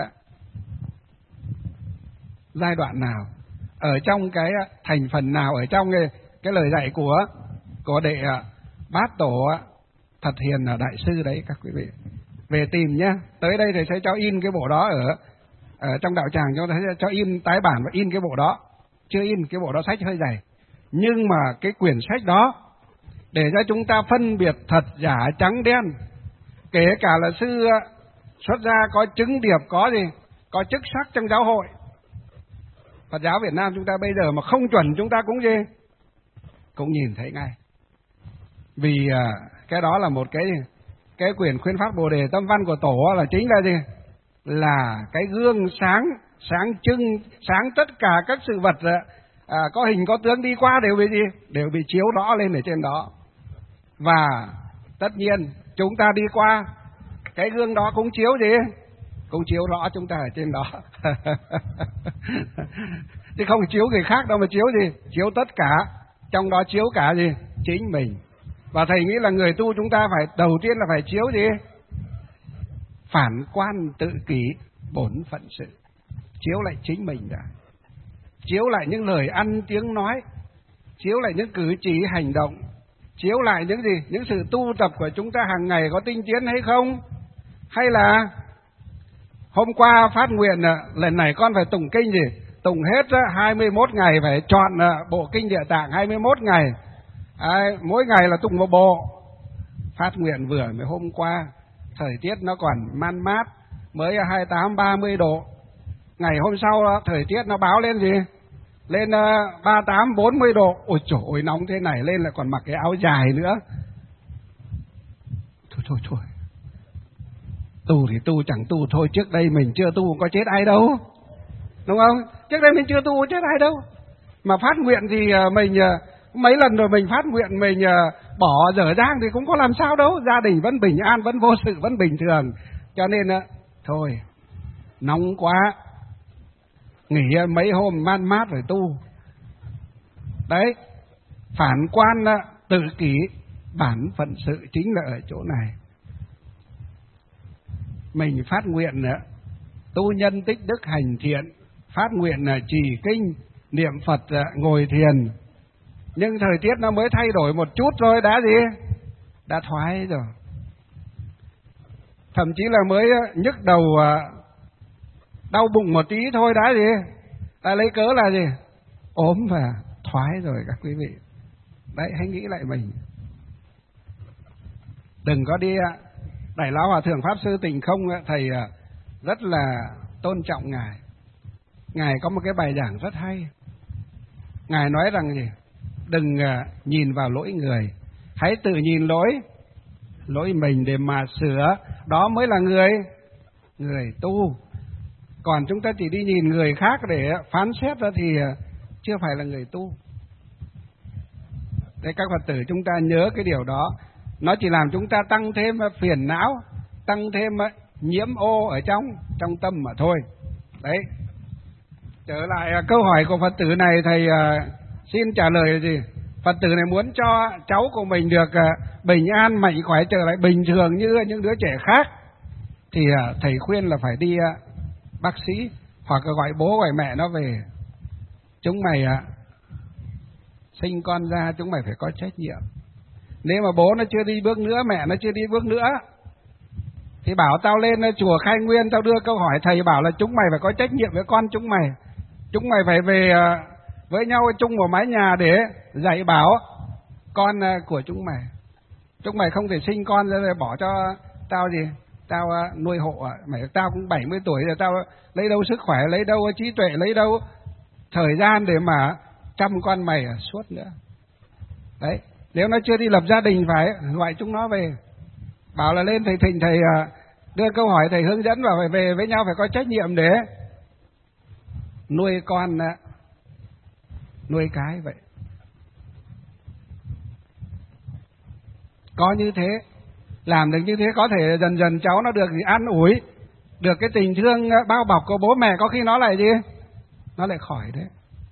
giai đoạn nào, ở trong cái thành phần nào, ở trong cái, cái lời dạy của của đệ Bát Tổ Thật Hiền Đại Sư đấy các quý vị. Về tìm nhá, tới đây thầy sẽ cho in cái bộ đó ở, ở trong đạo tràng, cho thầy cho in tái bản và in cái bộ đó. Chưa in cái bộ đó, sách hơi dày, nhưng mà cái quyển sách đó để cho chúng ta phân biệt thật giả trắng đen, kể cả là sư xuất gia có chứng điệp, có gì, có chức sắc trong giáo hội Phật giáo Việt Nam chúng ta bây giờ mà không chuẩn, chúng ta cũng gì, cũng nhìn thấy ngay. Vì cái đó là một cái cái quyển Khuyến Phát Bồ Đề Tâm Văn của Tổ là chính là gì, là cái gương sáng, sáng trưng, sáng tất cả các sự vật à, có hình có tướng đi qua đều bị gì, đều bị chiếu rõ lên ở trên đó. Và tất nhiên chúng ta đi qua cái gương đó cũng chiếu gì, cũng chiếu rõ chúng ta ở trên đó. Chứ không chiếu người khác đâu, mà chiếu gì, chiếu tất cả, trong đó chiếu cả gì, chính mình. Và thầy nghĩ là người tu chúng ta phải đầu tiên là phải chiếu gì, phản quan tự kỷ, bổn phận sự, chiếu lại chính mình đã, chiếu lại những lời ăn tiếng nói, chiếu lại những cử chỉ hành động, chiếu lại những gì, những sự tu tập của chúng ta hàng ngày có tinh tiến hay không, hay là hôm qua phát nguyện lần này con phải tụng kinh gì, tụng hết hai mươi mốt ngày, phải chọn bộ kinh Địa Tạng hai mươi mốt ngày, à, mỗi ngày là tụng một bộ. Phát nguyện vừa mới hôm qua, thời tiết nó còn man mát, mới hai mươi tám ba mươi độ, ngày hôm sau thời tiết nó báo lên gì, lên ba mươi tám bốn mươi độ, ôi trời ơi nóng thế này, lên lại còn mặc cái áo dài nữa. Thôi thôi thôi, tu thì tu chẳng tu thôi, trước đây mình chưa tu có chết ai đâu, đúng không? Trước đây mình chưa tu có chết ai đâu, mà phát nguyện thì mình mấy lần rồi mình phát nguyện mình bỏ dở dang thì cũng có làm sao đâu, gia đình vẫn bình an, vẫn vô sự, vẫn bình thường. Cho nên thôi, nóng quá nghỉ mấy hôm man mát rồi tu. Đấy, phản quan tự kỷ, bản phận sự chính là ở chỗ này. Mình phát nguyện nữa, tu nhân tích đức hành thiện, phát nguyện là trì kinh, niệm Phật, ngồi thiền. Nhưng thời tiết nó mới thay đổi một chút rồi đã gì? Đã thoái rồi. Thậm chí là mới nhức đầu, đau bụng một tí thôi đã gì? Đã lấy cớ là gì? Ốm và thoái rồi các quý vị. Đấy, hãy nghĩ lại mình. Đừng có đi. Đại Lão Hòa Thượng Pháp Sư Tình Không, thầy rất là tôn trọng Ngài. Ngài có một cái bài giảng rất hay. Ngài nói rằng gì? Đừng nhìn vào lỗi người, hãy tự nhìn lỗi lỗi mình để mà sửa. Đó mới là người người tu. Còn chúng ta chỉ đi nhìn người khác để phán xét ra thì chưa phải là người tu. Để các Phật tử chúng ta nhớ cái điều đó. Nó chỉ làm chúng ta tăng thêm phiền não, tăng thêm nhiễm ô ở trong trong tâm mà thôi. Đấy. Trở lại câu hỏi của Phật tử này, thầy uh, xin trả lời là gì? Phật tử này muốn cho cháu của mình được uh, bình an, mạnh khỏe, trở lại bình thường như những đứa trẻ khác, thì uh, thầy khuyên là phải đi uh, bác sĩ hoặc là gọi bố gọi mẹ nó về. Chúng mày uh, sinh con ra, chúng mày phải có trách nhiệm. Nếu mà bố nó chưa đi bước nữa, mẹ nó chưa đi bước nữa, thì bảo tao lên chùa Khai Nguyên, tao đưa câu hỏi, thầy bảo là chúng mày phải có trách nhiệm với con chúng mày. Chúng mày phải về với nhau chung một mái nhà để dạy bảo con của chúng mày. Chúng mày không thể sinh con ra rồi bỏ cho tao gì, tao nuôi hộ. Mày tao cũng bảy mươi tuổi rồi, tao lấy đâu sức khỏe, lấy đâu trí tuệ, lấy đâu thời gian để mà chăm con mày suốt nữa. Đấy, nếu nó chưa đi lập gia đình phải gọi chúng nó về, bảo là lên thầy Thịnh, thầy đưa câu hỏi, thầy hướng dẫn, và phải về với nhau, phải có trách nhiệm để nuôi con, nuôi cái vậy. Có như thế, làm được như thế, có thể dần dần cháu nó được an ủi, được cái tình thương bao bọc của bố mẹ, có khi nó lại gì? Nó lại khỏi đấy.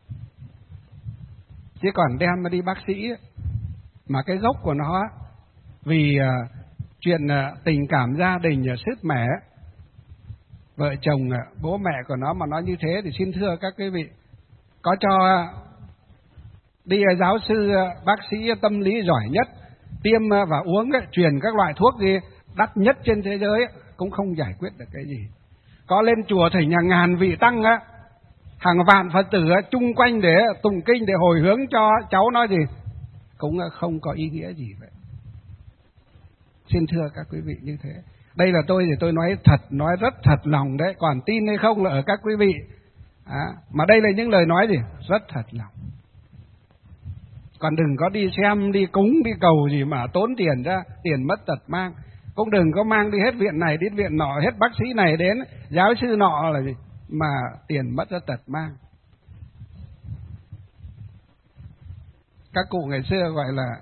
Chứ còn đem nó đi bác sĩ mà cái gốc của nó vì uh, chuyện uh, tình cảm gia đình uh, sứt mẻ, vợ chồng uh, bố mẹ của nó mà nó như thế, thì xin thưa các quý vị, có cho uh, đi uh, giáo sư uh, bác sĩ tâm lý giỏi nhất tiêm uh, và uống uh, truyền các loại thuốc gì đắt nhất trên thế giới uh, cũng không giải quyết được cái gì. Có lên chùa thỉnh nhà ngàn vị tăng uh, hàng vạn Phật tử uh, chung quanh để tụng kinh, để hồi hướng cho cháu nó gì, cũng không có ý nghĩa gì vậy. Xin thưa các quý vị như thế. Đây là tôi thì tôi nói thật, nói rất thật lòng đấy. Còn tin hay không là ở các quý vị. À, mà đây là những lời nói gì rất thật lòng. Còn đừng có đi xem, đi cúng, đi cầu gì mà tốn tiền ra, tiền mất tật mang. Cũng đừng có mang đi hết viện này đến viện nọ, hết bác sĩ này đến giáo sư nọ là gì mà tiền mất ra tật mang. Các cụ ngày xưa gọi là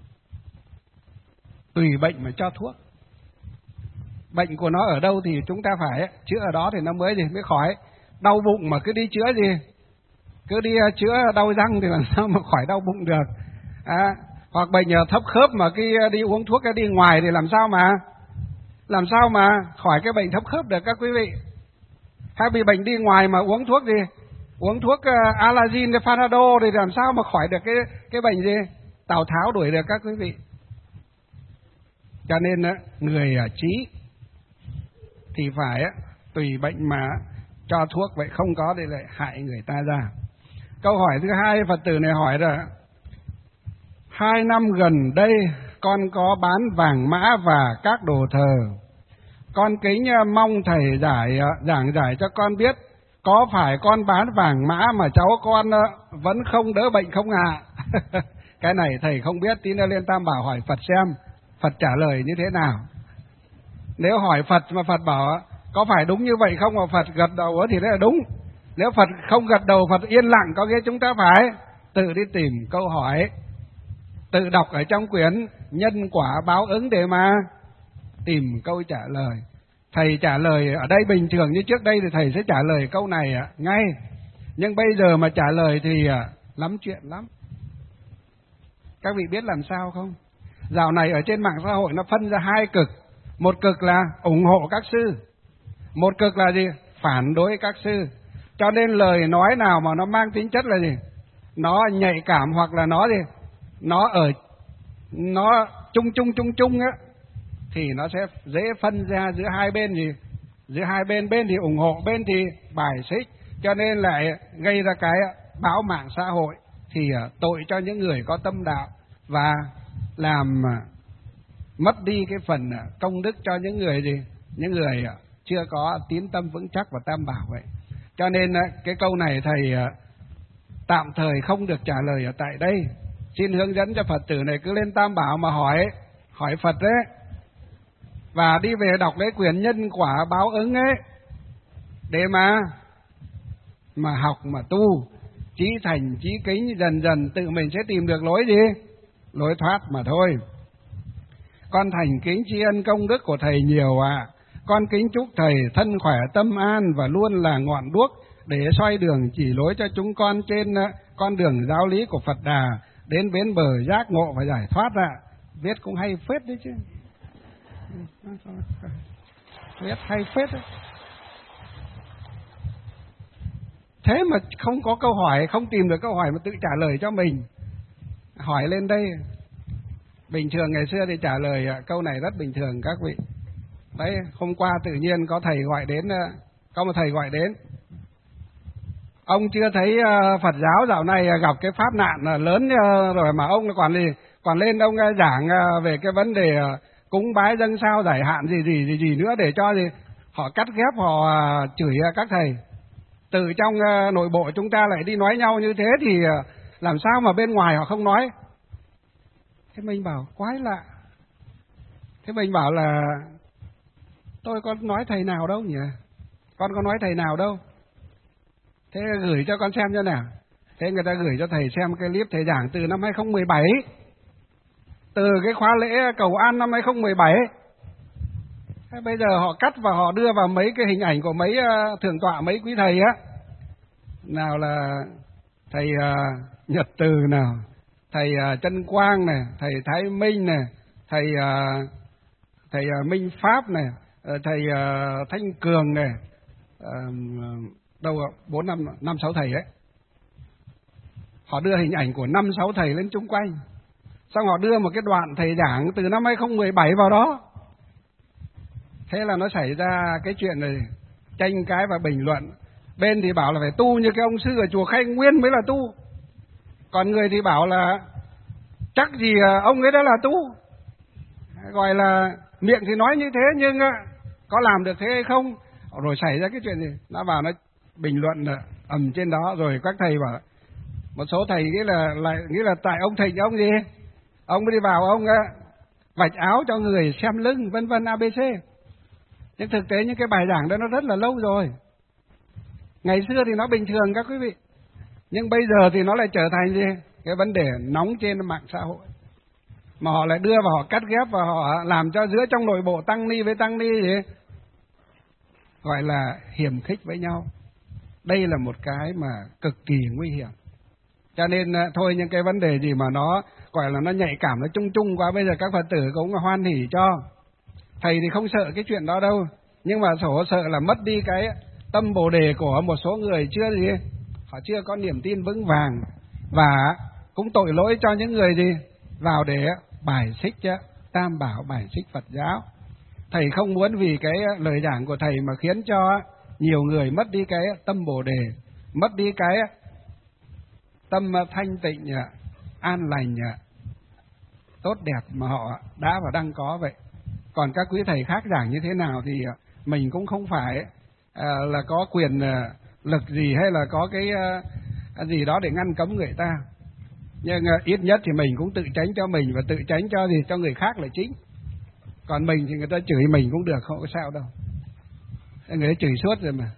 tùy bệnh mà cho thuốc. Bệnh của nó ở đâu thì chúng ta phải chữa ở đó thì nó mới gì mới khỏi. Đau bụng mà cứ đi chữa gì, cứ đi chữa đau răng thì làm sao mà khỏi đau bụng được. À, hoặc bệnh thấp khớp mà khi đi uống thuốc đi ngoài thì làm sao mà làm sao mà khỏi cái bệnh thấp khớp được các quý vị. Hay bị bệnh đi ngoài mà uống thuốc gì, uống thuốc uh, Alazin, Fanado thì làm sao mà khỏi được cái cái bệnh gì Tào Tháo đuổi được các quý vị. Cho nên uh, người uh, trí thì phải uh, tùy bệnh mà cho thuốc, vậy không có để lại hại người ta ra. Câu hỏi thứ hai, Phật tử này hỏi là hai năm gần đây con có bán vàng mã và các đồ thờ. Con kính uh, mong thầy giải uh, giảng giải cho con biết có phải con bán vàng mã mà cháu con uh, vẫn không đỡ bệnh không ạ? À? Cái này thầy không biết, tí nữa lên Tam Bảo hỏi Phật xem Phật trả lời như thế nào. Nếu hỏi Phật mà Phật bảo có phải đúng như vậy không, mà Phật gật đầu thì đấy là đúng. Nếu Phật không gật đầu, Phật yên lặng, có nghĩa chúng ta phải tự đi tìm câu hỏi, tự đọc ở trong quyển Nhân Quả Báo Ứng để mà tìm câu trả lời. Thầy trả lời ở đây bình thường như trước đây thì thầy sẽ trả lời câu này ngay. Nhưng bây giờ mà trả lời thì lắm chuyện lắm. Các vị biết làm sao không? Dạo này ở trên mạng xã hội nó phân ra hai cực. Một cực là ủng hộ các sư, một cực là gì? Phản đối các sư. Cho nên lời nói nào mà nó mang tính chất là gì? Nó nhạy cảm hoặc là nó gì? Nó ở nó chung chung chung chung á, thì nó sẽ dễ phân ra giữa hai bên gì? Giữa hai bên, bên thì ủng hộ, bên thì bài xích. Cho nên lại gây ra cái bão mạng xã hội, thì tội cho những người có tâm đạo và làm mất đi cái phần công đức cho những người gì? Những người chưa có tín tâm vững chắc và tam bảo vậy. Cho nên cái câu này thầy tạm thời không được trả lời ở tại đây. Xin hướng dẫn cho Phật tử này cứ lên tam bảo mà hỏi, hỏi Phật đấy. Và đi về đọc cái quyển nhân quả báo ứng ấy, để mà mà học mà tu, chí thành chí kính, dần dần tự mình sẽ tìm được lối gì? Lối thoát mà thôi. Con thành kính tri ân công đức của thầy nhiều ạ. À. Con kính chúc thầy thân khỏe tâm an và luôn là ngọn đuốc để soi đường chỉ lối cho chúng con trên con đường giáo lý của Phật Đà đến bến bờ giác ngộ và giải thoát ạ. À. Viết cũng hay phết đấy chứ. Viết hay phết đấy. Thế mà không có câu hỏi, không tìm được câu hỏi mà tự trả lời cho mình. Hỏi lên đây. Bình thường ngày xưa thì trả lời câu này rất bình thường các vị. Đấy, hôm qua tự nhiên có thầy gọi đến, có một thầy gọi đến. Ông chưa thấy Phật giáo dạo này gặp cái pháp nạn lớn rồi mà ông còn gì, còn lên ông giảng về cái vấn đề cúng bái dâng sao giải hạn gì gì gì gì nữa để cho gì họ cắt ghép, họ chửi các thầy. Từ trong nội bộ chúng ta lại đi nói nhau như thế thì làm sao mà bên ngoài họ không nói? Thế mình bảo quái lạ. Thế mình bảo là tôi có nói thầy nào đâu nhỉ? Con có nói thầy nào đâu? Thế gửi cho con xem cho nào. Thế người ta gửi cho thầy xem cái clip thầy giảng từ năm hai không một bảy. Từ cái khóa lễ cầu an năm hai không một bảy. Thế bây giờ họ cắt và họ đưa vào mấy cái hình ảnh của mấy thượng tọa, mấy quý thầy á. Nào là thầy uh, Nhật Từ nào, thầy uh, Trân Quang này, thầy Thái Minh này, thầy uh, thầy uh, Minh Pháp này, uh, thầy uh, Thanh Cường này, uh, đâu bốn năm năm sáu thầy ấy. Họ đưa hình ảnh của năm sáu thầy lên chung quanh. Xong họ đưa một cái đoạn thầy giảng từ năm hai không một bảy vào đó. Thế là nó xảy ra cái chuyện này, tranh cãi và bình luận. Bên thì bảo là phải tu như cái ông sư ở chùa Khai Nguyên mới là tu. Còn người thì bảo là chắc gì ông ấy đó là tu. Gọi là miệng thì nói như thế nhưng có làm được thế hay không? Rồi xảy ra cái chuyện gì? Nó vào nó bình luận ầm trên đó. Rồi các thầy bảo, một số thầy nghĩ là lại nghĩ là tại ông thầy ông gì? Ông mới đi vào ông vạch áo cho người xem lưng vân vân a bê xê. Nhưng thực tế những cái bài giảng đó nó rất là lâu rồi. Ngày xưa thì nó bình thường các quý vị. Nhưng bây giờ thì nó lại trở thành gì? Cái vấn đề nóng trên mạng xã hội. Mà họ lại đưa vào họ cắt ghép và họ làm cho giữa trong nội bộ tăng ni với tăng ni gì? Gọi là hiềm khích với nhau. Đây là một cái mà cực kỳ nguy hiểm. Cho nên thôi những cái vấn đề gì mà nó gọi là nó nhạy cảm, nó chung chung quá, bây giờ các Phật tử cũng hoan hỉ cho. Thầy thì không sợ cái chuyện đó đâu. Nhưng mà sổ sợ là mất đi cái tâm bồ đề của một số người chưa gì, họ chưa có niềm tin vững vàng. Và cũng tội lỗi cho những người gì vào để bài xích tam bảo, bài xích Phật giáo. Thầy không muốn vì cái lời giảng của thầy mà khiến cho nhiều người mất đi cái tâm bồ đề, mất đi cái tâm thanh tịnh, an lành, tốt đẹp mà họ đã và đang có vậy. Còn các quý thầy khác giảng như thế nào thì mình cũng không phải à, là có quyền à, lực gì hay là có cái à, gì đó để ngăn cấm người ta. Nhưng à, ít nhất thì mình cũng tự tránh cho mình và tự tránh cho gì cho người khác là chính. Còn mình thì người ta chửi mình cũng được, không có sao đâu. Người ta chửi suốt rồi mà.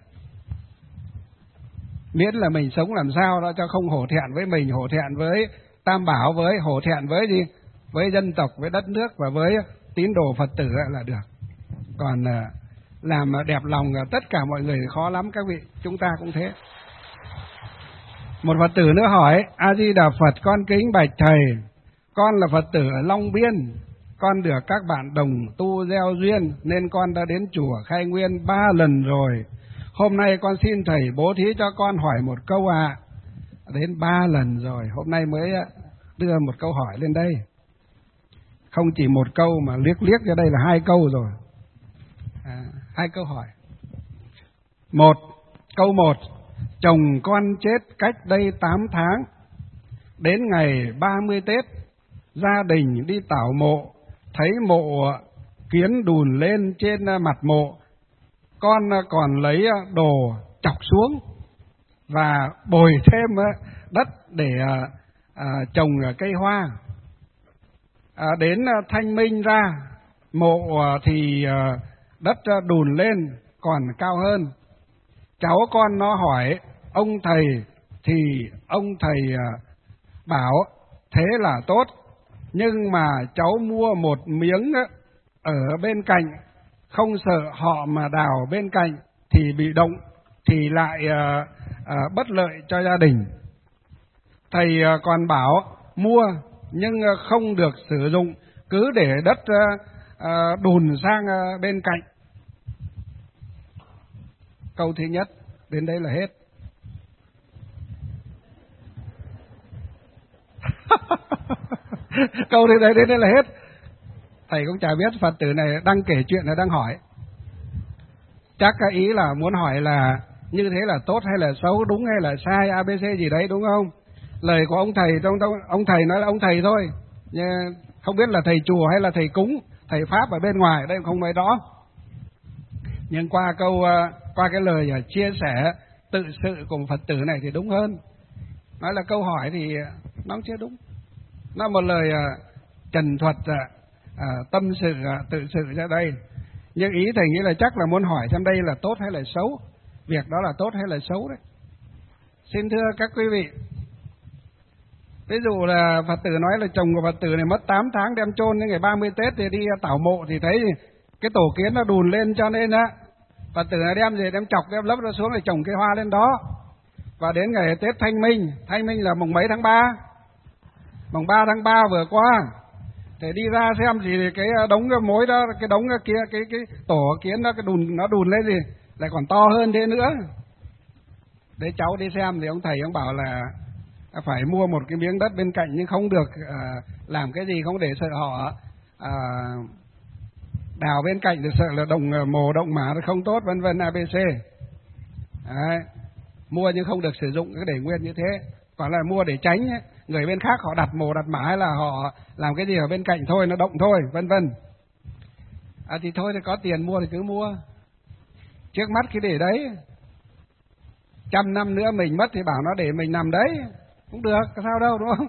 Miễn là mình sống làm sao đó cho không hổ thẹn với mình, hổ thẹn với tam bảo, với hổ thẹn với gì, với dân tộc, với đất nước và với tín đồ Phật tử là được. Còn làm đẹp lòng tất cả mọi người khó lắm các vị, chúng ta cũng thế. Một Phật tử nữa hỏi: A Di Đà Phật, con kính bạch thầy, con là Phật tử ở Long Biên, con được các bạn đồng tu gieo duyên nên con đã đến chùa Khai Nguyên ba lần rồi. Hôm nay con xin thầy bố thí cho con hỏi một câu ạ. À. Đến ba lần rồi, hôm nay mới đưa một câu hỏi lên đây. Không chỉ một câu mà liếc liếc cho đây là hai câu rồi. À, hai câu hỏi. Một, câu một: chồng con chết cách đây tám tháng. Đến ngày ba mươi Tết, gia đình đi tảo mộ, thấy mộ kiến đùn lên trên mặt mộ. Con còn lấy đồ chọc xuống và bồi thêm đất để à, trồng cây hoa. À, đến thanh minh ra, mộ thì đất đùn lên còn cao hơn. Cháu con nó hỏi ông thầy, thì ông thầy bảo thế là tốt, nhưng mà cháu mua một miếng ở bên cạnh, không sợ họ mà đào bên cạnh thì bị động, thì lại à, à, bất lợi cho gia đình. Thầy à, còn bảo mua nhưng không được sử dụng, cứ để đất à, à, đùn sang à, bên cạnh. Câu thứ nhất đến đây là hết. Câu thứ đấy đến đây là hết. Thầy cũng chả biết Phật tử này đang kể chuyện là đang hỏi. Chắc cái ý là muốn hỏi là như thế là tốt hay là xấu, đúng hay là sai, a bê xê gì đấy, đúng không? Lời của ông thầy, ông thầy nói là ông thầy thôi, nhưng không biết là thầy chùa hay là thầy cúng, thầy pháp ở bên ngoài đây không nói rõ. Nhưng qua câu qua cái lời chia sẻ tự sự của Phật tử này thì đúng hơn. Nói là câu hỏi thì nó chưa đúng. Nó một lời trần thuật à, tâm sự tự sự ra đây. Nhưng ý thầy nghĩ là chắc là muốn hỏi xem đây là tốt hay là xấu, việc đó là tốt hay là xấu đấy. Xin thưa các quý vị, ví dụ là Phật tử nói là chồng của Phật tử này mất tám tháng đem chôn, đến ngày ba mươi Tết thì đi tảo mộ thì thấy cái tổ kiến nó đùn lên, cho nên á Phật tử này đem gì đem chọc đem lấp nó xuống để trồng cây hoa lên đó. Và đến ngày Tết Thanh Minh, Thanh Minh là mùng mấy tháng ba? Mùng ba tháng ba vừa qua. Thì đi ra xem gì cái đống cái mối đó, cái đống cái kia, cái cái tổ kiến nó cái đùn nó đùn lên gì lại còn to hơn thế nữa. Đấy, cháu đi xem thì ông thầy ông bảo là phải mua một cái miếng đất bên cạnh, nhưng không được à, làm cái gì không để sợ họ à, đào bên cạnh, thì sợ là đồng mồ động mả nó không tốt, vân vân a bê xê. Đấy. Mua nhưng không được sử dụng, cứ để nguyên như thế. Còn là mua để tránh ấy, người bên khác họ đặt mồ đặt mả hay là họ làm cái gì ở bên cạnh thôi, nó động thôi, vân vân. À thì thôi thì có tiền mua thì cứ mua. Trước mắt cứ để đấy. Trăm năm nữa mình mất thì bảo nó để mình nằm đấy, cũng được, có sao đâu, đúng không?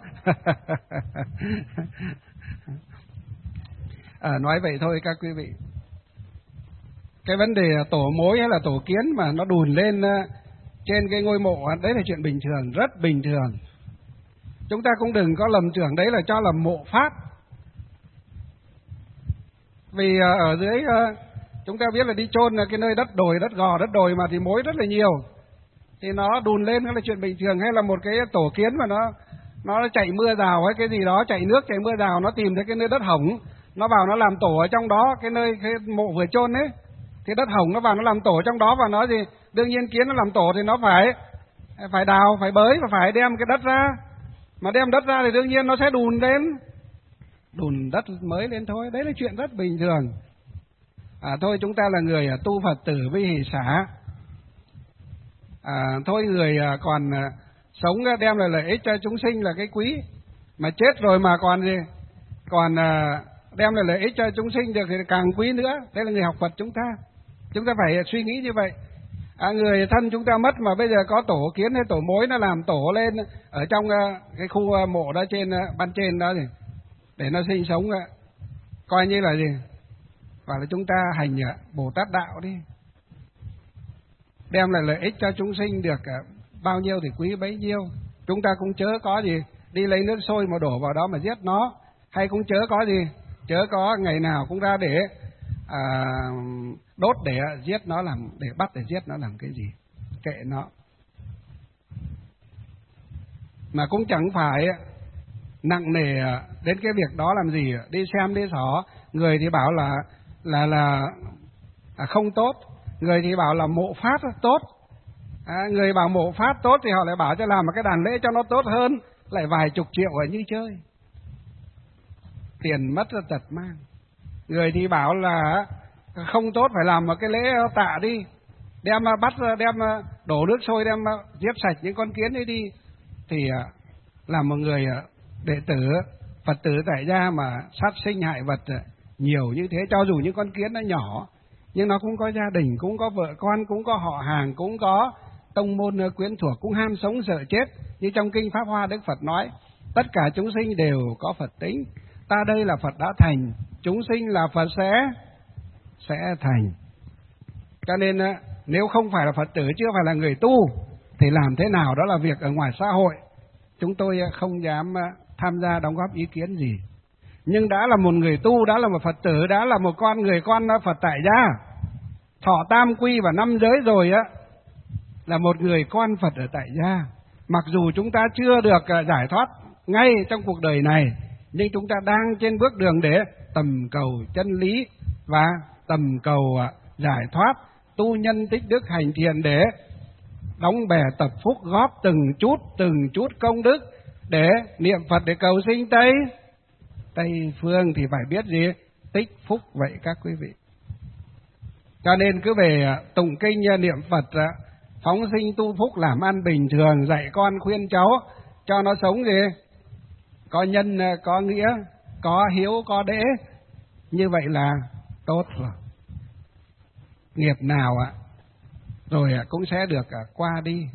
À, nói vậy thôi các quý vị. Cái vấn đề tổ mối hay là tổ kiến mà nó đùn lên trên cái ngôi mộ, đấy là chuyện bình thường, rất bình thường. Chúng ta cũng đừng có lầm tưởng đấy là cho là mộ Pháp. Vì ở dưới chúng ta biết là đi chôn là cái nơi đất đồi, đất gò, đất đồi mà thì mối rất là nhiều. Thì nó đùn lên là chuyện bình thường. Hay là một cái tổ kiến mà nó nó chạy mưa rào hay cái gì đó, chạy nước chạy mưa rào, nó tìm thấy cái nơi đất hổng, nó vào nó làm tổ ở trong đó, cái nơi cái mộ vừa chôn ấy, thì đất hổng nó vào nó làm tổ trong đó, và nó gì đương nhiên kiến nó làm tổ thì nó phải phải đào, phải bới và phải đem cái đất ra. Mà đem đất ra thì đương nhiên nó sẽ đùn lên, đùn đất mới lên thôi. Đấy là chuyện rất bình thường. À, thôi chúng ta là người tu Phật tử vi hỷ xả. À, thôi người còn sống đem lại lợi ích cho chúng sinh là cái quý. Mà chết rồi mà còn gì, còn đem lại lợi ích cho chúng sinh được thì càng quý nữa. Đấy là người học Phật chúng ta. Chúng ta phải suy nghĩ như vậy. À, người thân chúng ta mất mà bây giờ có tổ kiến hay tổ mối nó làm tổ lên ở trong cái khu mộ đó trên ban trên đó thì để nó sinh sống, coi như là gì, và là chúng ta hành Bồ Tát đạo đi, đem lại lợi ích cho chúng sinh được bao nhiêu thì quý bấy nhiêu. Chúng ta cũng chớ có gì đi lấy nước sôi mà đổ vào đó mà giết nó, hay cũng chớ có gì chớ có ngày nào cũng ra để à, đốt để giết nó, làm để bắt để giết nó làm cái gì, kệ nó. mà cũng chẳng phải nặng nề đến cái việc đó làm gì. Đi xem đi xỏ, người thì bảo là là là không tốt, người thì bảo là mộ Pháp tốt. À, người bảo mộ Pháp tốt thì họ lại bảo cho làm một cái đàn lễ cho nó tốt hơn, lại vài chục triệu ở như chơi, tiền mất tật mang. Người thì bảo là không tốt, phải làm một cái lễ tạ đi, đem bắt đem đổ nước sôi, đem giết sạch những con kiến ấy đi. Thì là một người đệ tử Phật tử tại gia mà sát sinh hại vật nhiều như thế, cho dù những con kiến nó nhỏ nhưng nó cũng có gia đình, cũng có vợ con, cũng có họ hàng, cũng có tông môn quyến thuộc, cũng ham sống sợ chết. Như trong kinh Pháp Hoa Đức Phật nói, tất cả chúng sinh đều có Phật tính, ta đây là Phật đã thành, chúng sinh là Phật sẽ sẽ thành. Cho nên nếu không phải là Phật tử, chưa phải là người tu, thì làm thế nào đó là việc ở ngoài xã hội, chúng tôi không dám tham gia đóng góp ý kiến gì. Nhưng đã là một người tu, đã là một Phật tử, đã là một con người con Phật tại gia, thọ tam quy và năm giới rồi á, là một người con Phật ở tại gia. Mặc dù chúng ta chưa được giải thoát ngay trong cuộc đời này, nhưng chúng ta đang trên bước đường để tầm cầu chân lý và tầm cầu giải thoát, tu nhân tích đức hành thiện để đóng bè tập phúc, góp từng chút từng chút công đức để niệm Phật, để cầu sinh Tây Tây phương. Thì phải biết gì? Tích phúc vậy các quý vị. Cho nên cứ về tụng kinh niệm Phật, phóng sinh tu phúc, làm ăn bình thường, dạy con khuyên cháu cho nó sống gì? Có nhân, có nghĩa, có hiếu, có đễ. Như vậy là tốt rồi. Nghiệp nào ạ rồi cũng sẽ được qua đi.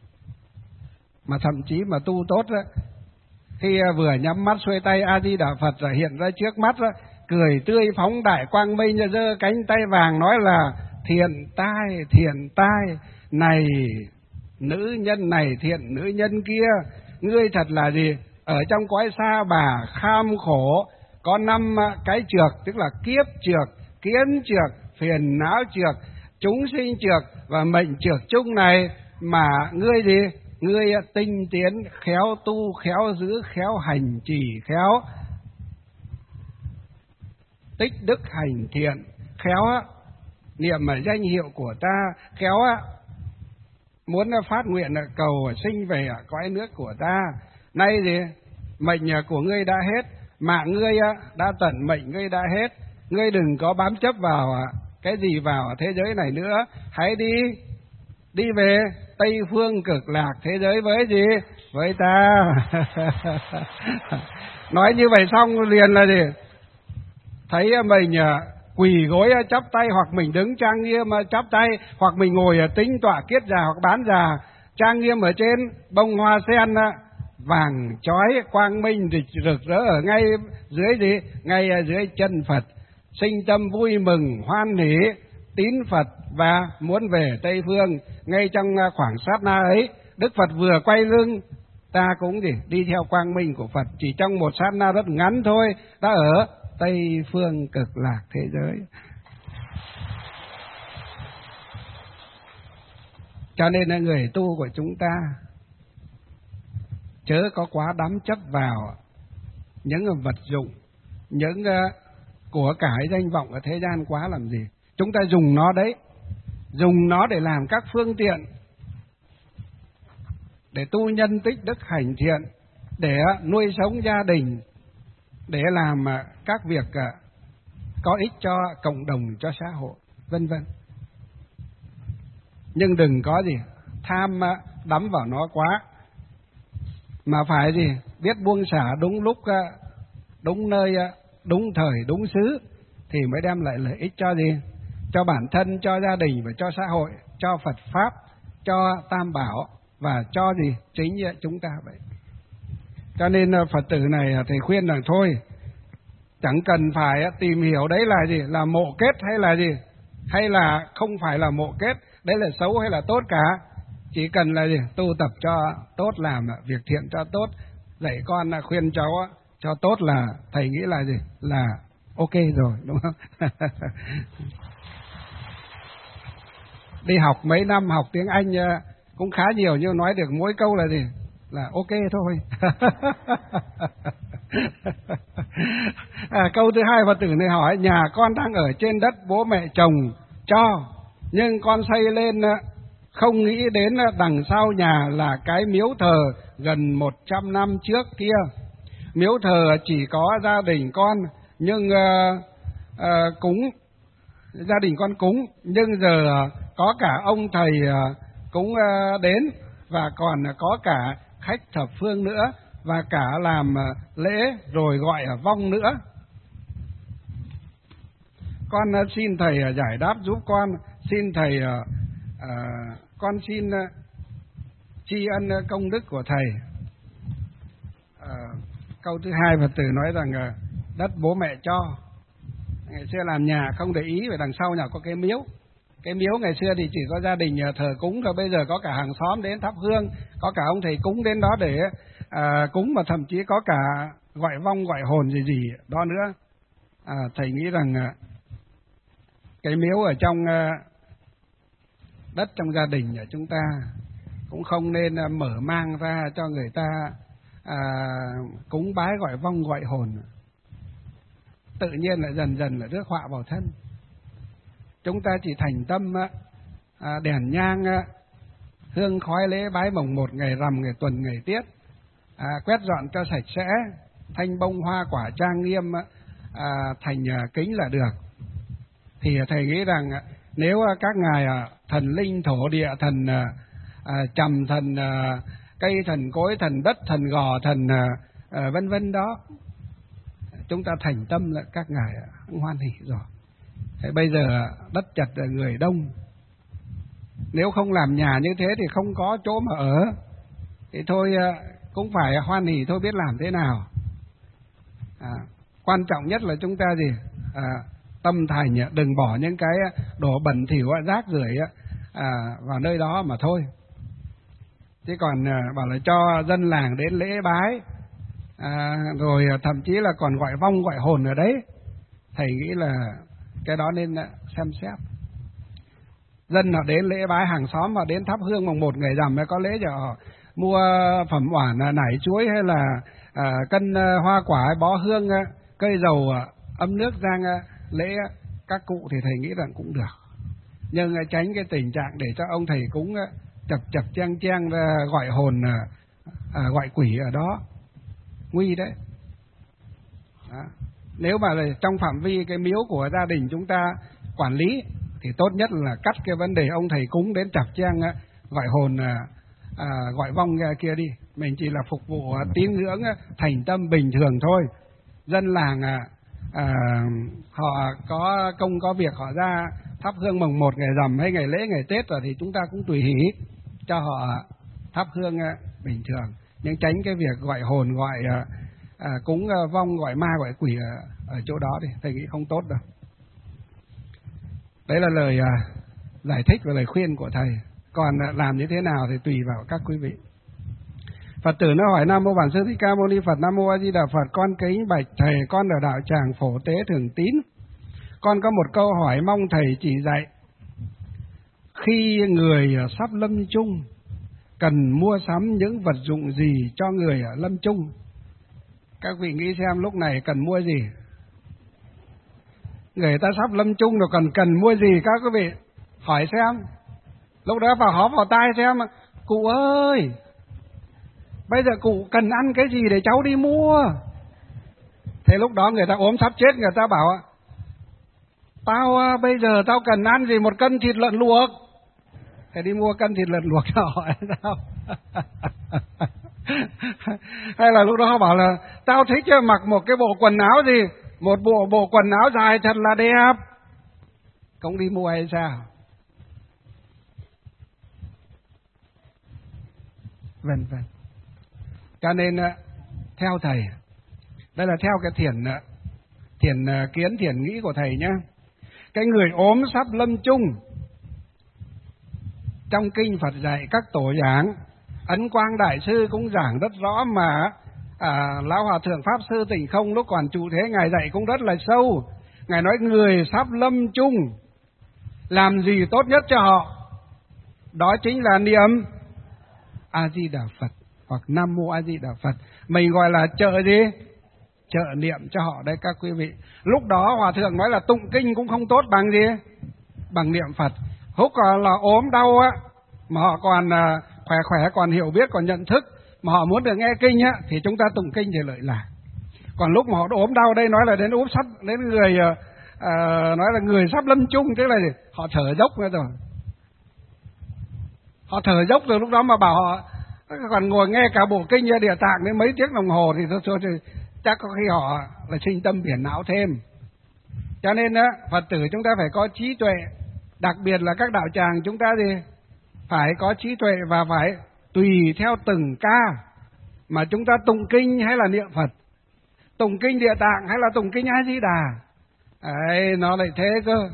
Mà thậm chí mà tu tốt á, khi vừa nhắm mắt xuôi tay A Di Đà Phật rồi hiện ra trước mắt á, cười tươi phóng đại quang minh, giơ cánh tay vàng nói là thiện tai, thiện tai, này nữ nhân này, thiện nữ nhân kia, ngươi thật là gì? Ở trong cõi xa bà kham khổ, có năm cái trược, tức là kiếp trược, kiến trược, phiền não trược, chúng sinh trược và mệnh trược chung này mà ngươi gì? Ngươi tinh tiến, khéo tu, khéo giữ, khéo hành trì, khéo tích đức hành thiện, khéo niệm danh hiệu của ta, khéo muốn phát nguyện cầu sinh về cõi nước của ta. Nay gì? Mệnh của ngươi đã hết, mạng ngươi đã tận, mệnh ngươi đã hết. Ngươi đừng có bám chấp vào cái gì vào thế giới này nữa, hãy đi đi về Tây phương cực lạc thế giới với gì? Với ta. Nói như vậy xong liền là gì? Thấy mình quỳ gối chắp tay, hoặc mình đứng trang nghiêm chắp tay, hoặc mình ngồi tính tọa kiết già hoặc bán già trang nghiêm ở trên bông hoa sen vàng chói quang minh rực rỡ ở ngay dưới gì? Ngay dưới chân Phật, sinh tâm vui mừng hoan hỷ tín Phật và muốn về Tây phương. Ngay trong khoảng sát na ấy, Đức Phật vừa quay lưng, ta cũng gì? Đi theo quang minh của Phật, chỉ trong một sát na rất ngắn thôi đã ở Tây phương cực lạc thế giới. Cho nên là người tu của chúng ta chớ có quá đắm chấp vào những vật dụng, những của cải danh vọng ở thế gian quá làm gì. Chúng ta dùng nó đấy, dùng nó để làm các phương tiện để tu nhân tích đức hành thiện, để nuôi sống gia đình, để làm các việc có ích cho cộng đồng, cho xã hội, vân vân. Nhưng đừng có gì tham đắm vào nó quá, mà phải gì biết buông xả đúng lúc, đúng nơi, đúng thời, đúng xứ, thì mới đem lại lợi ích cho gì? Cho bản thân, cho gia đình và cho xã hội, cho Phật Pháp, cho Tam Bảo và cho gì? Chính chúng ta vậy. Cho nên Phật tử này thầy khuyên rằng thôi, chẳng cần phải tìm hiểu đấy là gì? Là mộ kết hay là gì? Hay là không phải là mộ kết, đấy là xấu hay là tốt cả. Chỉ cần là gì? Tu tập cho tốt, làm việc thiện cho tốt, dạy con khuyên cháu cho tốt là thầy nghĩ là gì? Là ok rồi, đúng không? Đi học mấy năm, học tiếng Anh cũng khá nhiều, nhưng nói được mỗi câu là gì? là ok thôi. À, câu thứ hai Phật tử này hỏi: nhà con đang ở trên đất bố mẹ chồng cho, nhưng con xây lên không nghĩ đến đằng sau nhà là cái miếu thờ gần một trăm năm trước kia. Miếu thờ chỉ có gia đình con nhưng uh, uh, cúng gia đình con cúng, nhưng giờ uh, có cả ông thầy uh, cúng uh, đến, và còn uh, có cả khách thập phương nữa, và cả làm uh, lễ rồi gọi uh, vong nữa. Con uh, xin thầy uh, giải đáp giúp con. Xin thầy uh, uh, con xin uh, tri ân uh, công đức của thầy. Uh, câu thứ hai Phật tử nói rằng uh, đất bố mẹ cho. Ngày xưa làm nhà không để ý về đằng sau nhà có cái miếu. Cái miếu ngày xưa thì chỉ có gia đình thờ cúng, rồi bây giờ có cả hàng xóm đến thắp hương, có cả ông thầy cúng đến đó để à, cúng, mà thậm chí có cả gọi vong gọi hồn gì gì đó nữa. À, thầy nghĩ rằng à, cái miếu ở trong à, đất trong gia đình của chúng ta cũng không nên à, mở mang ra cho người ta à, cúng bái gọi vong gọi hồn. Tự nhiên lại dần dần là rước họa vào thân. Chúng ta chỉ thành tâm à, đèn nhang à, hương khói lễ bái mồng một, ngày rằm, ngày tuần, ngày tiết, à, quét dọn cho sạch sẽ, thanh bông hoa quả trang nghiêm à, thành à, kính là được. Thì thầy nghĩ rằng à, nếu à, các ngài à, thần linh thổ địa, thần à, à, trầm, thần à, cây, thần cối, thần đất, thần gò, thần à, à, vân vân đó, chúng ta thành tâm là các ngài cũng hoan hỷ rồi. Thế bây giờ đất chật người đông, nếu không làm nhà như thế thì không có chỗ mà ở, thì thôi cũng phải hoan hỷ thôi, biết làm thế nào. À, quan trọng nhất là chúng ta gì? À, tâm thành, đừng bỏ những cái đồ bẩn thỉu, rác rưởi à, vào nơi đó mà thôi. Chứ còn à, bảo là cho dân làng đến lễ bái, à, rồi thậm chí là còn gọi vong gọi hồn ở đấy, thầy nghĩ là cái đó nên xem xét. Dân họ đến lễ bái, hàng xóm họ đến thắp hương mồng một ngày rằm, có lễ cho họ mua phẩm oản nải chuối, hay là à, cân hoa quả, bó hương, cây dầu, ấm nước rang lễ các cụ, thì thầy nghĩ rằng cũng được. Nhưng tránh cái tình trạng để cho ông thầy cúng chập chập chang chang gọi hồn, à, gọi quỷ ở đó, nguy đấy. Đó. Nếu mà trong phạm vi cái miếu của gia đình chúng ta quản lý thì tốt nhất là cắt cái vấn đề ông thầy cúng đến chập chang gọi hồn, à, gọi vong kia đi. Mình chỉ là phục vụ tín ngưỡng thành tâm bình thường thôi. Dân làng à, à, họ có công có việc, họ ra thắp hương mồng một, ngày rằm hay ngày lễ ngày Tết rồi, thì chúng ta cũng tùy hỷ cho họ thắp hương bình thường, nhưng tránh cái việc gọi hồn, gọi à, cúng vong, gọi ma, gọi quỷ ở, ở chỗ đó thì thầy nghĩ không tốt đâu. Đấy là lời à, giải thích và lời khuyên của thầy. Còn à, làm như thế nào thì tùy vào các quý vị. Phật tử nó hỏi: Nam mô Bản Sư Thích Ca Mâu Ni Phật. Nam mô A Di Đà Phật. Con kính bạch thầy, con ở đạo tràng Phổ Tế Thường Tín. Con có một câu hỏi mong thầy chỉ dạy. Khi người sắp lâm chung, cần mua sắm những vật dụng gì cho người ở lâm chung? Các vị nghĩ xem lúc này cần mua gì? Người ta sắp lâm chung rồi còn cần mua gì các quý vị? Hỏi xem. Lúc đó vào hó vào tai xem: cụ ơi, bây giờ cụ cần ăn cái gì để cháu đi mua? Thế lúc đó người ta ốm sắp chết, người ta bảo: Tao bây giờ tao cần ăn gì? Một cân thịt lợn luộc. Thế đi mua cân thịt lợn luộc cho họ sao? Hay là lúc đó họ bảo là tao thích mặc một cái bộ quần áo gì, một bộ bộ quần áo dài thật là đẹp, không đi mua hay sao? Vân vân. Cho nên theo thầy, đây là theo cái thiền thiền kiến, thiền nghĩ của thầy nhé. Cái người ốm sắp lâm chung, trong kinh Phật dạy các tổ giảng, Ấn Quang Đại Sư cũng giảng rất rõ mà. À, Lão Hòa Thượng Pháp Sư Tịnh Không lúc còn trụ thế, Ngài dạy cũng rất là sâu. Ngài nói người sắp lâm chung, làm gì tốt nhất cho họ? Đó chính là niệm A Di Đà Phật. hoặc Nam Mô A Di Đà Phật. Mình gọi là trợ gì? Trợ niệm cho họ đấy các quý vị. Lúc đó Hòa Thượng nói là tụng kinh cũng không tốt bằng gì? Bằng niệm Phật. Lúc là ốm đau á, mà họ còn khỏe khỏe, còn hiểu biết, còn nhận thức, mà họ muốn được nghe kinh á, thì chúng ta tụng kinh thì lợi lạc. Còn lúc mà họ ốm đau, đây nói là đến úp sắp, đến người à, nói là người sắp lâm chung, tức là gì? Họ thở dốc nữa rồi. Họ thở dốc rồi, lúc đó mà bảo họ còn ngồi nghe cả bộ kinh Địa Tạng đến mấy tiếng đồng hồ thì thôi, thôi thì chắc có khi họ là sinh tâm biển não thêm. Cho nên á, Phật tử chúng ta phải có trí tuệ, đặc biệt là các đạo tràng chúng ta gì? Phải có trí tuệ và phải tùy theo từng ca mà chúng ta tụng kinh hay là niệm Phật. Tụng kinh Địa Tạng hay là tụng kinh A Di Đà. Đấy, nó lại thế cơ.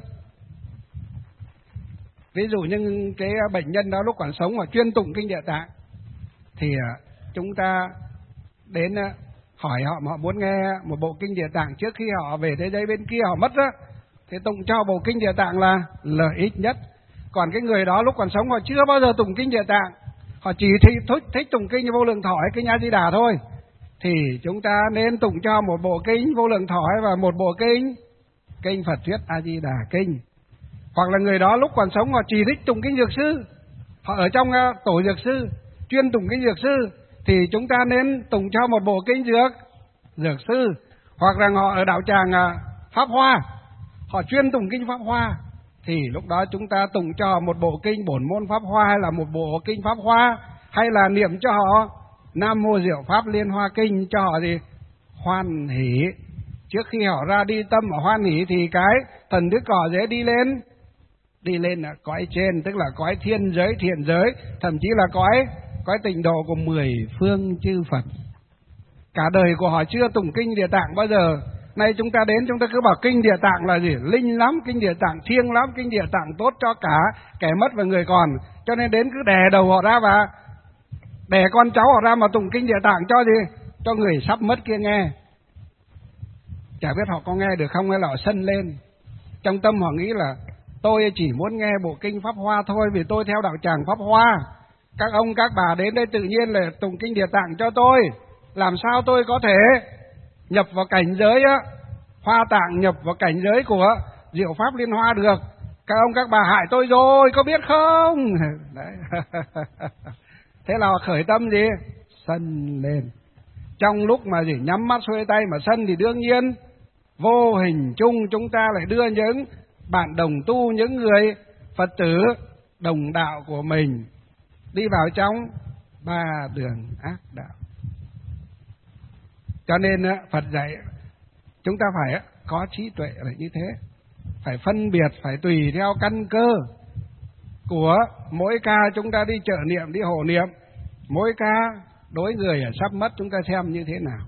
Ví dụ như cái bệnh nhân đó lúc còn sống mà chuyên tụng kinh Địa Tạng thì chúng ta đến hỏi họ mà họ muốn nghe một bộ kinh Địa Tạng trước khi họ về thế giới bên kia họ mất á, thì tụng cho bộ kinh Địa Tạng là lợi ích nhất. Còn cái người đó lúc còn sống họ chưa bao giờ tụng kinh Địa Tạng, họ chỉ thích, thích, thích tụng kinh Vô Lượng Thọ hay kinh A Di Đà thôi, thì chúng ta nên tụng cho một bộ kinh Vô Lượng Thọ và một bộ kinh kinh Phật Thuyết A Di Đà Kinh. Hoặc là người đó lúc còn sống họ chỉ thích tụng kinh Dược Sư, họ ở trong uh, tổ Dược Sư chuyên tụng kinh Dược Sư, thì chúng ta nên tụng cho một bộ kinh Dược Dược Sư. Hoặc là họ ở đạo tràng uh, Pháp Hoa, họ chuyên tụng kinh Pháp Hoa, thì lúc đó chúng ta tụng cho một bộ kinh Bổn Môn Pháp Hoa hay là một bộ kinh Pháp Hoa, hay là niệm cho họ Nam Mô Diệu Pháp Liên Hoa Kinh cho họ gì? Hoan hỷ. Trước khi họ ra đi tâm họ hoan hỷ thì cái thần đức cỏ dễ đi lên, đi lên là cõi trên, tức là cõi thiên giới, thiện giới, thậm chí là cõi cõi tịnh độ của mười phương chư Phật. Cả đời của họ chưa tụng kinh Địa Tạng bao giờ. Nay chúng ta đến chúng ta cứ bảo kinh Địa Tạng là gì? Linh lắm, kinh Địa Tạng thiêng lắm, kinh Địa Tạng tốt cho cả kẻ mất và người còn. Cho nên đến cứ đè đầu họ ra và đè con cháu họ ra mà tụng kinh Địa Tạng cho gì? Cho người sắp mất kia nghe. Chả biết họ có nghe được không hay là họ sân lên. Trong tâm họ nghĩ là tôi chỉ muốn nghe bộ kinh Pháp Hoa thôi, vì tôi theo đạo tràng Pháp Hoa. Các ông các bà đến đây tự nhiên là tụng kinh Địa Tạng cho tôi, làm sao tôi có thể nhập vào cảnh giới á, Hoa Tạng nhập vào cảnh giới của Diệu Pháp Liên Hoa được. Các ông các bà hại tôi rồi, có biết không? Đấy. Thế là khởi tâm gì? Sân lên. Trong lúc mà gì nhắm mắt xuôi tay mà sân thì đương nhiên vô hình chung chúng ta lại đưa những bạn đồng tu, những người Phật tử đồng đạo của mình đi vào trong ba đường ác đạo. Cho nên Phật dạy chúng ta phải có trí tuệ là như thế, phải phân biệt, phải tùy theo căn cơ của mỗi ca chúng ta đi trợ niệm, đi hộ niệm. Mỗi ca đối người ở sắp mất chúng ta xem như thế nào.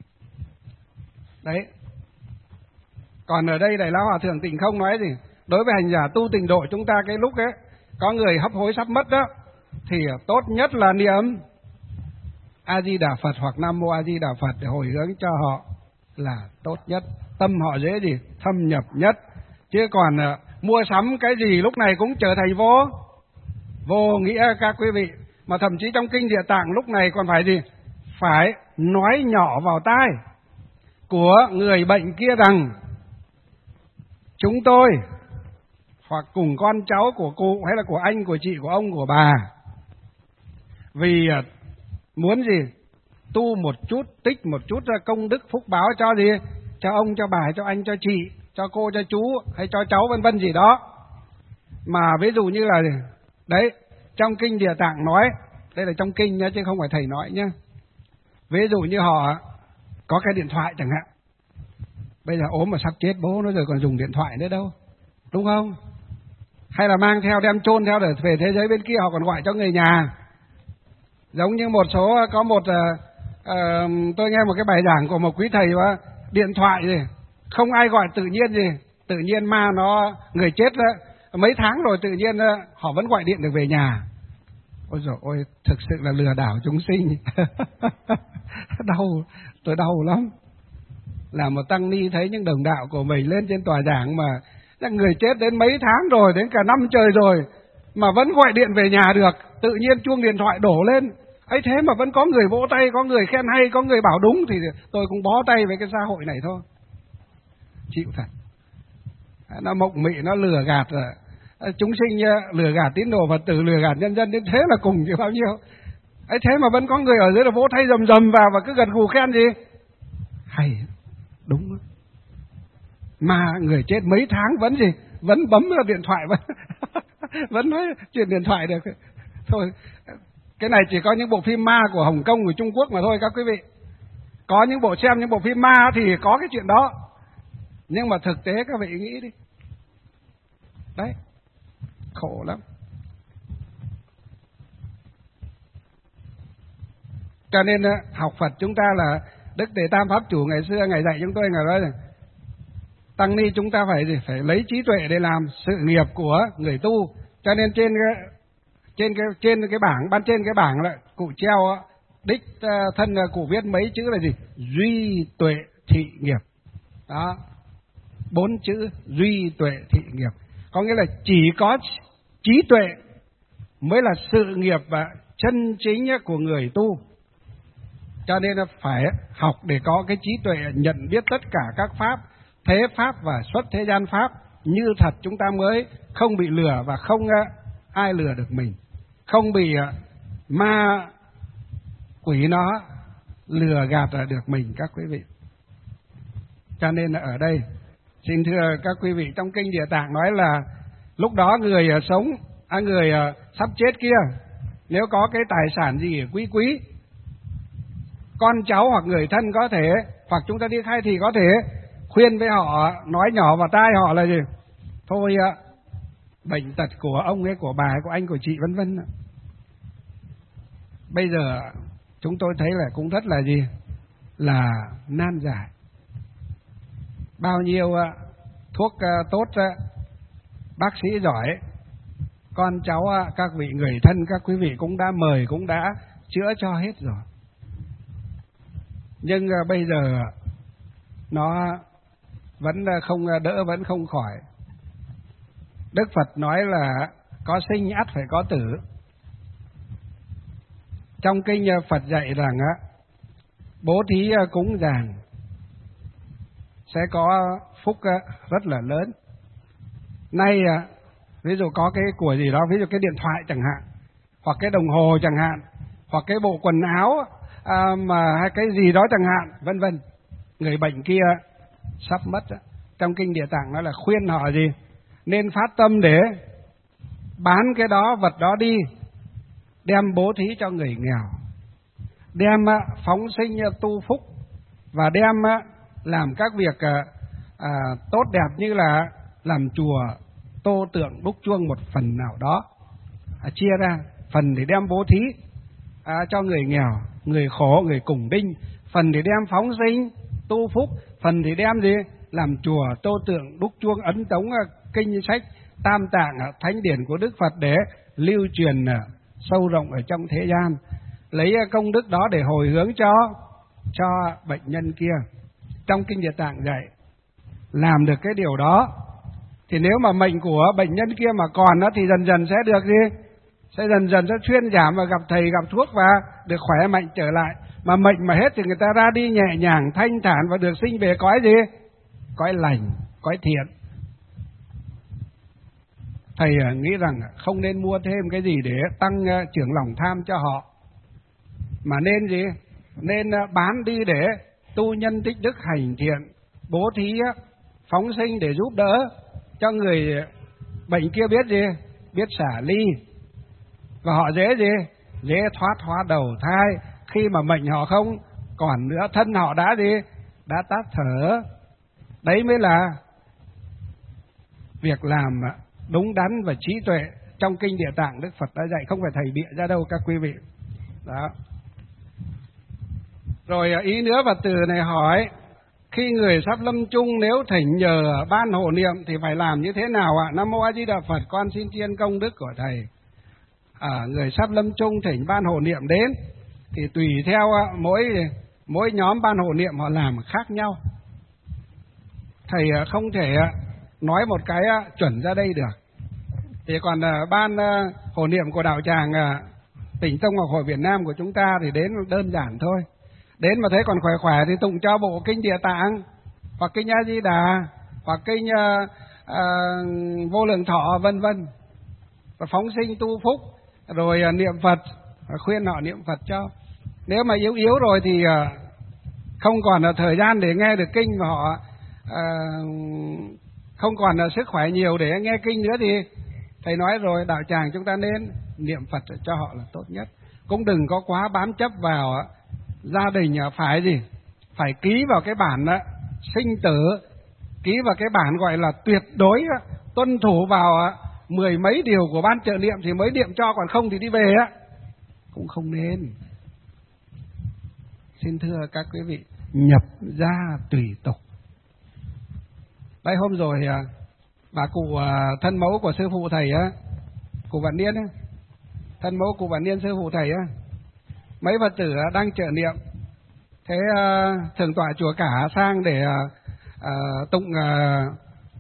Đấy. Còn ở đây Đại Lão Hòa Thượng Tịnh Không nói gì? Đối với hành giả tu tịnh độ chúng ta cái lúc ấy có người hấp hối sắp mất đó, thì tốt nhất là niệm A Di Đà Phật hoặc Nam Mô A Di Đà Phật để hồi hướng cho họ là tốt nhất. Tâm họ dễ gì? Thâm nhập nhất. Chứ còn uh, mua sắm cái gì lúc này cũng trở thành vô vô nghĩa các quý vị. Mà thậm chí trong kinh Địa Tạng lúc này còn phải gì? Phải nói nhỏ vào tai của người bệnh kia rằng chúng tôi hoặc cùng con cháu của cụ hay là của anh, của chị, của ông, của bà, vì muốn gì? Tu một chút, tích một chút ra công đức phúc báo cho gì? Cho ông, cho bà, cho anh, cho chị, cho cô, cho chú hay cho cháu vân vân gì đó. Mà ví dụ như là đấy, trong kinh Địa Tạng nói, đây là trong kinh nhá chứ không phải thầy nói nhá. Ví dụ như họ có cái điện thoại chẳng hạn, bây giờ ốm mà sắp chết bố nó rồi còn dùng điện thoại nữa đâu, đúng không? Hay là mang theo đem chôn theo để về thế giới bên kia họ còn gọi cho người nhà. Giống như một số có một uh, uh, tôi nghe một cái bài giảng của một quý thầy và điện thoại gì không ai gọi tự nhiên gì, tự nhiên ma nó người chết đó, mấy tháng rồi tự nhiên uh, họ vẫn gọi điện được về nhà. Ôi dồi ôi, thực sự là lừa đảo chúng sinh. Đau, tôi đau lắm. Là một tăng ni thấy những đồng đạo của mình lên trên tòa giảng mà người chết đến mấy tháng rồi, đến cả năm trời rồi mà vẫn gọi điện về nhà được, tự nhiên chuông điện thoại đổ lên. ấy thế mà vẫn có người vỗ tay, có người khen hay, có người bảo đúng, thì tôi cũng bó tay với cái xã hội này thôi. Chịu thật. Nó mộng mị, nó lừa gạt rồi. Chúng sinh lừa gạt tín đồ Phật tử, lừa gạt nhân dân, đến thế là cùng chứ bao nhiêu. Ấy thế mà vẫn có người ở dưới là vỗ tay rầm rầm vào và cứ gật gù khen gì. Hay, đúng. Mà người chết mấy tháng vẫn gì, vẫn bấm vào điện thoại, vẫn, vẫn nói chuyện điện thoại được. Thôi, cái này chỉ có những bộ phim ma của Hồng Kông, của Trung Quốc mà thôi các quý vị. Có những bộ xem những bộ phim ma thì có cái chuyện đó. Nhưng mà thực tế các vị nghĩ đi. Đấy, khổ lắm. Cho nên học Phật chúng ta là Đức Tề Tam Pháp Chủ ngày xưa Ngài dạy chúng tôi, Ngài nói rằng tăng ni chúng ta phải gì? Phải lấy trí tuệ để làm sự nghiệp của người tu. Cho nên trên cái trên cái trên cái bảng, ban trên cái bảng là cụ treo đích thân cụ viết mấy chữ là gì? Duy tuệ thị nghiệp. Đó. Bốn chữ duy tuệ thị nghiệp. Có nghĩa là chỉ có trí tuệ mới là sự nghiệp và chân chính của người tu. Cho nên là phải học để có cái trí tuệ nhận biết tất cả các pháp, thế pháp và xuất thế gian pháp như thật, chúng ta mới không bị lừa và không ai lừa được mình, không bị ma quỷ nó lừa gạt được mình các quý vị. Cho nên là ở đây xin thưa các quý vị, trong kinh Địa Tạng nói là lúc đó người sống, à, người sắp chết kia, nếu có cái tài sản gì quý quý, con cháu hoặc người thân có thể, hoặc chúng ta đi khai thì có thể khuyên với họ, nói nhỏ vào tai họ là gì? Thôi bệnh tật của ông ấy, của bà ấy, của anh, của chị vân vân. Bây giờ chúng tôi thấy là cũng rất là gì? Là nan giải. Bao nhiêu thuốc tốt, bác sĩ giỏi, con cháu, các vị người thân, các quý vị cũng đã mời, cũng đã chữa cho hết rồi. Nhưng bây giờ nó vẫn không đỡ, vẫn không khỏi. Đức Phật nói là có sinh ắt phải có tử. Trong kinh Phật dạy rằng bố thí cúng dường sẽ có phúc rất là lớn. Nay ví dụ có cái của gì đó, ví dụ cái điện thoại chẳng hạn, hoặc cái đồng hồ chẳng hạn, hoặc cái bộ quần áo à, mà hay cái gì đó chẳng hạn, vân vân. Người bệnh kia sắp mất, trong kinh Địa Tạng nói là khuyên họ gì? Nên phát tâm để bán cái đó, vật đó đi, đem bố thí cho người nghèo, đem phóng sinh tu phúc, và đem làm các việc à, tốt đẹp như là làm chùa, tô tượng, đúc chuông một phần nào đó, à, chia ra phần để đem bố thí à, cho người nghèo, người khổ, người cùng đinh, phần để đem phóng sinh tu phúc, phần thì đem gì? Làm chùa, tô tượng, đúc chuông, ấn tống kinh sách tam tạng thánh điển của Đức Phật để lưu truyền sâu rộng ở trong thế gian, lấy công đức đó để hồi hướng cho cho bệnh nhân kia. Trong kinh Địa Tạng dạy làm được cái điều đó thì nếu mà mệnh của bệnh nhân kia mà còn đó thì dần dần sẽ được gì? Sẽ dần dần sẽ thuyên giảm và gặp thầy gặp thuốc và được khỏe mạnh trở lại. Mà mệnh mà hết thì người ta ra đi nhẹ nhàng, thanh thản và được sinh về cõi gì? Cõi lành, cõi thiện. Thầy nghĩ rằng không nên mua thêm cái gì để tăng trưởng lòng tham cho họ, mà nên gì? Nên bán đi để tu nhân tích đức hành thiện, bố thí, phóng sinh để giúp đỡ cho người bệnh kia biết gì? Biết xả ly. Và họ dễ gì? Dễ thoát hóa đầu thai. Khi mà mệnh họ không còn nữa, thân họ đã gì? Đã tắt thở. Đấy mới là việc làm đúng đắn và trí tuệ trong kinh Địa Tạng Đức Phật đã dạy, không phải thầy bịa ra đâu các quý vị. Đó. Rồi ý nữa Phật tử này hỏi, khi người sắp lâm chung nếu thỉnh nhờ ban hộ niệm thì phải làm như thế nào ạ? Nam mô A Di Đà Phật, con xin tri ân công đức của thầy. À, người sắp lâm chung thỉnh ban hộ niệm đến thì tùy theo mỗi mỗi nhóm ban hộ niệm họ làm khác nhau. Thầy không thể nói một cái chuẩn ra đây được. Thì còn ban hộ niệm của đạo tràng Tỉnh Tông Học Hội Việt Nam của chúng ta thì đến đơn giản thôi. Đến mà thấy còn khỏe khỏe thì tụng cho bộ kinh Địa Tạng, hoặc kinh A Di Đà, hoặc kinh uh, uh, Vô Lượng Thọ vân vân, và phóng sinh tu phúc, rồi uh, niệm Phật, khuyên họ niệm Phật cho. Nếu mà yếu yếu rồi thì uh, không còn là thời gian để nghe được kinh, và họ uh, không còn là sức khỏe nhiều để nghe kinh nữa, thì thầy nói rồi, đạo tràng chúng ta nên niệm Phật cho họ là tốt nhất. Cũng đừng có quá bám chấp vào uh, gia đình phải gì, phải ký vào cái bản uh, sinh tử, ký vào cái bản gọi là tuyệt đối, uh, tuân thủ vào uh, mười mấy điều của ban trợ niệm thì mới niệm cho, còn không thì đi về á, cũng không nên. Xin thưa các quý vị, nhập gia tùy tục. Đây hôm rồi bà cụ thân mẫu của sư phụ thầy á, cụ Vạn Niên á, thân mẫu cụ Vạn Niên sư phụ thầy á, mấy Phật tử đang trợ niệm, thế thượng tọa chùa Cả sang để uh, tụng uh,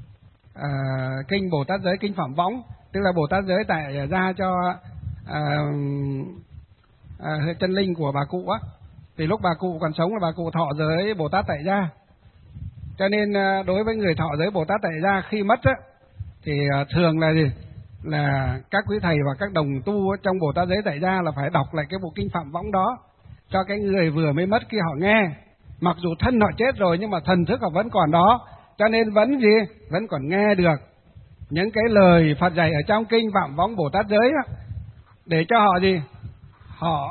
uh, kinh Bồ Tát Giới, kinh Phẩm Võng, tức là Bồ Tát Giới tại gia cho uh, uh, chân linh của bà cụ á. Thì lúc bà cụ còn sống là bà cụ thọ giới Bồ Tát tại gia, cho nên đối với người thọ giới Bồ Tát tại gia khi mất á, thì thường là gì, là các quý thầy và các đồng tu trong Bồ Tát giới tại gia là phải đọc lại cái bộ kinh Phạm Võng đó cho cái người vừa mới mất kia họ nghe. Mặc dù thân họ chết rồi nhưng mà thần thức họ vẫn còn đó, cho nên vẫn gì, vẫn còn nghe được những cái lời Phật dạy ở trong kinh Phạm Võng Bồ Tát giới á, để cho họ gì, họ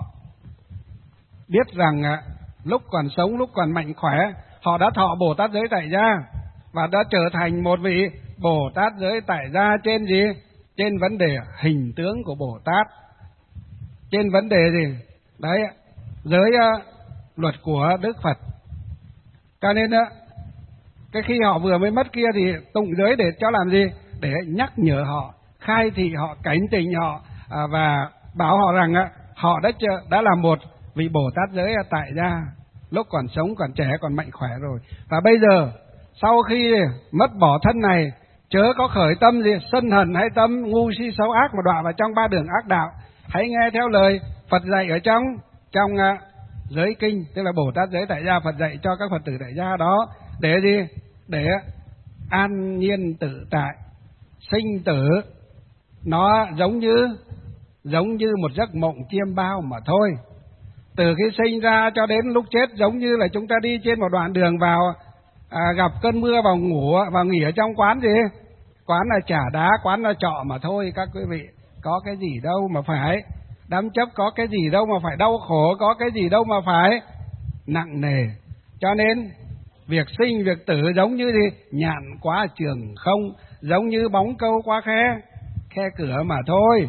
biết rằng à, lúc còn sống, lúc còn mạnh khỏe, họ đã thọ Bồ Tát giới tại gia và đã trở thành một vị Bồ Tát giới tại gia trên gì? Trên vấn đề hình tướng của Bồ Tát, trên vấn đề gì? Đấy, giới uh, luật của Đức Phật. Cho nên uh, cái khi họ vừa mới mất kia thì tụng giới để cho làm gì? Để nhắc nhở họ, khai thị họ, cảnh tỉnh họ uh, và bảo họ rằng uh, họ đã đã là một vị Bồ Tát giới tại gia lúc còn sống, còn trẻ, còn mạnh khỏe rồi. Và bây giờ sau khi mất bỏ thân này, chớ có khởi tâm gì sân hận hay tâm ngu si xấu ác mà đọa vào trong ba đường ác đạo. Hãy nghe theo lời Phật dạy ở trong trong uh, giới kinh, tức là Bồ Tát giới tại gia Phật dạy cho các Phật tử tại gia đó, để gì? Để an nhiên tự tại. Sinh tử nó giống như giống như một giấc mộng chiêm bao mà thôi. Từ khi sinh ra cho đến lúc chết giống như là chúng ta đi trên một đoạn đường vào à, gặp cơn mưa vào ngủ, vào nghỉ ở trong quán gì, quán là chả đá, quán là trọ mà thôi các quý vị. Có cái gì đâu mà phải đắm chấp, có cái gì đâu mà phải đau khổ, có cái gì đâu mà phải nặng nề. Cho nên việc sinh việc tử giống như gì, nhạn quá trường không, giống như bóng câu qua khe khe cửa mà thôi.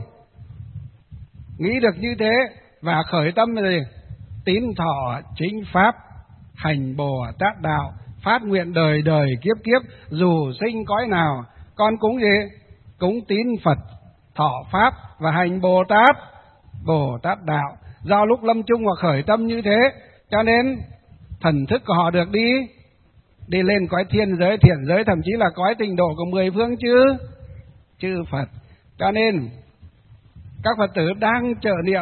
Nghĩ được như thế và khởi tâm gì, tín thọ chính pháp, hành Bồ Tát đạo, phát nguyện đời đời kiếp kiếp, dù sinh cõi nào con cúng gì, cúng tín Phật, thọ pháp và hành Bồ Tát Bồ Tát đạo. Do lúc lâm chung và khởi tâm như thế, cho nên thần thức của họ được đi đi lên cõi thiên giới, thiện giới, thậm chí là cõi tịnh độ của mười phương chư chư Phật. Cho nên các Phật tử đang trợ niệm,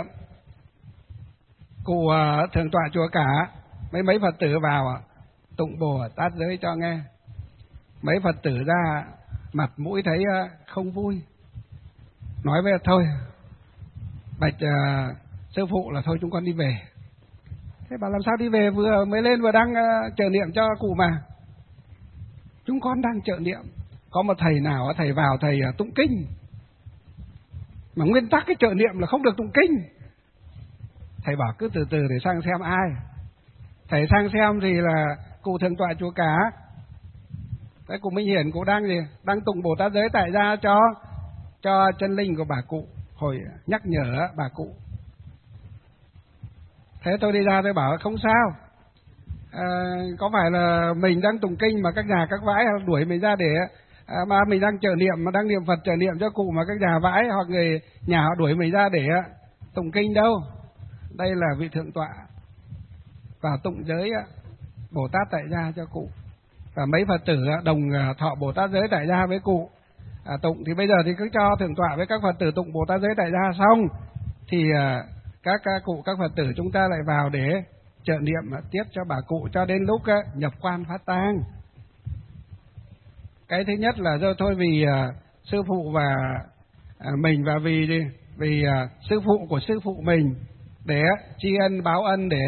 cụ uh, thượng tọa chùa Cả mấy mấy Phật tử vào uh, tụng Bồ Tát giới cho nghe. Mấy Phật tử ra mặt mũi thấy uh, không vui, nói với thôi bạch uh, sư phụ là thôi chúng con đi về. Thế bảo làm sao đi về, vừa mới lên vừa đang uh, trợ niệm cho cụ mà. Chúng con đang trợ niệm, có một thầy nào thầy vào thầy uh, tụng kinh, mà nguyên tắc cái trợ niệm là không được tụng kinh. Thầy bảo cứ từ từ để sang xem ai. Thầy sang xem thì là cụ thượng tọa chùa Cả, cái cụ Minh Hiển, cụ đang gì, đang tụng Bồ Tát giới tại gia cho cho chân linh của bà cụ, hồi nhắc nhở bà cụ. Thế tôi đi ra tôi bảo không sao, à, có phải là mình đang tụng kinh mà các nhà các vãi đuổi mình ra để à, mà mình đang trợ niệm, mà đang niệm Phật trợ niệm cho cụ mà các nhà vãi hoặc người nhà họ đuổi mình ra để tụng kinh đâu. Đây là vị thượng tọa và tụng giới Bồ Tát tại gia cho cụ, và mấy Phật tử đồng thọ Bồ Tát giới tại gia với cụ à, tụng. Thì bây giờ thì cứ cho thượng tọa với các Phật tử tụng Bồ Tát giới tại gia xong thì à, các cụ, các Phật tử chúng ta lại vào để trợ niệm tiếp cho bà cụ cho đến lúc nhập quan phát tang. Cái thứ nhất là do thôi vì uh, sư phụ và uh, mình, và vì vì uh, sư phụ của sư phụ mình, để tri ân báo ân, để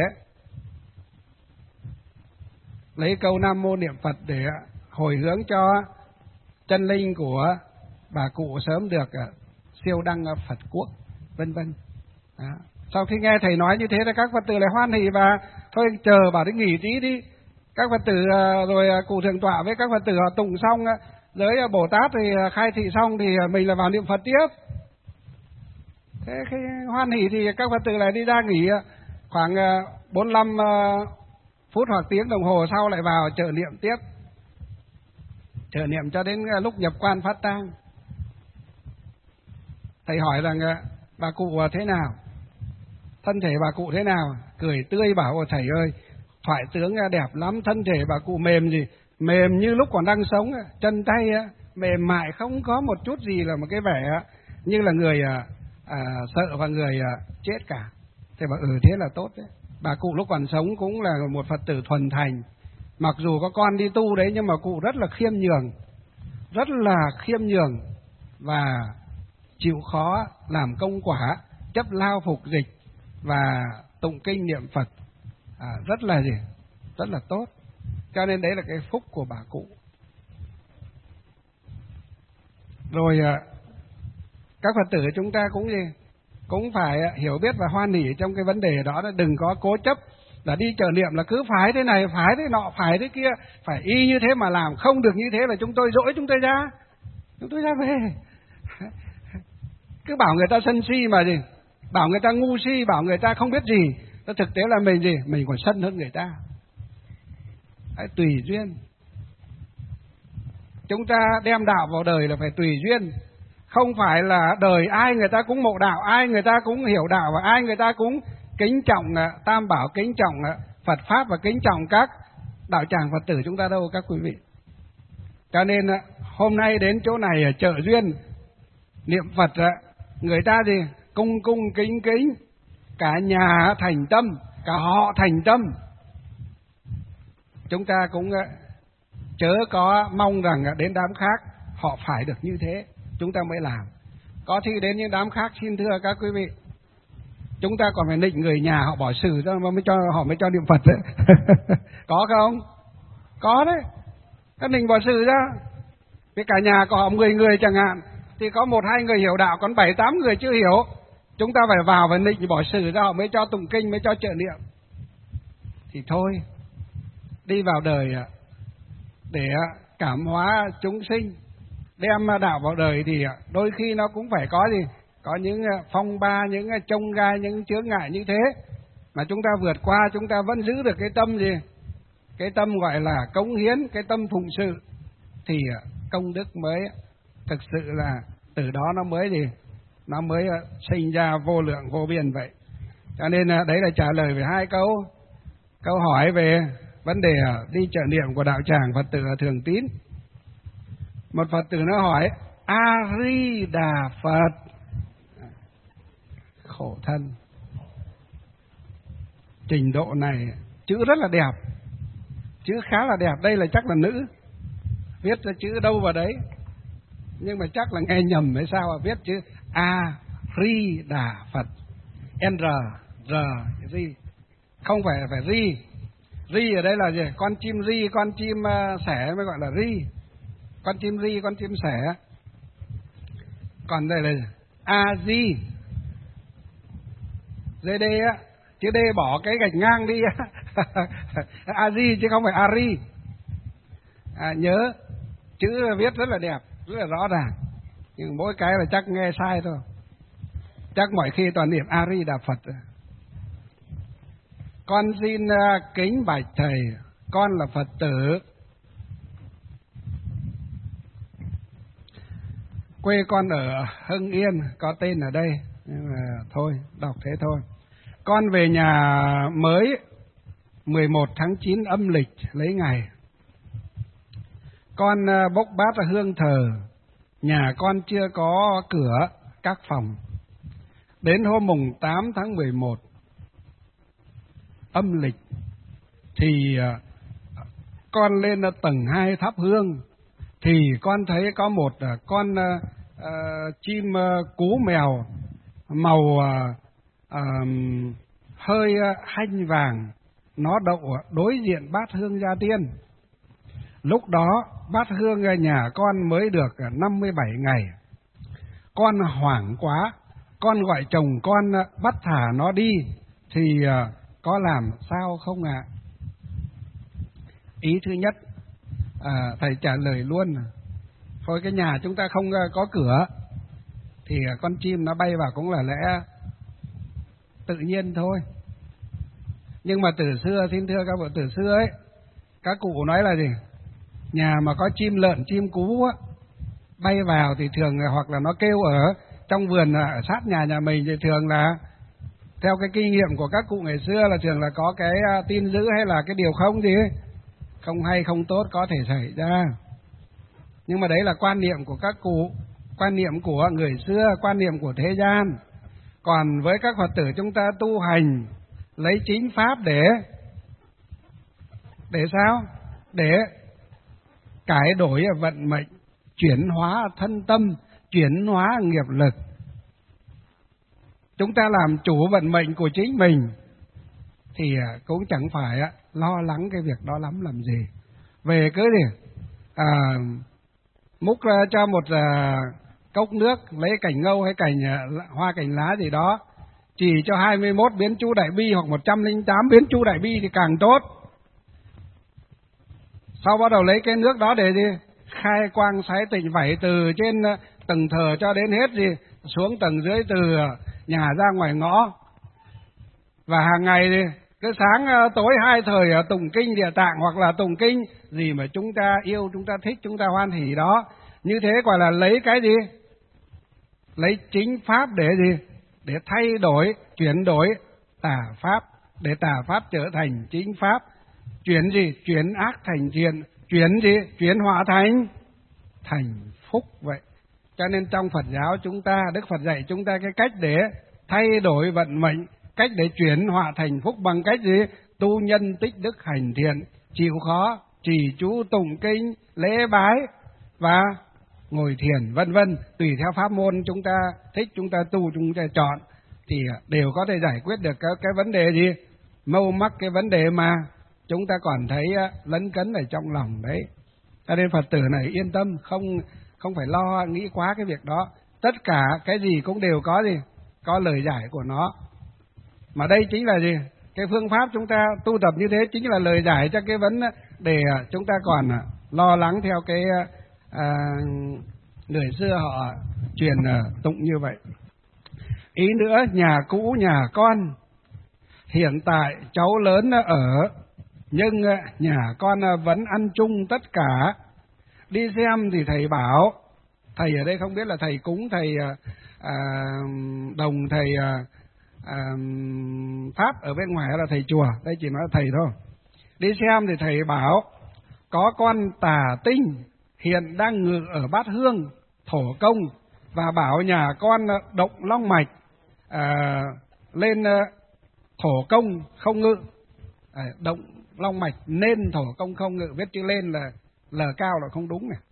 lấy câu Nam Mô Niệm Phật để hồi hướng cho chân linh của bà cụ sớm được uh, siêu đăng Phật quốc, vân vân. Sau khi nghe thầy nói như thế là các Phật tử lại hoan hỉ và thôi chờ bảo đến nghỉ tí đi. Các Phật tử rồi cụ thượng tọa với các Phật tử họ tụng xong, giới Bồ Tát thì khai thị xong thì mình là vào niệm Phật tiếp. Thế khi hoan hỉ thì các Phật tử lại đi ra nghỉ khoảng bốn mươi lăm phút hoặc tiếng đồng hồ sau lại vào trợ niệm tiếp. Trợ niệm cho đến lúc nhập quan phát tang. Thầy hỏi rằng bà cụ thế nào? Thân thể bà cụ thế nào? Cười tươi bảo thầy ơi, thoại tướng đẹp lắm, thân thể bà cụ mềm gì? Mềm như lúc còn đang sống, chân tay mềm mại, không có một chút gì là một cái vẻ như là người à, sợ và người à, chết cả. Thế bảo ừ thế là tốt đấy. Bà cụ lúc còn sống cũng là một Phật tử thuần thành. Mặc dù có con đi tu đấy nhưng mà cụ rất là khiêm nhường, rất là khiêm nhường và chịu khó làm công quả, chấp lao phục dịch và tụng kinh niệm Phật, à, rất là gì? Rất là tốt. Cho nên đấy là cái phúc của bà cụ. Rồi các Phật tử chúng ta cũng gì? Cũng phải hiểu biết và hoan hỉ trong cái vấn đề đó, đừng có cố chấp là đi trợ niệm là cứ phải thế này, phải thế nọ, phải thế kia, phải y như thế mà làm, không được như thế là chúng tôi dỗi chúng tôi ra, chúng tôi ra về. Cứ bảo người ta sân si mà gì, bảo người ta ngu si, bảo người ta không biết gì, thực tế là mình gì, mình còn sân hơn người ta. Hãy tùy duyên. Chúng ta đem đạo vào đời là phải tùy duyên, không phải là đời ai người ta cũng mộ đạo, ai người ta cũng hiểu đạo và ai người ta cũng kính trọng Tam Bảo, kính trọng Phật Pháp và kính trọng các đạo tràng Phật tử chúng ta đâu các quý vị. Cho nên hôm nay đến chỗ này trợ duyên niệm Phật, người ta gì cung cung kính kính, cả nhà thành tâm, cả họ thành tâm. Chúng ta cũng chớ có mong rằng đến đám khác họ phải được như thế chúng ta mới làm. Có khi đến những đám khác xin thưa các quý vị, chúng ta còn phải nịnh người nhà họ bỏ xử ra mới cho họ mới cho niệm Phật đấy. Có không? Có đấy. Các nịnh bỏ xử ra. Vì cả nhà của họ mười người chẳng hạn, thì có một hai người hiểu đạo, còn bảy tám người chưa hiểu. Chúng ta phải vào và nịnh bỏ xử ra họ mới cho tụng kinh, mới cho trợ niệm. Thì thôi, đi vào đời để cảm hóa chúng sinh, đem đạo vào đời thì đôi khi nó cũng phải có gì, có những phong ba, những chông gai, những chướng ngại như thế mà chúng ta vượt qua, chúng ta vẫn giữ được cái tâm gì, cái tâm gọi là cống hiến, cái tâm phụng sự, thì công đức mới thực sự là từ đó nó mới gì, nó mới sinh ra vô lượng vô biên vậy. Cho nên đấy là trả lời về hai câu câu hỏi về vấn đề đi trợ niệm của đạo tràng Phật tử Thường Tín. Một Phật tử nó hỏi A Di Đà Phật. Khổ thân, trình độ này chữ rất là đẹp, chữ khá là đẹp, đây là chắc là nữ viết ra chữ đâu vào đấy, nhưng mà chắc là nghe nhầm hay sao mà viết chữ A Di Đà Phật, N R R Di, không phải phải Ri. Ri ở đây là gì? Con chim ri, con chim uh, sẻ mới gọi là ri. Con chim ri, con chim sẻ. Còn đây là A Di, dê đê á, chữ D bỏ cái gạch ngang đi. A Di chứ không phải A Ri. À, nhớ chữ viết rất là đẹp, rất là rõ ràng, nhưng mỗi cái là chắc nghe sai thôi. Chắc mọi khi toàn niệm A Di Đà Phật. Con xin uh, kính bạch thầy, con là Phật tử, quê con ở Hưng Yên, có tên ở đây, nhưng mà thôi, đọc thế thôi. Con về nhà mới mười một tháng chín âm lịch lấy ngày. Con uh, bốc bát hương thờ, nhà con chưa có cửa các phòng. Đến hôm mùng tám tháng mười một âm lịch thì con lên tầng hai thắp hương, thì con thấy có một con uh, uh, chim uh, cú mèo màu uh, uh, hơi uh, hanh vàng, nó đậu đối diện bát hương gia tiên. Lúc đó bát hương nhà con mới được năm mươi bảy ngày. Con hoảng quá, con gọi chồng con bắt thả nó đi, thì uh, có làm sao không ạ? À? Ý thứ nhất, à, thầy trả lời luôn, thôi cái nhà chúng ta không có cửa thì con chim nó bay vào cũng là lẽ tự nhiên thôi. Nhưng mà từ xưa, xin thưa các bạn, từ xưa ấy, các cụ nói là gì? Nhà mà có chim lợn, chim cú á, bay vào thì thường hoặc là nó kêu ở trong vườn ở sát nhà nhà mình, thì thường là theo cái kinh nghiệm của các cụ ngày xưa là thường là có cái tin dữ hay là cái điều không gì ấy, không hay không tốt có thể xảy ra. Nhưng mà đấy là quan niệm của các cụ, quan niệm của người xưa, quan niệm của thế gian. Còn với các Phật tử chúng ta tu hành lấy chính pháp để để sao? Để cải đổi vận mệnh, chuyển hóa thân tâm, chuyển hóa nghiệp lực. Chúng ta làm chủ vận mệnh của chính mình thì cũng chẳng phải lo lắng cái việc đó lắm làm gì. Về cứ gì à, múc cho một à, cốc nước, lấy cành ngâu hay cành hoa cành lá gì đó, chỉ cho hai mươi mốt biến chú đại bi hoặc một trăm lẻ tám biến chú đại bi thì càng tốt. Sau bắt đầu lấy cái nước đó để gì? Khai quang sái tịnh vẩy từ trên tầng thờ cho đến hết gì xuống tầng dưới, từ nhà ra ngoài ngõ. Và hàng ngày thì cứ sáng tối hai thời tụng kinh Địa Tạng hoặc là tụng kinh gì mà chúng ta yêu, chúng ta thích, chúng ta hoan hỉ đó. Như thế gọi là lấy cái gì? Lấy chính pháp để gì? Để thay đổi, chuyển đổi tà pháp, để tà pháp trở thành chính pháp. Chuyển gì? Chuyển ác thành thiện. Chuyển gì? Chuyển hóa thành thành phúc vậy. Cho nên trong Phật giáo chúng ta, Đức Phật dạy chúng ta cái cách để thay đổi vận mệnh, cách để chuyển hóa thành phúc bằng cách gì? Tu nhân tích đức hành thiện, chịu khó, trì chú tụng kinh, lễ bái và ngồi thiền vân vân, tùy theo pháp môn chúng ta thích, chúng ta tu, chúng ta chọn thì đều có thể giải quyết được cái, cái vấn đề gì? Mâu mắc cái vấn đề mà chúng ta còn thấy lấn cấn ở trong lòng đấy. Cho nên Phật tử này yên tâm, không không phải lo nghĩ quá cái việc đó. Tất cả cái gì cũng đều có gì? Có lời giải của nó. Mà đây chính là gì? Cái phương pháp chúng ta tu tập như thế chính là lời giải cho cái vấn đề chúng ta còn lo lắng theo cái à, người xưa họ truyền tụng như vậy. Ý nữa, nhà cũ nhà con, hiện tại cháu lớn ở, nhưng nhà con vẫn ăn chung tất cả. Đi xem thì thầy bảo, thầy ở đây không biết là thầy cúng, thầy à, đồng, thầy à, à, Pháp ở bên ngoài hay là thầy chùa, đây chỉ nói là thầy thôi. Đi xem thì thầy bảo có con tà tinh hiện đang ngự ở bát hương thổ công, và bảo nhà con động long mạch à, lên thổ công không ngự. À, động long mạch nên thổ công không ngự, viết chữ lên là lờ cao là không đúng này.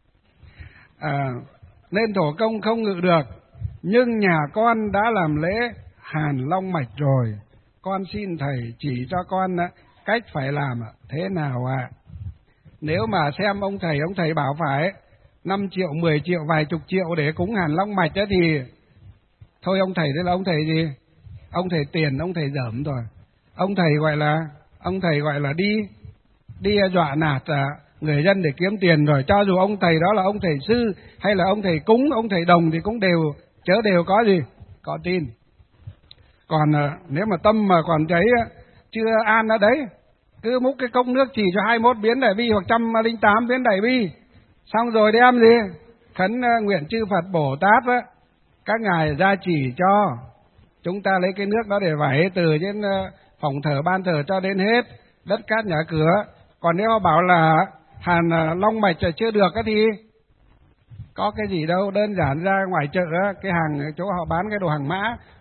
À, nên thổ công không ngự được, nhưng nhà con đã làm lễ hàn long mạch rồi, con xin thầy chỉ cho con cách phải làm thế nào ạ? À? Nếu mà xem ông thầy, ông thầy bảo phải năm triệu, mười triệu, vài chục triệu để cúng hàn long mạch ấy thì thôi ông thầy, thế là ông thầy gì? Ông thầy tiền, ông thầy dởm rồi. Ông thầy gọi là ông thầy gọi là đi đi dọa nạt người dân để kiếm tiền rồi. Cho dù ông thầy đó là ông thầy sư hay là ông thầy cúng, ông thầy đồng thì cũng đều chớ đều có gì? Có tin. Còn nếu mà tâm mà còn thấy chưa an ở đấy, cứ múc cái cốc nước chỉ cho hai mươi mốt biến đại bi hoặc một trăm lẻ tám biến đại bi, xong rồi đem gì? Khấn nguyện chư Phật Bồ Tát á, các ngài gia chỉ cho. Chúng ta lấy cái nước đó để vẩy từ trên phòng thờ, ban thờ cho đến hết đất cát nhà cửa. Còn nếu mà bảo là hàn long mạch chưa được thì có cái gì đâu, đơn giản ra ngoài chợ cái hàng chỗ họ bán cái đồ hàng mã,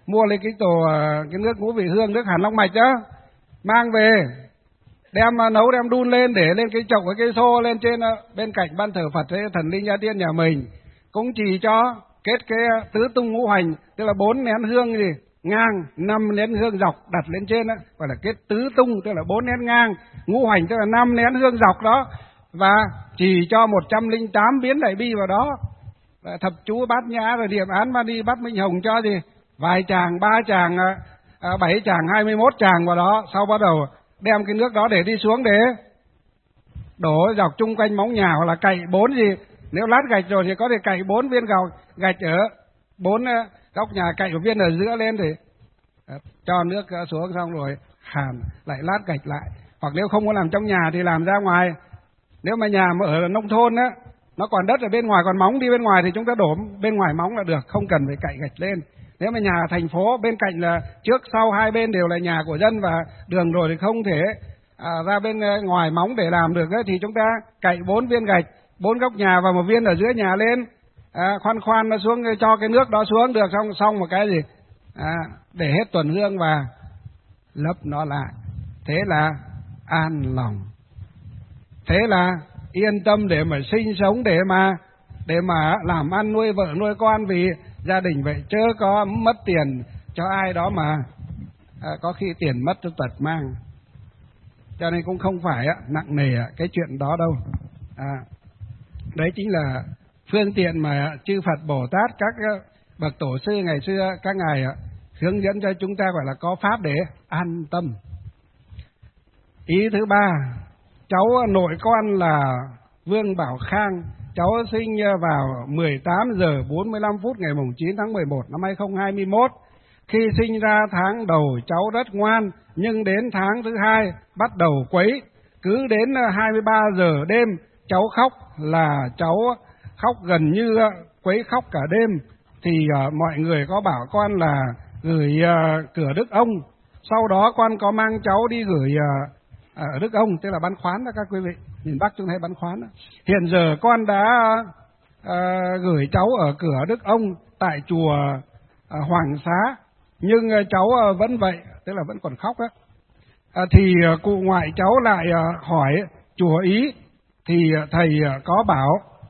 mua lấy cái tổ cái nước ngũ vị hương, nước hàn long mạch đó, mang về đem nấu đem đun lên để lên cái chậu với cái xô lên trên bên cạnh ban thờ Phật với thần linh gia tiên nhà mình, cũng chỉ cho kết cái tứ tung ngũ hành, tức là bốn nén hương gì ngang, năm nén hương dọc đặt lên trên đó, gọi là kết tứ tung, tức là bốn nén ngang, ngũ hành tức là năm nén hương dọc đó, và chỉ cho một trăm linh tám biến đại bi vào đó, thập chú bát nhã rồi điệp án mani bát minh hồng cho gì vài chàng, ba chàng, à, bảy chàng, hai mươi mốt chàng vào đó, sau bắt đầu đem cái nước đó để đi xuống để đổ dọc chung quanh móng nhà, hoặc là cày bốn gì, nếu lát gạch rồi thì có thể cày bốn viên gạch gạch ở bốn góc nhà, cày một viên ở giữa lên thì cho nước xuống, xong rồi hàn lại lát gạch lại. Hoặc nếu không có làm trong nhà thì làm ra ngoài. Nếu mà nhà mà ở nông thôn á, nó còn đất ở bên ngoài, còn móng đi bên ngoài thì chúng ta đổ bên ngoài móng là được, không cần phải cày gạch lên. Nếu mà nhà ở thành phố bên cạnh là trước sau hai bên đều là nhà của dân và đường rồi thì không thể à, ra bên ngoài móng để làm được ấy, thì chúng ta cày bốn viên gạch, bốn góc nhà và một viên ở giữa nhà lên, à, khoan khoan nó xuống, cho cái nước đó xuống được, xong xong một cái gì à, để hết tuần hương và lấp nó lại, thế là an lòng, thế là yên tâm để mà sinh sống, để mà để mà làm ăn nuôi vợ nuôi con, vì gia đình vậy chớ có mất tiền cho ai đó mà à, có khi tiền mất cho tật mang. Cho nên cũng không phải á, nặng nề cái chuyện đó đâu. À, đấy chính là phương tiện mà chư Phật Bồ Tát, các bậc tổ sư ngày xưa các ngài hướng dẫn cho chúng ta, gọi là có pháp để an tâm. Ý thứ ba, cháu nội con là Vương Bảo Khang, cháu sinh vào mười tám giờ bốn mươi lăm phút ngày chín tháng mười một năm hai không hai mốt. Khi sinh ra tháng đầu cháu rất ngoan, nhưng đến tháng thứ hai bắt đầu quấy. Cứ đến hai mươi ba giờ đêm cháu khóc là cháu khóc gần như quấy khóc cả đêm. Thì uh, mọi người có bảo con là gửi uh, cửa Đức Ông. Sau đó con có mang cháu đi gửi uh, ở Đức Ông, tức là Băn Khoán đó các quý vị. Miền Bắc chúng thấy Băn Khoán đó. Hiện giờ con đã uh, gửi cháu ở cửa Đức Ông tại chùa uh, Hoàng Xá, nhưng uh, cháu uh, vẫn vậy, tức là vẫn còn khóc á. Uh, thì uh, cụ ngoại cháu lại uh, hỏi chùa Ý, thì uh, thầy uh, có bảo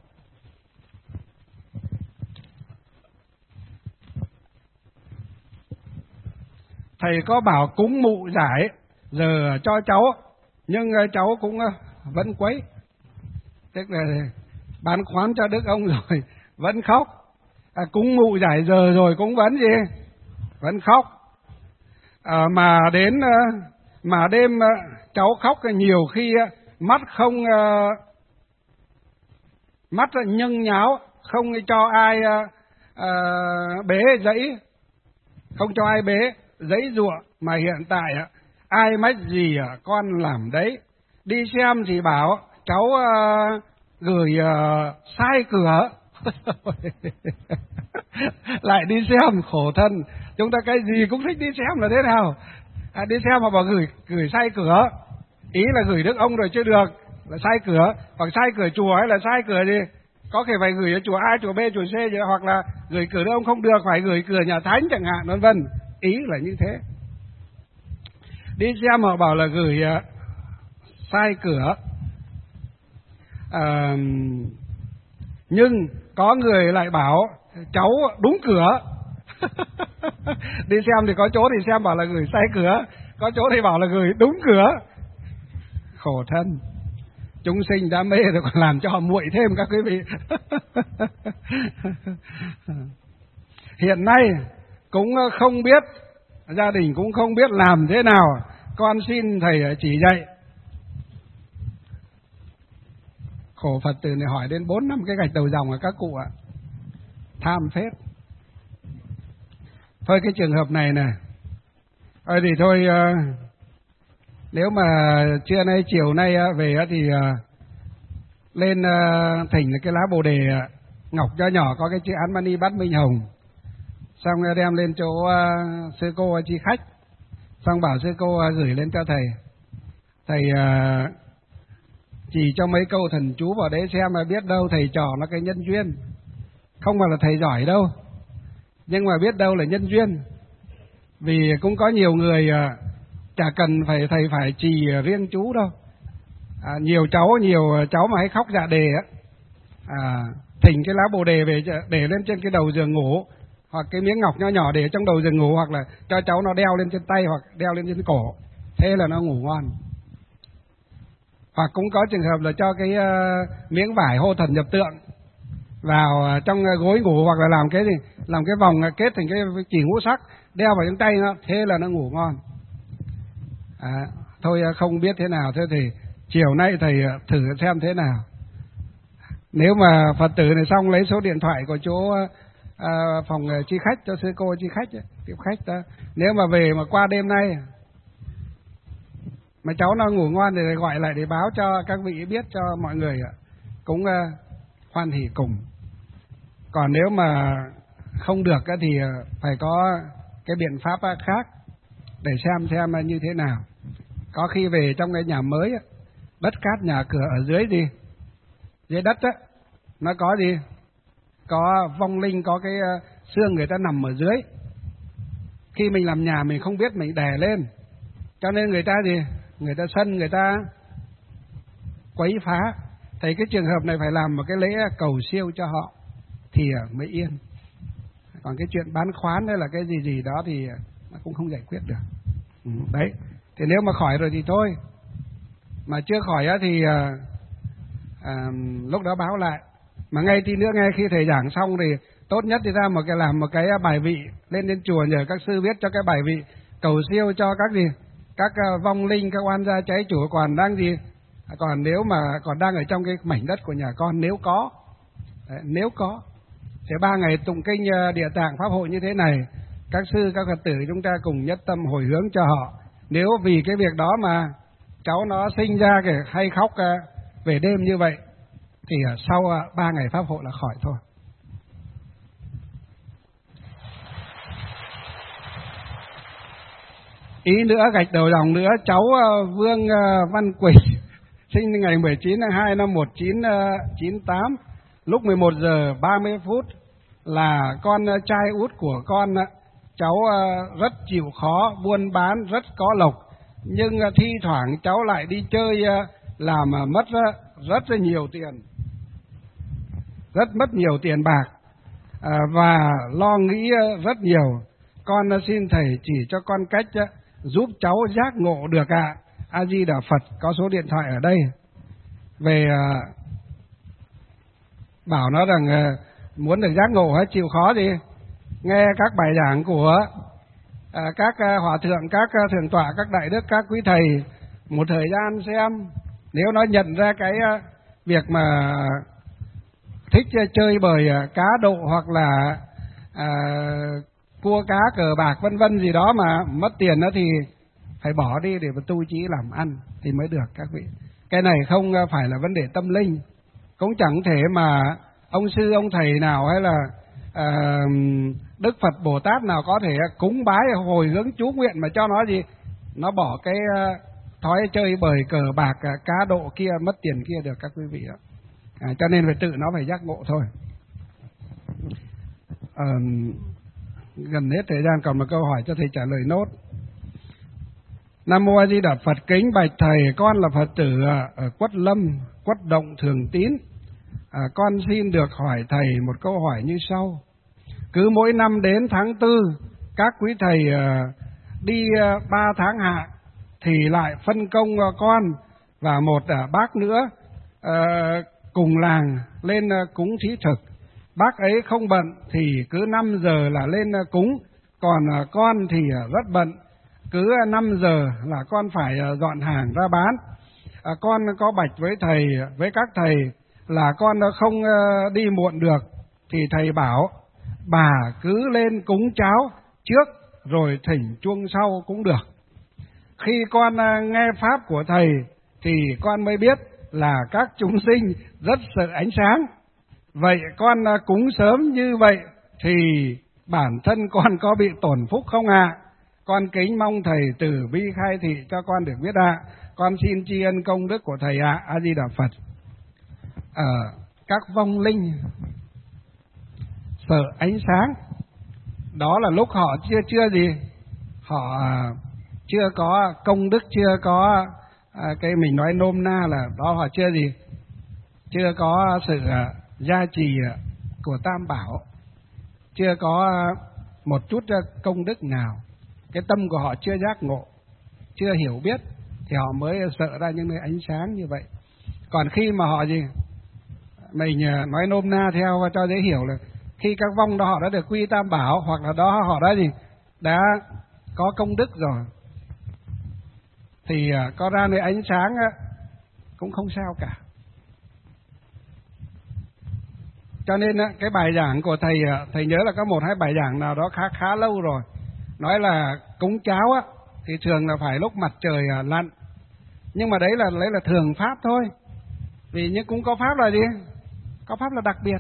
thầy có bảo cúng mụ giải giờ cho cháu, nhưng uh, cháu cũng uh, vẫn quấy, tức là Bán Khoán cho Đức Ông rồi vẫn khóc, à, cúng mụ giải giờ rồi cũng vẫn gì vẫn khóc, à, mà đến uh, mà đêm uh, cháu khóc nhiều khi uh, mắt không uh, mắt nhưng nháo, không cho ai uh, uh, bế dãy, không cho ai bế giấy giụa, mà hiện tại uh, ai mách gì uh, con làm đấy. Đi xem thì bảo cháu uh, gửi uh, sai cửa lại đi xem, khổ thân. Chúng ta cái gì cũng thích đi xem là thế nào, à, đi xem mà bảo gửi gửi sai cửa, ý là gửi Đức Ông rồi chưa được, là sai cửa, hoặc sai cửa chùa hay là sai cửa gì, có thể phải gửi ở chùa A, chùa B, chùa C gì, hoặc là gửi cửa Đức Ông không được, phải gửi cửa nhà thánh chẳng hạn, vân vân, ý là như thế. Đi xem họ bảo là gửi uh, sai cửa, à, nhưng có người lại bảo cháu đúng cửa. Đi xem thì có chỗ thì xem bảo là gửi sai cửa, có chỗ thì bảo là gửi đúng cửa. Khổ thân, chúng sinh đam mê rồi còn làm cho họ muội thêm các quý vị. Hiện nay cũng không biết, gia đình cũng không biết làm thế nào, con xin thầy chỉ dạy. Khổ Phật tử này hỏi đến bốn năm cái gạch đầu dòng của các cụ ạ, tham phết. Thôi cái trường hợp này nè, thôi thì thôi, uh, nếu mà trưa nay chiều nay uh, về uh, thì uh, lên uh, thỉnh cái lá bồ đề uh, ngọc cho nhỏ có cái chữ Án Mani Bát Minh Hồng, xong uh, đem lên chỗ uh, sư cô uh, chi khách, xong bảo sư cô uh, gửi lên cho thầy, thầy uh, chỉ cho mấy câu thần chú vào đấy xem, mà biết đâu thầy trò nó cái nhân duyên, không phải là thầy giỏi đâu, nhưng mà biết đâu là nhân duyên. Vì cũng có nhiều người chả cần phải thầy phải trì riêng chú đâu. À, nhiều cháu nhiều cháu mà hay khóc dạ đề á, à, thỉnh cái lá bồ đề về để lên trên cái đầu giường ngủ, hoặc cái miếng ngọc nho nhỏ để trong đầu giường ngủ, hoặc là cho cháu nó đeo lên trên tay hoặc đeo lên trên cổ, thế là nó ngủ ngon. Hoặc cũng có trường hợp là cho cái uh, miếng vải hô thần nhập tượng vào uh, trong uh, gối ngủ, hoặc là làm cái gì, làm cái vòng uh, kết thành cái chỉ ngũ sắc đeo vào trong tay nó, thế là nó ngủ ngon. À, thôi uh, không biết thế nào, thế thì chiều nay thầy uh, thử xem thế nào. Nếu mà Phật tử này xong lấy số điện thoại của chỗ uh, uh, phòng uh, chi khách cho sư cô chi khách, tiếp khách đó. Nếu mà về mà qua đêm nay mà cháu nó ngủ ngon thì gọi lại để báo cho các vị biết, cho mọi người cũng uh, hoan hỉ cùng. Còn nếu mà không được thì phải có cái biện pháp khác để xem xem như thế nào. Có khi về trong cái nhà mới, đất cát nhà cửa ở dưới gì, dưới đất á, nó có gì, có vong linh, có cái xương người ta nằm ở dưới. Khi mình làm nhà mình không biết mình đè lên, cho nên người ta gì, người ta sân, người ta quấy phá. Thấy cái trường hợp này phải làm một cái lễ cầu siêu cho họ thì mới yên. Còn cái chuyện bán khoán hay là cái gì gì đó thì nó cũng không giải quyết được. Ừ, đấy. Thì nếu mà khỏi rồi thì thôi. Mà chưa khỏi á thì à, à, lúc đó báo lại. Mà ngay tí nữa, ngay khi thầy giảng xong thì tốt nhất thì ra một cái làm một cái bài vị lên đến chùa, nhờ các sư viết cho cái bài vị cầu siêu cho các gì, các uh, vong linh, các oan gia cháy chủ còn đang gì, còn nếu mà còn đang ở trong cái mảnh đất của nhà con, nếu có, đấy, nếu có, sẽ ba ngày tụng kinh uh, Địa Tạng Pháp Hội như thế này, các sư các Phật tử chúng ta cùng nhất tâm hồi hướng cho họ. Nếu vì cái việc đó mà cháu nó sinh ra cái hay khóc uh, về đêm như vậy thì uh, sau uh, ba ngày Pháp Hội là khỏi thôi. Ý nữa gạch đầu dòng nữa, cháu uh, Vương uh, Văn Quỳnh sinh ngày mười chín tháng hai năm một nghìn chín trăm chín mươi tám, lúc mười một giờ ba mươi phút, là con uh, trai út của con. Uh, cháu uh, rất chịu khó, buôn bán rất có lộc, nhưng uh, thi thoảng cháu lại đi chơi uh, làm uh, mất uh, rất là nhiều tiền, rất mất nhiều tiền bạc uh, và lo nghĩ uh, rất nhiều. Con uh, xin thầy chỉ cho con cách uh, giúp cháu giác ngộ được ạ. À. A Di Đà Phật, có số điện thoại ở đây. Về uh, bảo nó rằng uh, muốn được giác ngộ hay chịu khó gì, nghe các bài giảng của uh, các uh, hòa thượng, các uh, thượng tọa, các đại đức, các quý thầy một thời gian xem. Nếu nó nhận ra cái uh, việc mà thích uh, chơi bời uh, cá độ hoặc là uh, cua cá cờ bạc vân vân gì đó mà mất tiền đó thì phải bỏ đi để mà tu trí làm ăn thì mới được các vị. Cái này không phải là vấn đề tâm linh, cũng chẳng thể mà ông sư ông thầy nào hay là uh, Đức Phật Bồ Tát nào có thể cúng bái hồi hướng chú nguyện mà cho nó gì, nó bỏ cái uh, thói chơi bời cờ bạc uh, cá độ kia, mất tiền kia được các quý vị ạ. À, cho nên phải tự nó phải giác ngộ thôi. Uh, Gần hết thời gian, còn một câu hỏi cho thầy trả lời nốt. Nam Mô A Di Đà Phật, kính bạch thầy, con là Phật tử ở Quất Lâm, Quất Động Thường Tín. À, con xin được hỏi thầy một câu hỏi như sau. Cứ mỗi năm đến tháng tư, các quý thầy uh, đi uh, ba tháng hạ thì lại phân công uh, con và một uh, bác nữa uh, cùng làng lên uh, cúng thí thực. Bác ấy không bận thì cứ năm giờ là lên cúng, còn con thì rất bận, cứ năm giờ là con phải dọn hàng ra bán. Con có bạch với thầy, với các thầy là con không đi muộn được, thì thầy bảo bà cứ lên cúng cháo trước rồi thỉnh chuông sau cũng được. Khi con nghe pháp của thầy thì con mới biết là các chúng sinh rất sợ ánh sáng. Vậy con cúng sớm như vậy thì bản thân con có bị tổn phúc không ạ? À? Con kính mong thầy từ bi khai thị cho con được biết ạ. À. Con xin tri ân công đức của thầy ạ. À. A Di Đà Phật. Ở các vong linh sợ ánh sáng, đó là lúc họ chưa chưa gì họ chưa có công đức, chưa có à, cái mình nói nôm na là đó, họ chưa gì, chưa có sự à, gia trì của Tam Bảo, chưa có một chút công đức nào, cái tâm của họ chưa giác ngộ, chưa hiểu biết, thì họ mới sợ ra những nơi ánh sáng như vậy. Còn khi mà họ gì, mình nói nôm na theo cho dễ hiểu là khi các vong đó họ đã được quy Tam Bảo, hoặc là đó họ đã gì, đã có công đức rồi, thì có ra nơi ánh sáng cũng không sao cả. Cho nên cái bài giảng của thầy, thầy nhớ là có một hai bài giảng nào đó khá khá lâu rồi, nói là cúng cháo á, thì thường là phải lúc mặt trời lặn. Nhưng mà đấy là lấy là thường pháp thôi. Vì nhưng cũng có pháp là gì? Có pháp là đặc biệt.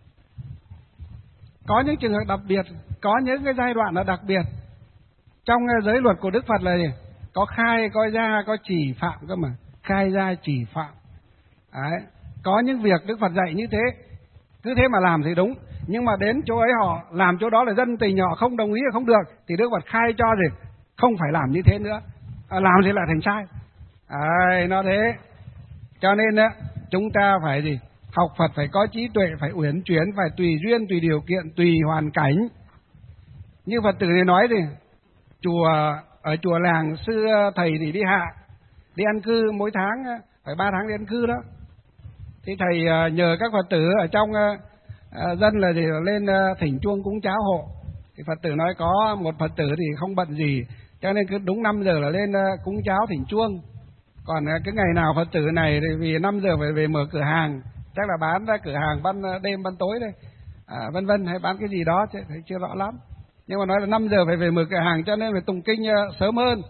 Có những trường hợp đặc biệt, có những cái giai đoạn là đặc biệt. Trong giới luật của Đức Phật là gì? Có khai, có gia, có chỉ phạm cơ mà. Khai, gia, chỉ phạm. Đấy. Có những việc Đức Phật dạy như thế, cứ thế mà làm thì đúng. Nhưng mà đến chỗ ấy họ làm chỗ đó là dân tình, họ không đồng ý, không được, thì Đức Phật khai cho gì? Không phải làm như thế nữa. À, làm thì lại thành sai. À, nó thế. Cho nên á, chúng ta phải gì? Học Phật phải có trí tuệ, phải uyển chuyển, phải tùy duyên, tùy điều kiện, tùy hoàn cảnh. Như Phật tử này nói thì chùa ở chùa làng xưa thầy thì đi hạ, đi ăn cư mỗi tháng phải ba tháng đi ăn cư đó. Thì thầy nhờ các Phật tử ở trong dân là gì, lên thỉnh chuông cúng cháo hộ. Thì Phật tử nói có một Phật tử thì không bận gì, cho nên cứ đúng năm giờ là lên cúng cháo thỉnh chuông. Còn cái ngày nào Phật tử này thì vì năm giờ phải về mở cửa hàng, chắc là bán ra cửa hàng ban đêm ban tối đây, à, vân vân, hay bán cái gì đó chứ thầy chưa rõ lắm. Nhưng mà nói là năm giờ phải về mở cửa hàng, cho nên phải tụng kinh sớm hơn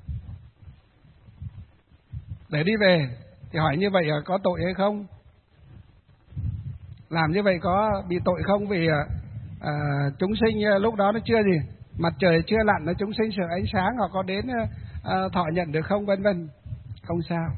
để đi về. Thì hỏi như vậy có tội hay không? Làm như vậy có bị tội không? Vì à, chúng sinh lúc đó nó chưa gì, mặt trời chưa lặn, nó chúng sinh sợ ánh sáng, họ có đến à, thọ nhận được không, vân vân. Không sao.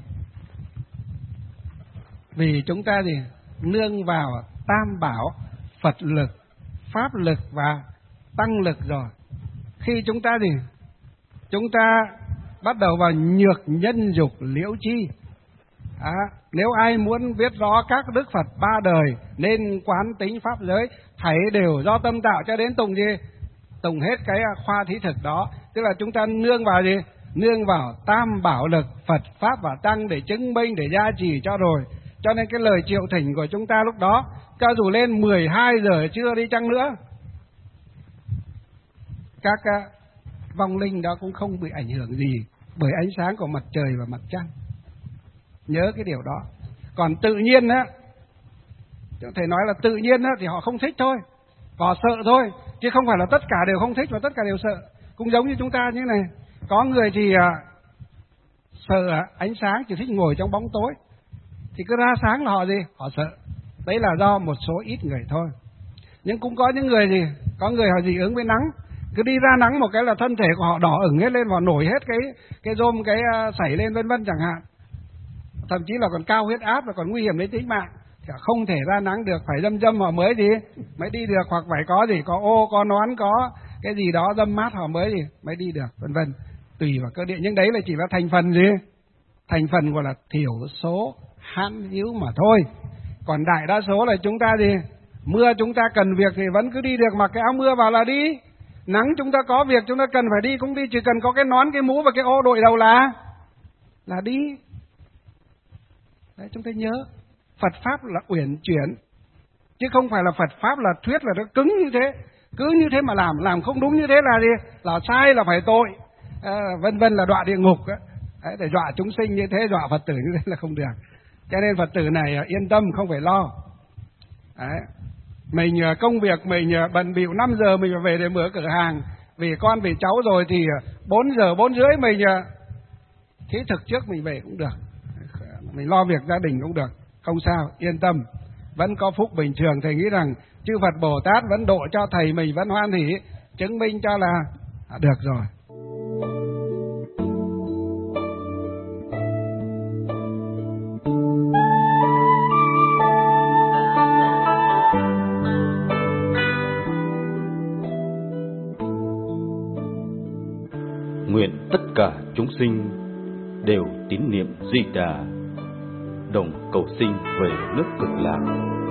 Vì chúng ta gì, nương vào Tam Bảo, Phật lực, Pháp lực và Tăng lực rồi. Khi chúng ta gì, chúng ta bắt đầu vào nhược nhân dục liễu chi. À, nếu ai muốn biết rõ các Đức Phật ba đời nên quán tính pháp giới, thảy đều do tâm tạo, cho đến tùng gì, tùng hết cái khoa thí thực đó. Tức là chúng ta nương vào gì, nương vào Tam Bảo lực, Phật, Pháp và Tăng để chứng minh, để gia trì cho rồi. Cho nên cái lời triệu thỉnh của chúng ta lúc đó, cho dù lên mười hai giờ trưa đi chăng nữa, các vong linh đó cũng không bị ảnh hưởng gì bởi ánh sáng của mặt trời và mặt trăng. Nhớ cái điều đó. Còn tự nhiên á, thầy nói là tự nhiên á, thì họ không thích thôi, họ sợ thôi, chứ không phải là tất cả đều không thích và tất cả đều sợ. Cũng giống như chúng ta như thế này, có người thì à, sợ ánh sáng, chỉ thích ngồi trong bóng tối, thì cứ ra sáng là họ gì, họ sợ. Đấy là do một số ít người thôi. Nhưng cũng có những người gì, có người họ dị ứng với nắng, cứ đi ra nắng một cái là thân thể của họ đỏ ửng hết lên, họ nổi hết cái cái rôm, cái uh, sảy lên vân vân chẳng hạn. Thậm chí là còn cao huyết áp và còn nguy hiểm đến tính mạng. Thì không thể ra nắng được, phải dâm dâm họ mới gì, mới đi được, hoặc phải có gì, có ô, có nón, có cái gì đó dâm mát họ mới gì, mới đi được, vân vân. Tùy vào cơ địa, nhưng đấy là chỉ là thành phần gì, thành phần gọi là thiểu số hãn hữu mà thôi. Còn đại đa số là chúng ta gì, mưa chúng ta cần việc thì vẫn cứ đi được, mặc cái áo mưa vào là đi. Nắng chúng ta có việc chúng ta cần phải đi cũng đi, chỉ cần có cái nón, cái mũ và cái ô đội đầu là là đi. Đấy, chúng ta nhớ Phật Pháp là uyển chuyển, chứ không phải là Phật Pháp là thuyết là nó cứng như thế. Cứ như thế mà làm, làm không đúng như thế là gì, là sai, là phải tội, à, vân vân, là đọa địa ngục ấy. Đấy, để dọa chúng sinh như thế, dọa Phật tử như thế là không được. Cho nên Phật tử này yên tâm, không phải lo. Đấy. Mình công việc mình bận bịu, năm giờ mình phải về để mở cửa hàng vì con vì cháu rồi, thì bốn giờ bốn rưỡi mình thí thực trước mình về cũng được, mình lo việc gia đình cũng được, không sao, yên tâm, vẫn có phúc bình thường. Thầy nghĩ rằng chư Phật Bồ Tát vẫn độ cho thầy, mình vẫn hoan hỷ chứng minh cho là được rồi. cả chúng sinh đều tín niệm Di Đà, đồng cầu sinh về nước Cực Lạc.